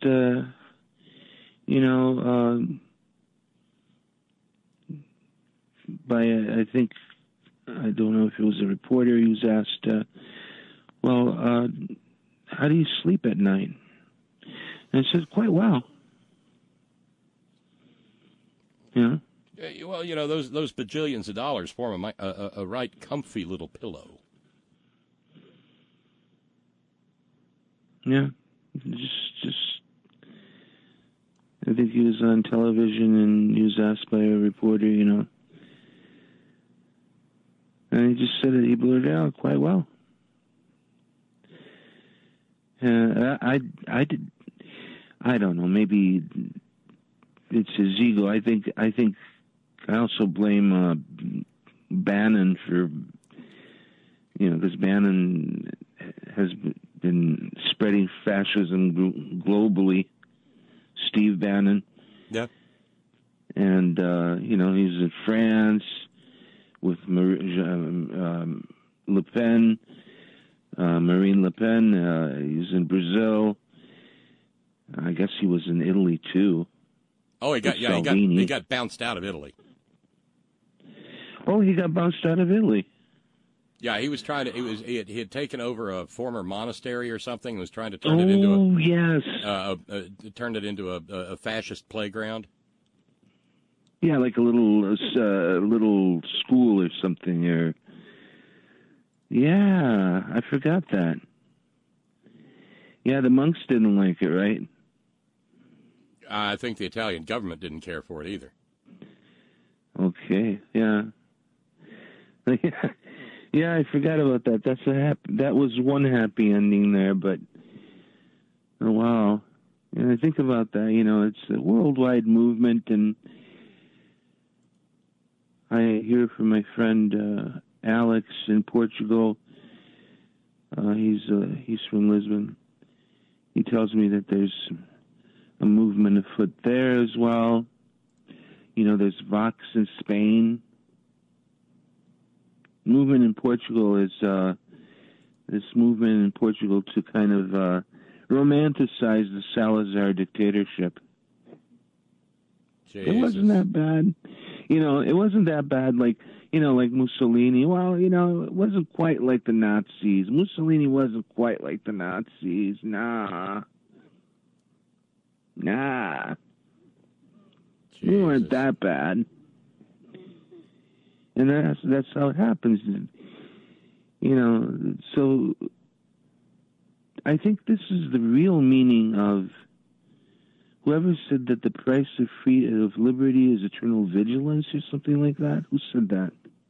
by, I don't know if it was a reporter, he was asked, well, how do you sleep at night? And I said, quite well. Yeah. Well, those bajillions of dollars form a right comfy little pillow. Yeah. Just. I think he was on television and he was asked by a reporter, and he just said that he blurted out quite well. I don't know. Maybe it's his ego. I think. I also blame Bannon for, because Bannon has been spreading fascism globally. Steve Bannon. Yeah. And, he's in France with Marine Le Pen. He's in Brazil. I guess he was in Italy, too. Oh, he got bounced out of Italy. Oh, he got bounced out of Italy. Yeah, he was trying to. He had taken over a former monastery or something. And was trying to turn it into turned it into a fascist playground. Yeah, like a little school or something. Yeah, I forgot that. Yeah, the monks didn't like it, right? I think the Italian government didn't care for it either. Okay, yeah. Yeah, I forgot about that. That was one happy ending there, but oh wow. And I think about that, it's a worldwide movement, and I hear from my friend Alex in Portugal. He's from Lisbon. He tells me that there's a movement afoot there as well. There's Vox in Spain. Movement in Portugal is this movement in Portugal to kind of romanticize the Salazar dictatorship. Jesus. It wasn't that bad. It wasn't that bad like Mussolini. Well, it wasn't quite like the Nazis. Mussolini wasn't quite like the Nazis. Nah. Jesus. We weren't that bad. And that's how it happens. So I think this is the real meaning of whoever said that the price of liberty is eternal vigilance or something like that. Who said that?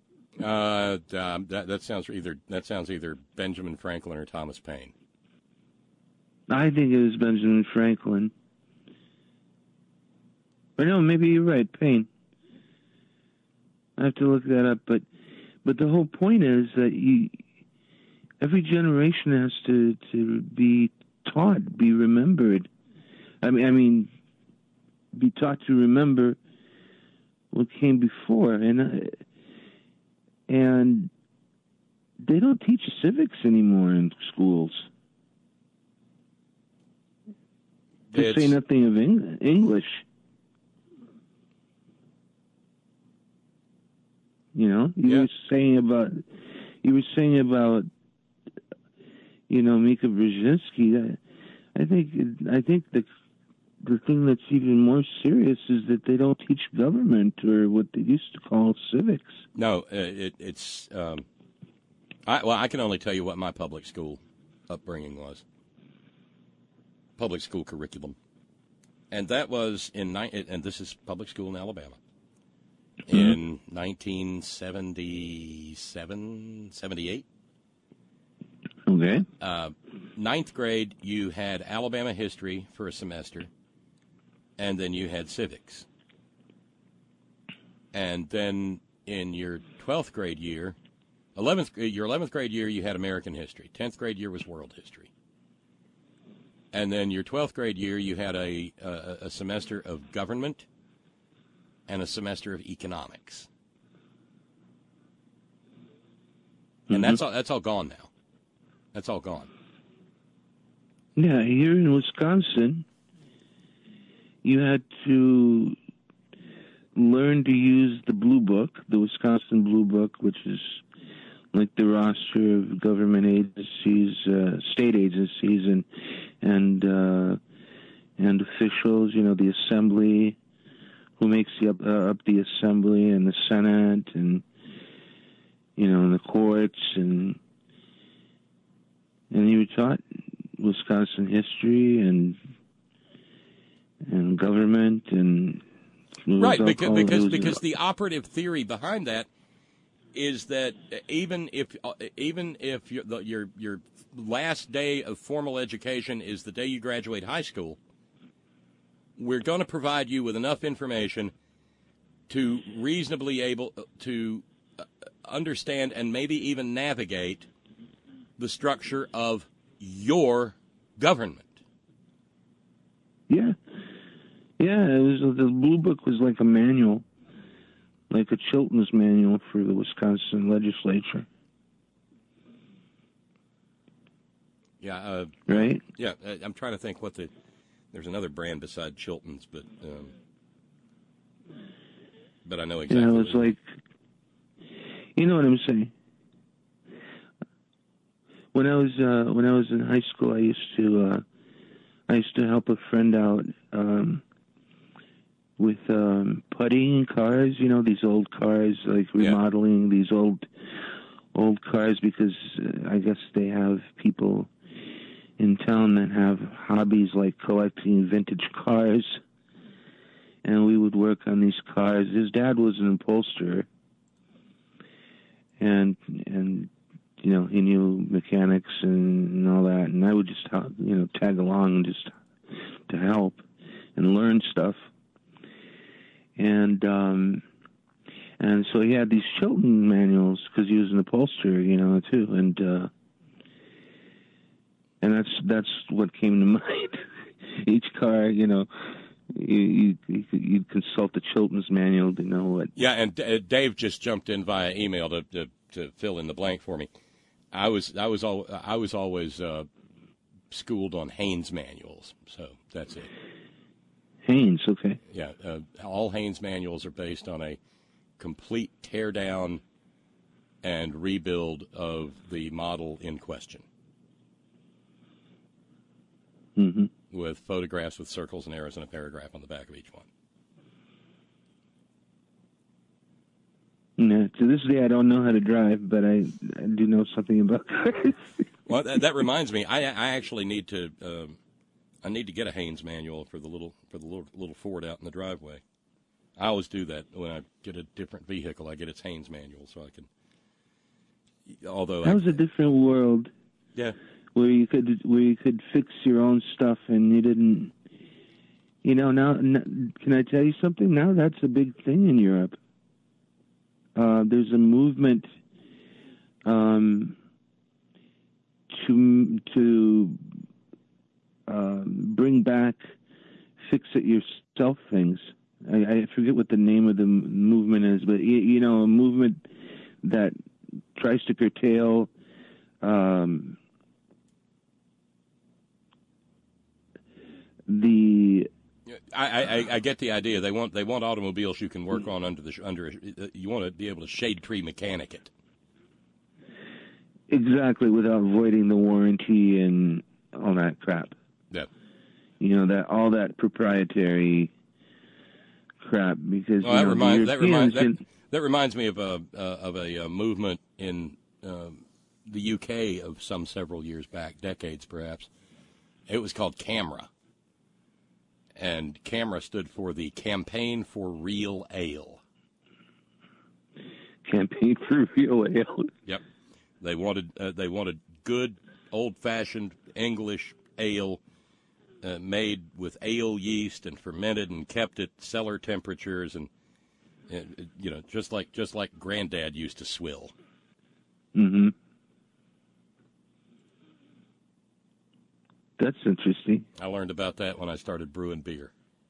That sounds either Benjamin Franklin or Thomas Paine. I think it was Benjamin Franklin. But no, maybe you're right, Paine. I have to look that up, but the whole point is that every generation has to be taught, be remembered. I mean, be taught to remember what came before, and they don't teach civics anymore in schools. To say nothing of English. You were saying about Mika Brzezinski. I think the thing that's even more serious is that they don't teach government or what they used to call civics. No, it's. I can only tell you what my public school upbringing was. Public school curriculum, and that was and this is public school in Alabama. In 1977, 78. Okay. Ninth grade, you had Alabama history for a semester, and then you had civics. And then in your 12th grade year, your 11th grade year, you had American history. 10th grade year was world history. And then your 12th grade year, you had a semester of government and a semester of economics. And that's all gone now. That's all gone. Yeah, here in Wisconsin, you had to learn to use the Blue Book, the Wisconsin Blue Book, which is like the roster of government agencies, state agencies, and officials. The assembly, who makes up the assembly, and the Senate, and and the courts, and you were taught Wisconsin history and government and right, because the operative theory behind that is that even if your last day of formal education is the day you graduate high school, we're going to provide you with enough information to reasonably able to understand and maybe even navigate the structure of your government. Yeah. Yeah, the Blue Book was like a manual, like a Chilton's manual for the Wisconsin legislature. Yeah. Right? Yeah, I'm trying to think there's another brand beside Chilton's, but I know exactly. Yeah, it was like, you know what I'm saying? When I was in high school, I used to help a friend out with puttying cars. These old cars, like remodeling these old cars, because I guess they have people in town that have hobbies like collecting vintage cars, and we would work on these cars. His dad was an upholsterer, and he knew mechanics and all that, and I would just tag along just to help and learn stuff. And so he had these Chilton manuals because he was an upholsterer, too, and that's what came to mind. Each car, you consult the Chilton's manual to know what. Yeah, and Dave just jumped in via email to fill in the blank for me. I was always schooled on Haynes manuals, so that's it. Haynes, okay. Yeah, all Haynes manuals are based on a complete tear down and rebuild of the model in question. Mm-hmm. With photographs with circles and arrows and a paragraph on the back of each one. Yeah, to this day, I don't know how to drive, but I do know something about cars. Well, that reminds me, I actually need to get a Haynes manual for the little Ford out in the driveway. I always do that when I get a different vehicle. I get its Haynes manual so I can. Although that was a different world. Yeah. Where you could fix your own stuff and you didn't. Now can I tell you something? Now that's a big thing in Europe. There's a movement to bring back fix-it-yourself things. I forget what the name of the movement is, but a movement that tries to curtail the. I get the idea. They want automobiles you can work on under. You want to be able to shade tree mechanic it. Exactly, without voiding the warranty and all that crap. Yeah. That all that proprietary crap, because that reminds me of a movement in the UK of several years back, decades perhaps. It was called CAMRA. And CAMRA stood for the Campaign for Real Ale. Campaign for Real Ale. Yep, they wanted good old-fashioned English ale made with ale yeast and fermented and kept at cellar temperatures and just like Granddad used to swill. Mm-hmm. That's interesting. I learned about that when I started brewing beer.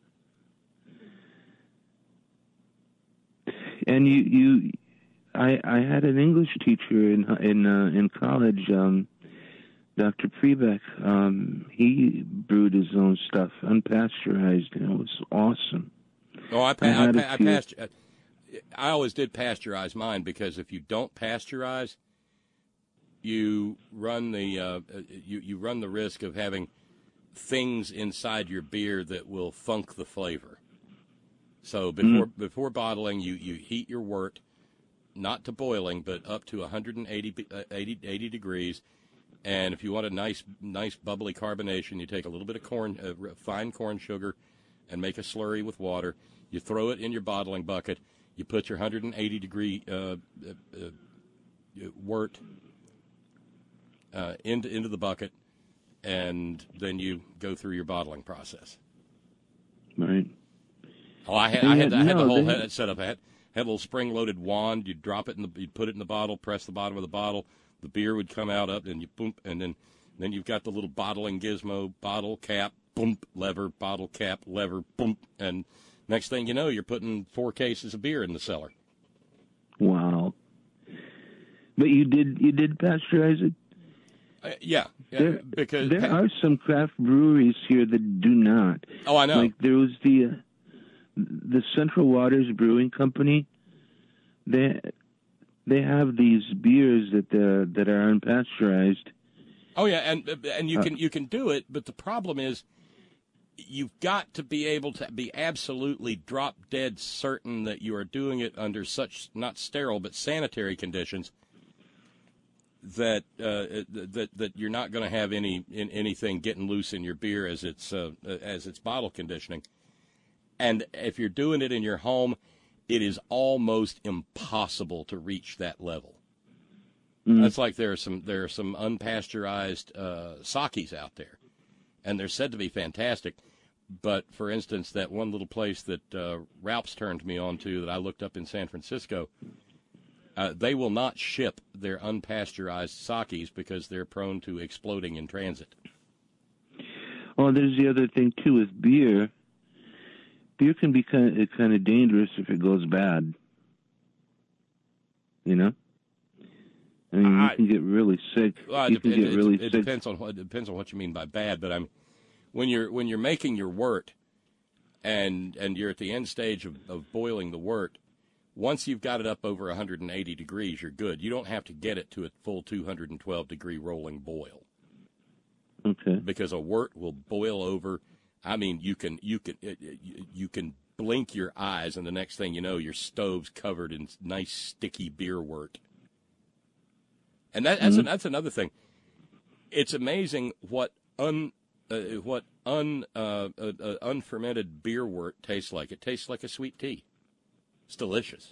And I had an English teacher in college, Dr. Prebeck. He brewed his own stuff, unpasteurized, and it was awesome. Oh, I always did pasteurize mine, because if you don't pasteurize, you run the you run the risk of having things inside your beer that will funk the flavor. So before bottling, you heat your wort, not to boiling, but up to 180 degrees. And if you want a nice bubbly carbonation, you take a little bit of fine corn sugar and make a slurry with water. You throw it in your bottling bucket. You put your 180 degree wort into the bucket, and then you go through your bottling process. Right. Oh, I had the whole setup. I had a little spring-loaded wand. You'd drop it you'd put it in the bottle, press the bottom of the bottle. The beer would come out up, and you boom, and then you've got the little bottling gizmo, bottle cap, boom, lever, bottle cap, lever, boom, and next thing you know, you're putting 4 cases of beer in the cellar. Wow. But you did pasteurize it? Yeah, because there are some craft breweries here that do not. Oh, I know. Like there was the Central Waters Brewing Company. They have these beers that are unpasteurized. Oh yeah, and you can do it, but the problem is you've got to be able to be absolutely drop dead certain that you are doing it under such not sterile but sanitary conditions that that you're not going to have anything getting loose in your beer as it's bottle conditioning. And if you're doing it in your home, it is almost impossible to reach that level. That's like there are some unpasteurized sakis out there, and they're said to be fantastic. But for instance, that one little place that Ralph's turned me on to that I looked up in San Francisco, they will not ship their unpasteurized sakis because they're prone to exploding in transit. Well, there's the other thing too with beer. Beer can be kind of dangerous if it goes bad. You know, I mean, you can get really sick. Well, it depends on what you mean by bad. But when you're making your wort, and you're at the end stage of boiling the wort, once you've got it up over 180 degrees, you're good. You don't have to get it to a full 212 degree rolling boil. Okay. Because a wort will boil over. I mean, you can blink your eyes, and the next thing you know, your stove's covered in nice sticky beer wort. And that's another thing. It's amazing what unfermented beer wort tastes like. It tastes like a sweet tea. It's delicious.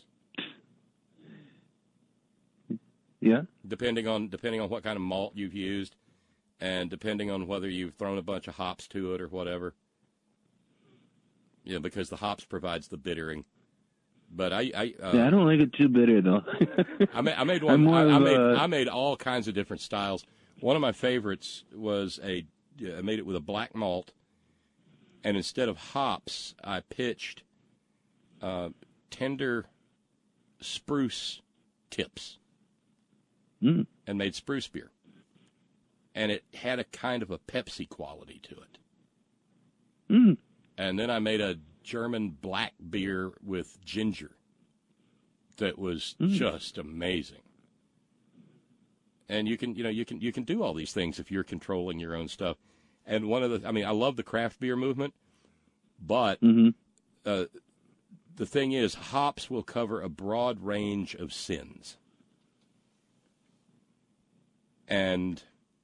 Yeah. Depending on what kind of malt you've used, and depending on whether you've thrown a bunch of hops to it or whatever. Yeah, because the hops provides the bittering. But I don't like it too bitter though. I made one. I made all kinds of different styles. One of my favorites was I made it with a black malt, and instead of hops, I pitched tender spruce tips and made spruce beer. And it had a kind of a Pepsi quality to it. And then I made a German black beer with ginger that was just amazing. And you can do all these things if you're controlling your own stuff. And I love the craft beer movement, but the thing is, hops will cover a broad range of sins. And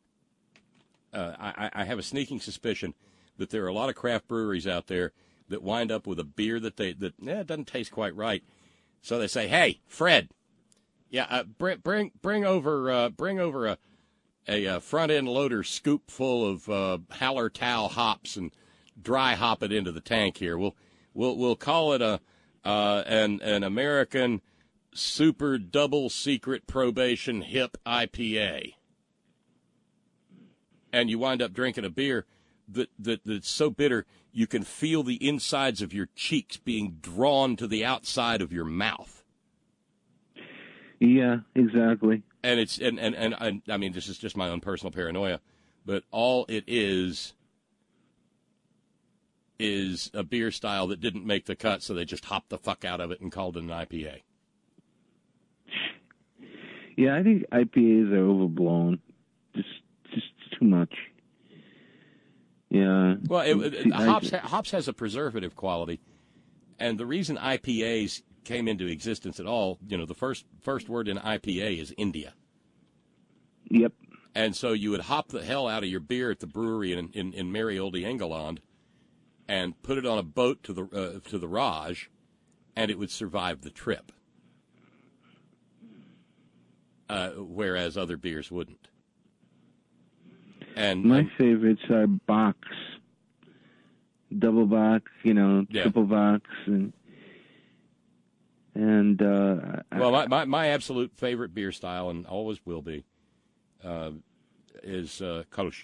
I have a sneaking suspicion that there are a lot of craft breweries out there that wind up with a beer that it doesn't taste quite right. So they say, "Hey, Fred, bring over a front end loader scoop full of Hallertau hops and dry hop it into the tank here. We'll call it an American super double secret probation hip IPA." And you wind up drinking a beer that's so bitter you can feel the insides of your cheeks being drawn to the outside of your mouth. Yeah, exactly. And it's and I mean, this is just my own personal paranoia, but all it is a beer style that didn't make the cut, so they just hopped the fuck out of it and called it an IPA. Yeah, I think IPAs are overblown. Just too much. Yeah. Well, hops has a preservative quality, and the reason IPAs came into existence at all, the first word in IPA is India. Yep. And so you would hop the hell out of your beer at the brewery in merry old England and put it on a boat to the Raj, and it would survive the trip. Whereas other beers wouldn't. And my favorites are Box, double Box, triple Box, and well, my absolute favorite beer style, and always will be, is Kolsch.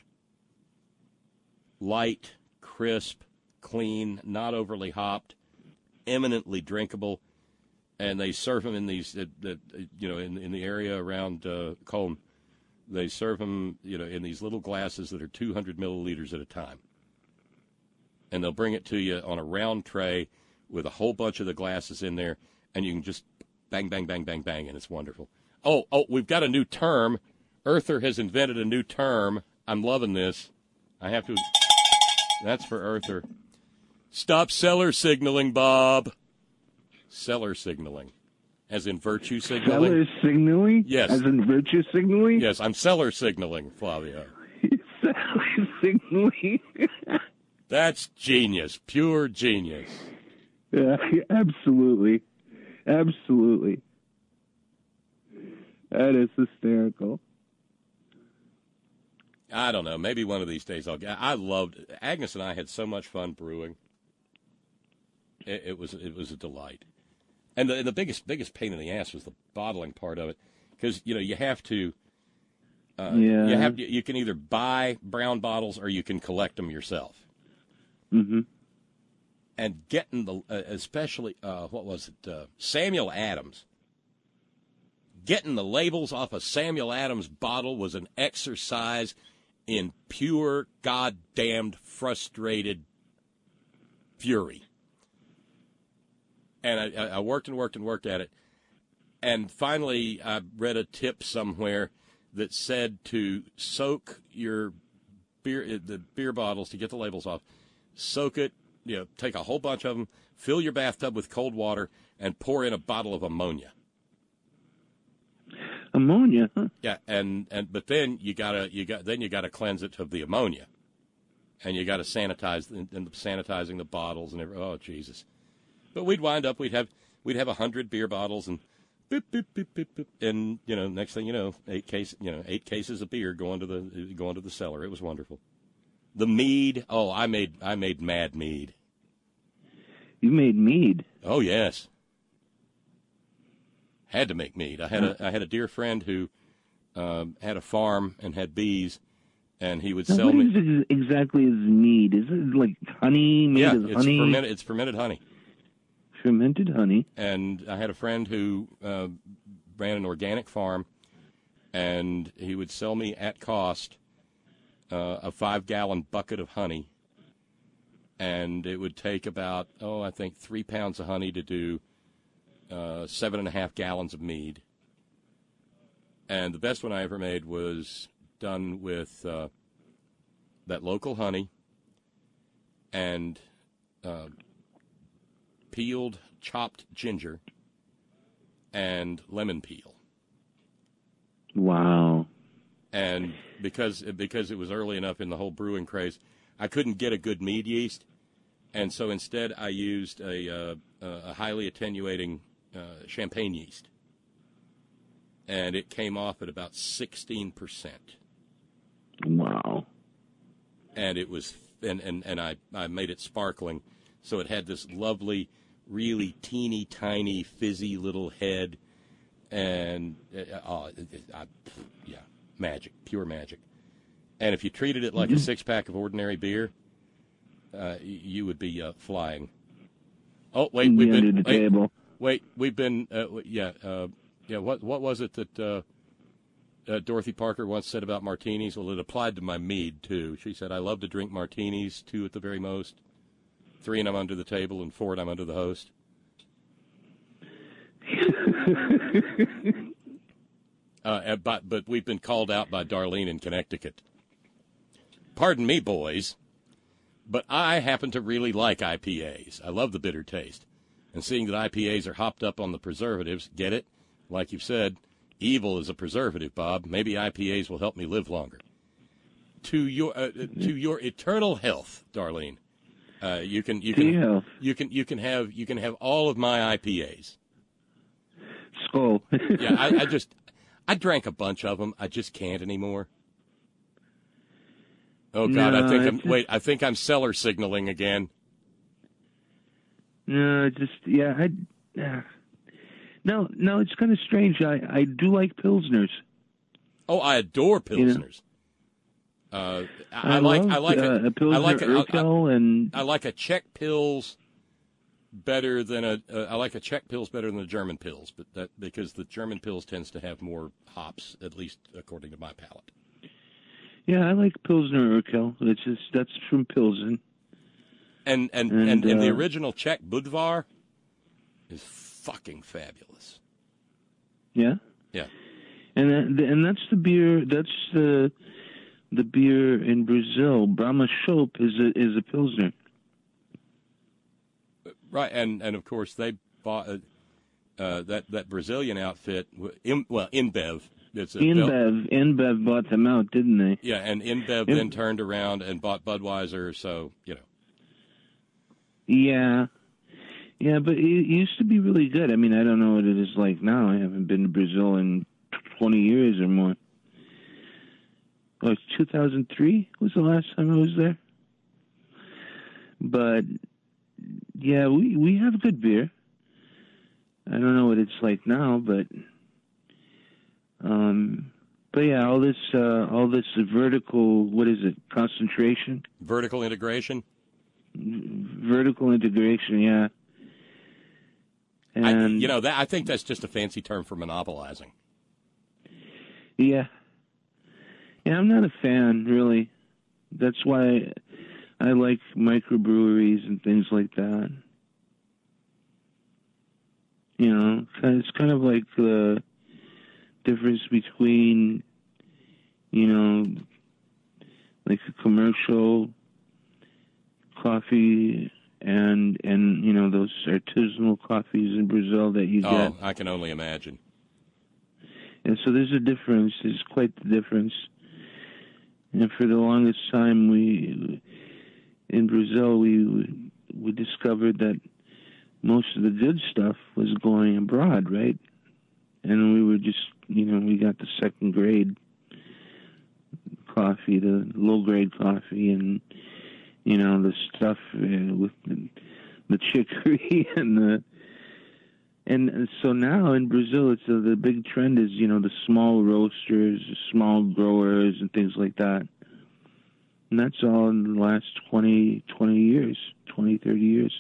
Light, crisp, clean, not overly hopped, eminently drinkable, and they serve them in these, in the area around Köln. They serve them, in these little glasses that are 200 milliliters at a time, and they'll bring it to you on a round tray with a whole bunch of the glasses in there, and you can just bang, bang, bang, bang, bang, and it's wonderful. Oh, we've got a new term. Earther has invented a new term. I'm loving this. I have to. That's for Earther. Stop cellar signaling, Bob. Cellar signaling. As in virtue signaling? Cellar signaling? Yes. As in virtue signaling? Yes, I'm cellar signaling, Flavio. Cellar signaling? That's genius. Pure genius. Yeah, absolutely. Absolutely. That is hysterical. I don't know. Maybe one of these days I loved Agnes and I had so much fun brewing. It was a delight. And the biggest pain in the ass was the bottling part of it, because you have to. You can either buy brown bottles or you can collect them yourself. Mm-hmm. And getting especially what was it, Samuel Adams. Getting the labels off a Samuel Adams bottle was an exercise in pure goddamned frustrated fury. And I worked and worked and worked at it. And finally, I read a tip somewhere that said to soak the beer bottles, to get the labels off, soak it, take a whole bunch of them, fill your bathtub with cold water, and pour in a bottle of ammonia. Ammonia, huh? Yeah, but then you gotta cleanse it of the ammonia, and you gotta sanitizing the bottles and everything. Oh Jesus! But we'd wind up we'd have 100 beer bottles and boop, boop, boop, boop, boop, and next thing you know 8 cases of beer going to the cellar. It was wonderful. The mead. Oh, I made mad mead. You made mead? Oh yes. Had to make mead. I had a dear friend who had a farm and had bees, and he would sell me. What is it exactly is mead? Is it like honey made of honey? Yeah, it's fermented honey. Fermented honey. And I had a friend who ran an organic farm, and he would sell me at cost a 5-gallon bucket of honey, and it would take about 3 pounds of honey to do 7.5 gallons of mead. And the best one I ever made was done with that local honey and peeled, chopped ginger and lemon peel. Wow. And because it was early enough in the whole brewing craze, I couldn't get a good mead yeast, and so instead I used a highly attenuating champagne yeast, and it came off at about 16%. Wow. And it was, and I made it sparkling, so it had this lovely, really teeny tiny fizzy little head, and magic, pure magic. And if you treated it like a 6-pack of ordinary beer, you would be flying. Oh wait, we've been what was it that Dorothy Parker once said about martinis? Well, it applied to my mead too. She said, "I love to drink martinis, 2 at the very most, 3 and I'm under the table, and 4 and I'm under the host." But we've been called out by Darlene in Connecticut. Pardon me, boys, but I happen to really like IPAs. I love the bitter taste. And seeing that IPAs are hopped up on the preservatives, get it? Like you've said, evil is a preservative, Bob. Maybe IPAs will help me live longer. To your eternal health, Darlene. You can have all of my IPAs. Skull. Yeah, I drank a bunch of them. I just can't anymore. Oh God, No, I think I'm cellar signaling again. No, No, it's kind of strange. I do like Pilsners. Oh, I adore Pilsners. I like a Czech Pils better than I like a Czech Pils better than the German Pils, but that because the German Pils tends to have more hops, at least according to my palate. Yeah, I like Pilsner Urquell. That's from Pilsen. And the original Czech Budvar is fucking fabulous. Yeah. Yeah. And that's the beer. That's the beer in Brazil. Brahma Chopp is a Pilsner. Right, and of course they bought that Brazilian outfit. InBev. InBev bought them out, didn't they? Yeah, and InBev then turned around and bought Budweiser. So Yeah, but it used to be really good. I mean, I don't know what it is like now. I haven't been to Brazil in 20 years or more. Oh, it's 2003 was the last time I was there. But yeah, we have good beer. I don't know what it's like now, but yeah, all this vertical, what is it? Concentration? Vertical integration. Vertical integration, yeah. And I think that's just a fancy term for monopolizing. Yeah. Yeah, I'm not a fan, really. That's why I like microbreweries and things like that. It's kind of like the difference between, like a commercial coffee and those artisanal coffees in Brazil that you get. Oh, I can only imagine. And so there's a difference. There's quite the difference. And for the longest time, in Brazil, we discovered that most of the good stuff was going abroad, right? And we were just, we got the second grade coffee, the low grade coffee, and the stuff with the chicory and so now in Brazil, it's the big trend is the small roasters, small growers, and things like that. And that's all in the last 20 years, 20, 30 years.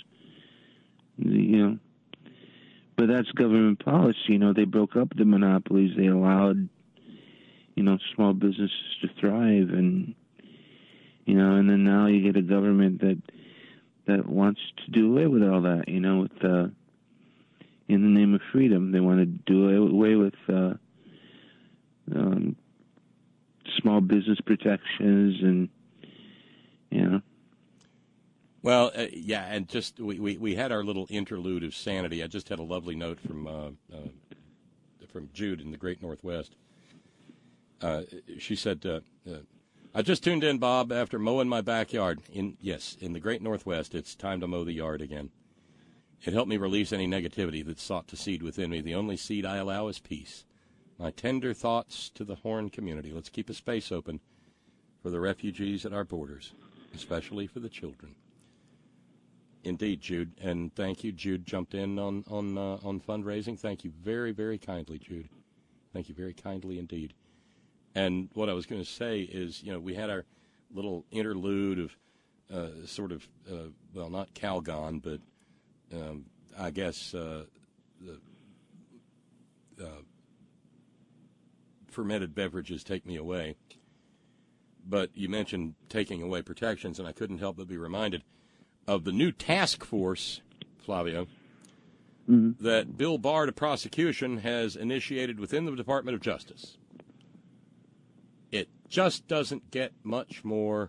But that's government policy. They broke up the monopolies. They allowed, small businesses to thrive, and and then now you get a government that wants to do away with all that. With in the name of freedom, they want to do away with small business protections and. Well, yeah, and just we had our little interlude of sanity. I just had a lovely note from Jude in the Great Northwest. She said, "I just tuned in, Bob, after mowing my backyard. In the Great Northwest, it's time to mow the yard again. It helped me release any negativity that sought to seed within me. The only seed I allow is peace. My tender thoughts to the Horn community. Let's keep a space open for the refugees at our borders, especially for the children." Indeed, Jude, and thank you. Jude jumped in on fundraising. Thank you very, very kindly, Jude. Thank you very kindly indeed. And what I was going to say is, we had our little interlude of not Calgon, but I guess the fermented beverages take me away. But you mentioned taking away protections, and I couldn't help but be reminded of the new task force, Flavio, that Bill Barr to prosecution has initiated within the Department of Justice. It just doesn't get much more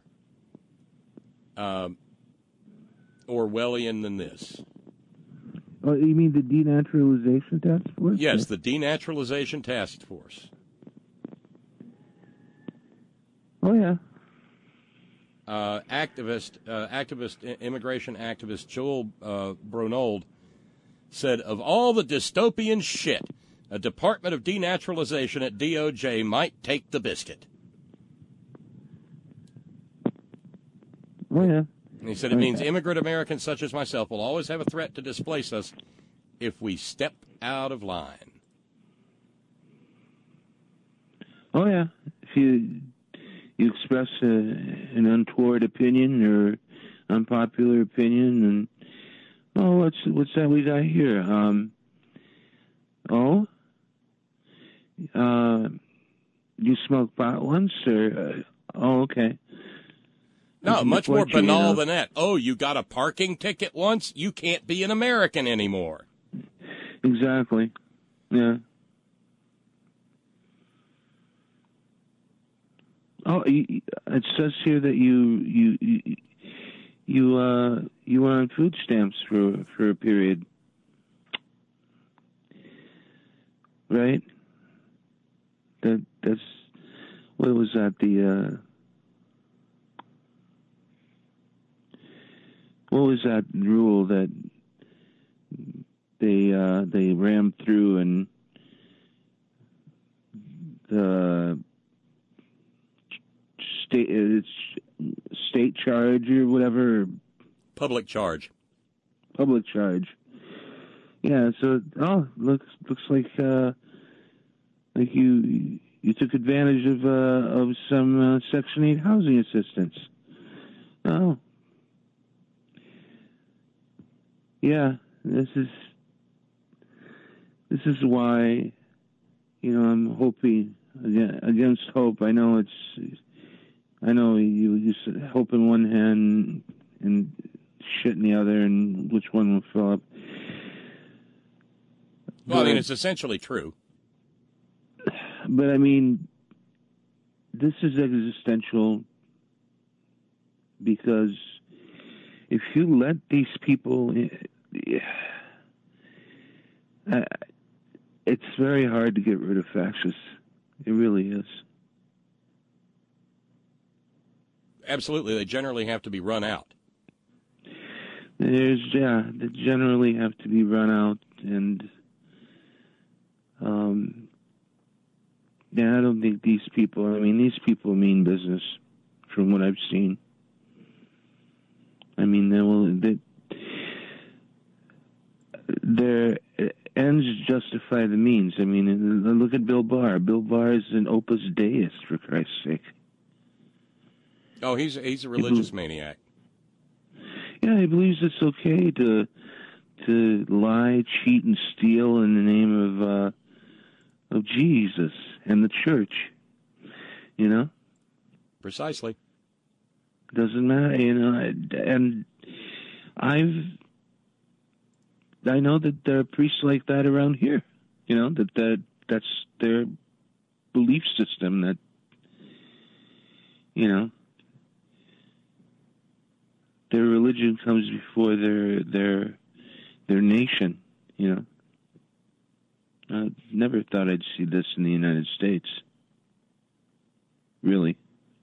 Orwellian than this. Oh, you mean the Denaturalization Task Force? Yes, the Denaturalization Task Force. Oh, yeah. Immigration activist Joel Bronold said, of all the dystopian shit, a Department of Denaturalization at DOJ might take the biscuit. Oh, yeah. And he said it means immigrant Americans such as myself will always have a threat to displace us if we step out of line. Oh, yeah. If you express an untoward opinion or unpopular opinion, and what's that we got here? You smoke pot once, or okay. No, much more banal than that. Oh, you got a parking ticket once? You can't be an American anymore. Exactly. Yeah. Oh, it says here that you were on food stamps for a period, right? That's what was that? What was that rule that they rammed through and the state charge or whatever? Public charge. Public charge. Yeah. So looks like you took advantage of some Section 8 housing assistance. Oh. Yeah, this is why, I'm hoping against hope. I know you hope in one hand and shit in the other, and which one will fill up. Well, I mean, it's essentially true. But I mean, this is existential because if you let these people, it's very hard to get rid of fascists. It really is. Absolutely. They generally have to be run out. They generally have to be run out. And, I don't think these people mean business from what I've seen. I mean, their ends justify the means. I mean, look at Bill Barr. Bill Barr is an opus deist, for Christ's sake. Oh, he's a religious maniac. Yeah, he believes it's okay to lie, cheat, and steal in the name of Jesus and the church. Precisely. Doesn't matter, and I know that there are priests like that around here, that's their belief system, that, their religion comes before their nation, I never thought I'd see this in the United States. Really.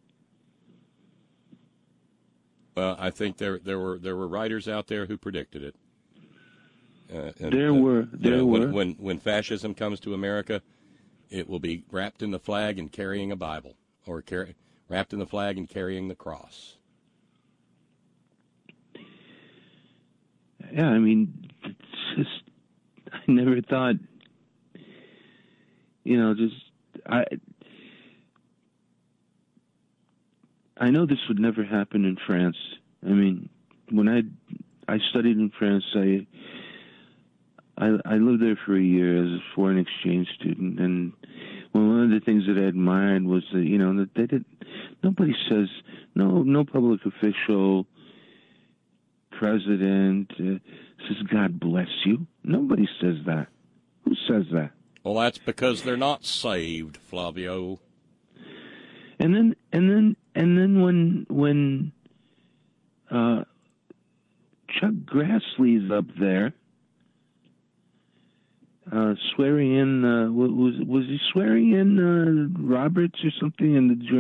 Well, I think there were writers out there who predicted it. There were. When fascism comes to America, it will be wrapped in the flag and carrying a Bible, or wrapped in the flag and carrying the cross. Yeah, I mean, it's just, I never thought, I know this would never happen in France. I mean, when I studied in France, I lived there for a year as a foreign exchange student, and one of the things that I admired was that, that they did. Nobody says, no public official president says, God bless you. Nobody says that. Who says that? Well, that's because they're not saved, Flavio. And then when Chuck Grassley's up there swearing in, was he swearing in Roberts or something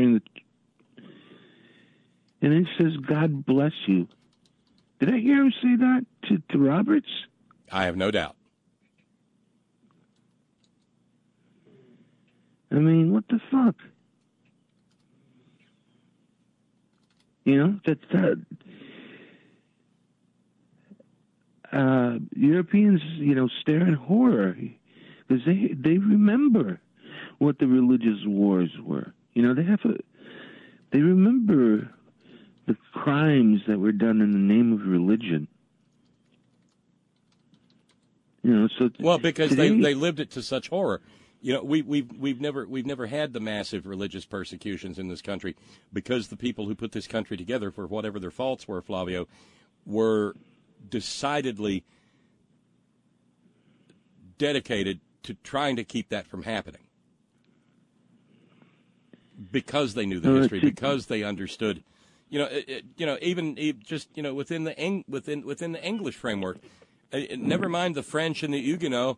and he says, God bless you. Did I hear him say that to Roberts? I have no doubt. I mean, what the fuck? You know, Europeans, stare in horror because they remember what the religious wars were. They remember the crimes that were done in the name of religion. Because they lived it to such horror. We've never had the massive religious persecutions in this country because the people who put this country together, for whatever their faults were, Flavio, were decidedly dedicated to trying to keep that from happening. Because they knew the history, because they understood, even within the English framework, never mind the French and the Huguenots.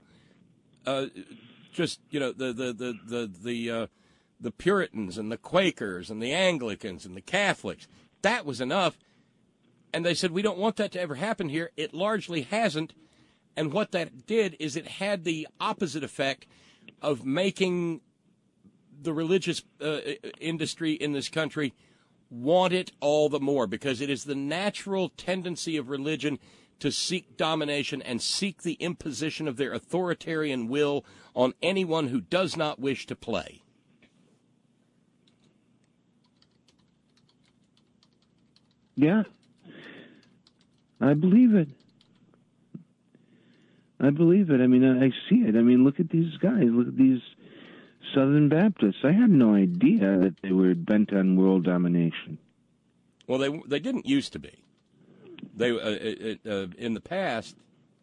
The Puritans and the Quakers and the Anglicans and the Catholics. That was enough. And they said, we don't want that to ever happen here. It largely hasn't. And what that did is it had the opposite effect of making the religious industry in this country want it all the more, because it is the natural tendency of religion to seek domination and seek the imposition of their authoritarian will on anyone who does not wish to play. Yeah. I believe it. I mean, I see it. I mean, look at these guys. Look at these Southern Baptists. I had no idea that they were bent on world domination. Well, they didn't used to be. They in the past,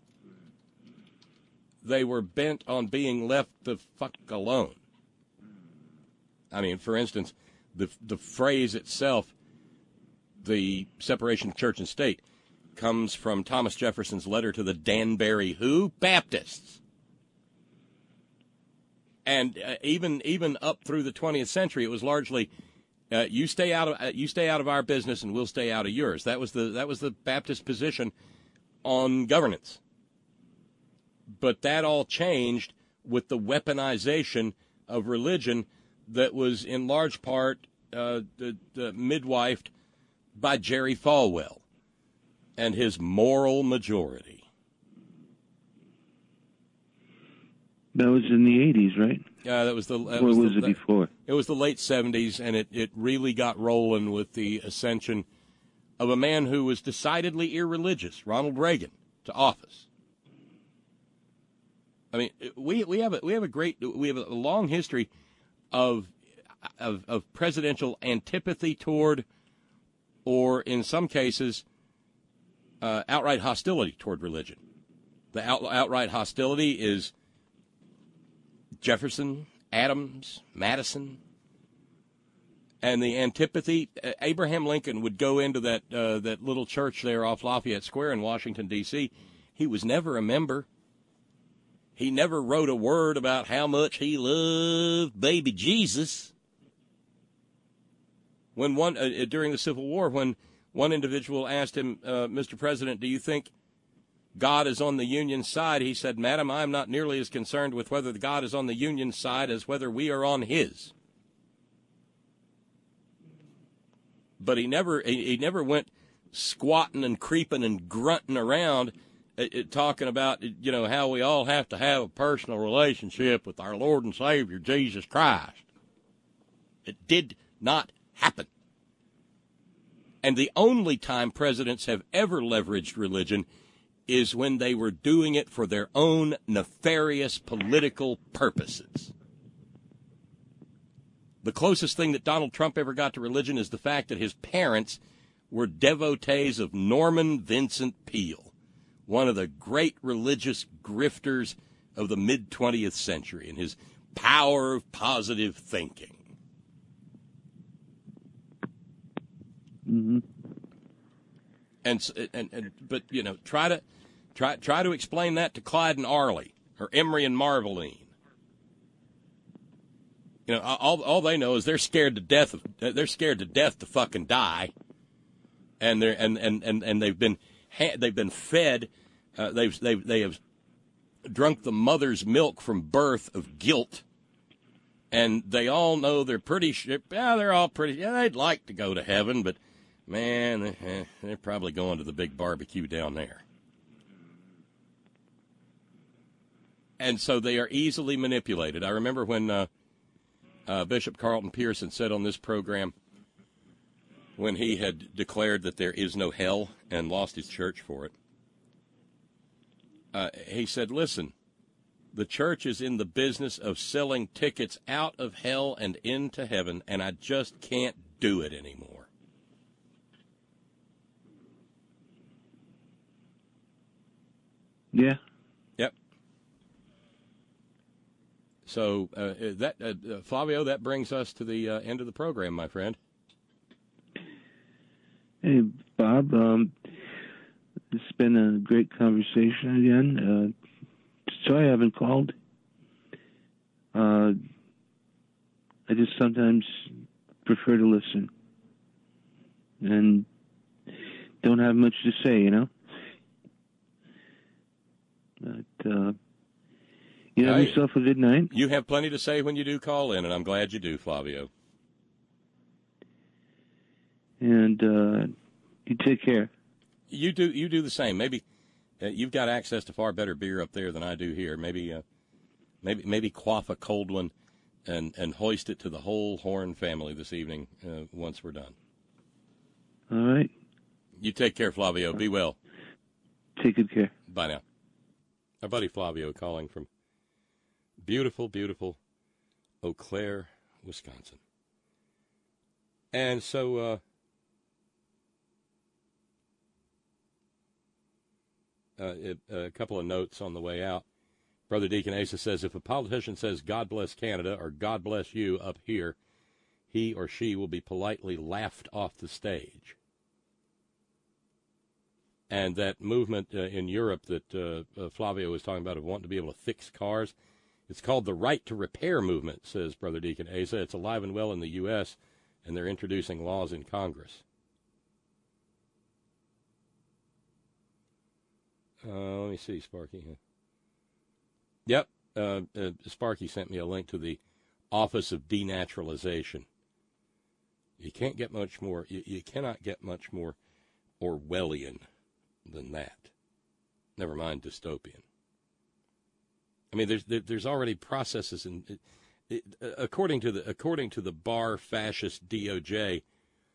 they were bent on being left the fuck alone. I mean, for instance, the phrase itself, the separation of church and state, comes from Thomas Jefferson's letter to the Danbury who? Baptists. And even up through the 20th century, it was largely you stay out of our business and we'll stay out of yours. That was the Baptist position on governance. But that all changed with the weaponization of religion that was in large part midwifed by Jerry Falwell and his moral majority. That was in the 80s, right? That was the. Or was it before? It was the late 70s, and it really got rolling with the ascension of a man who was decidedly irreligious, Ronald Reagan, to office. I mean, we have a long history of presidential antipathy toward, or in some cases, outright hostility toward religion. The outright hostility is Jefferson, Adams, Madison, and the antipathy. Abraham Lincoln would go into that little church there off Lafayette Square in Washington, D.C. He was never a member. He never wrote a word about how much he loved baby Jesus. When during the Civil War, when one individual asked him, Mr. President, do you think God is on the Union side? He said, Madam, I am not nearly as concerned with whether God is on the Union side as whether we are on his. But he never went squatting and creeping and grunting around talking about, how we all have to have a personal relationship with our Lord and Savior, Jesus Christ. It did not happen. And the only time presidents have ever leveraged religion is when they were doing it for their own nefarious political purposes. The closest thing that Donald Trump ever got to religion is the fact that his parents were devotees of Norman Vincent Peale, one of the great religious grifters of the mid-20th century, and his power of positive thinking. Mm-hmm. But you know, try to explain that to Clyde and Arlie or Emery and Marveline. You know, all they know is they're scared to death. They're scared to death to fucking die, and they've been fed. They have drunk the mother's milk from birth of guilt, and they all know they're pretty. They're all pretty. Yeah, they'd like to go to heaven, but man, they're probably going to the big barbecue down there. And so they are easily manipulated. I remember when Bishop Carlton Pearson said on this program, when he had declared that there is no hell and lost his church for it, he said, listen, the church is in the business of selling tickets out of hell and into heaven, and I just can't do it anymore. Yeah. Yep. So Flavio, that brings us to the end of the program, my friend. Hey, Bob. It's been a great conversation again. Sorry I haven't called. I just sometimes prefer to listen and don't have much to say, you know. But you have yourself a good night. You have plenty to say when you do call in, and I'm glad you do, Flavio. And you take care. You do the same. Maybe you've got access to far better beer up there than I do here. Maybe quaff a cold one and hoist it to the whole Horn family this evening once we're done. All right. You take care, Flavio. Be well. Take good care. Bye now. Our buddy Flavio calling from beautiful, beautiful Eau Claire, Wisconsin. And so a couple of notes on the way out. Brother Deacon Asa says, if a politician says, God bless Canada or God bless you up here, he or she will be politely laughed off the stage. And that movement in Europe that Flavio was talking about of wanting to be able to fix cars, it's called the Right to Repair movement, says Brother Deacon Asa. It's alive and well in the U.S., and they're introducing laws in Congress. Let me see, Sparky. Yep, Sparky sent me a link to the Office of Denaturalization. You can't get much more. You cannot get much more Orwellian than that. Never mind dystopian. I mean, there's already processes, and according to the bar fascist DOJ,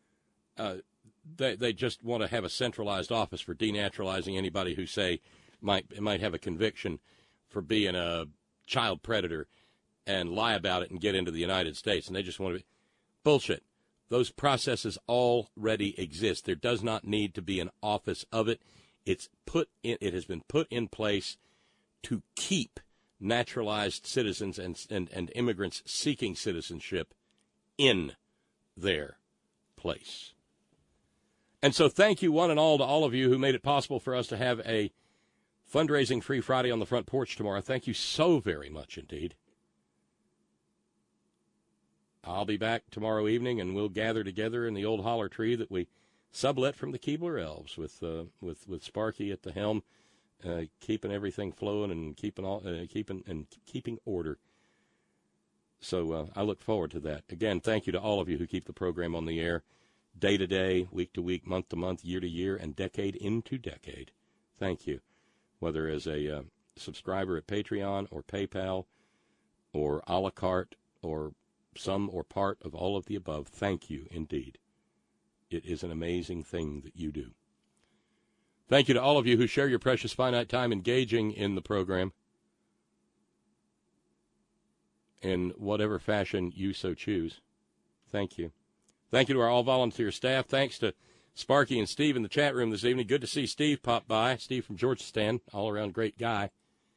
they just want to have a centralized office for denaturalizing anybody who say might have a conviction for being a child predator and lie about it and get into the United States, and they just want to be bullshit. Those processes already exist. There does not need to be an office of it. It has been put in place to keep naturalized citizens and immigrants seeking citizenship in their place. And so thank you one and all to all of you who made it possible for us to have a fundraising Free Friday on the front porch tomorrow. Thank you so very much indeed. I'll be back tomorrow evening, and we'll gather together in the old holler tree that we sublet from the Keebler Elves with Sparky at the helm, keeping everything flowing and keeping order. So I look forward to that. Again, thank you to all of you who keep the program on the air, day to day, week to week, month to month, year to year, and decade into decade. Thank you. Whether as a subscriber at Patreon or PayPal or a la carte or some or part of all of the above, thank you indeed. It is an amazing thing that you do. Thank you to all of you who share your precious finite time engaging in the program in whatever fashion you so choose. Thank you. Thank you to our all-volunteer staff. Thanks to Sparky and Steve in the chat room this evening. Good to see Steve pop by. Steve from Georgetown, all-around great guy.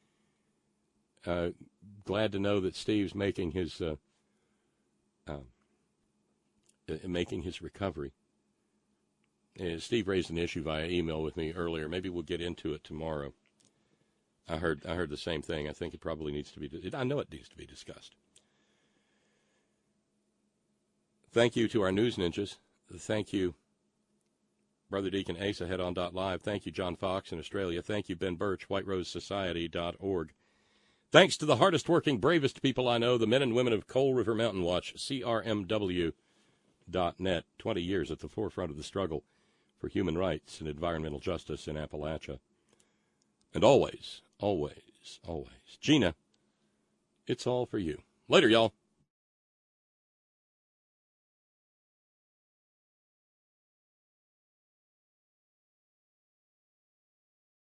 Glad to know that Steve's making his recovery. Steve raised an issue via email with me earlier. Maybe we'll get into it tomorrow. I heard the same thing. I think it probably needs to be. I know it needs to be discussed. Thank you to our news ninjas. Thank you, Brother Deacon Asa, headon.live. Thank you, John Fox in Australia. Thank you, Ben Birch, whiterosesociety.org. Thanks to the hardest working, bravest people I know, the men and women of Coal River Mountain Watch, CRMW.net. 20 years at the forefront of the struggle for human rights and environmental justice in Appalachia. And always, always, always, Gina, it's all for you. Later, y'all.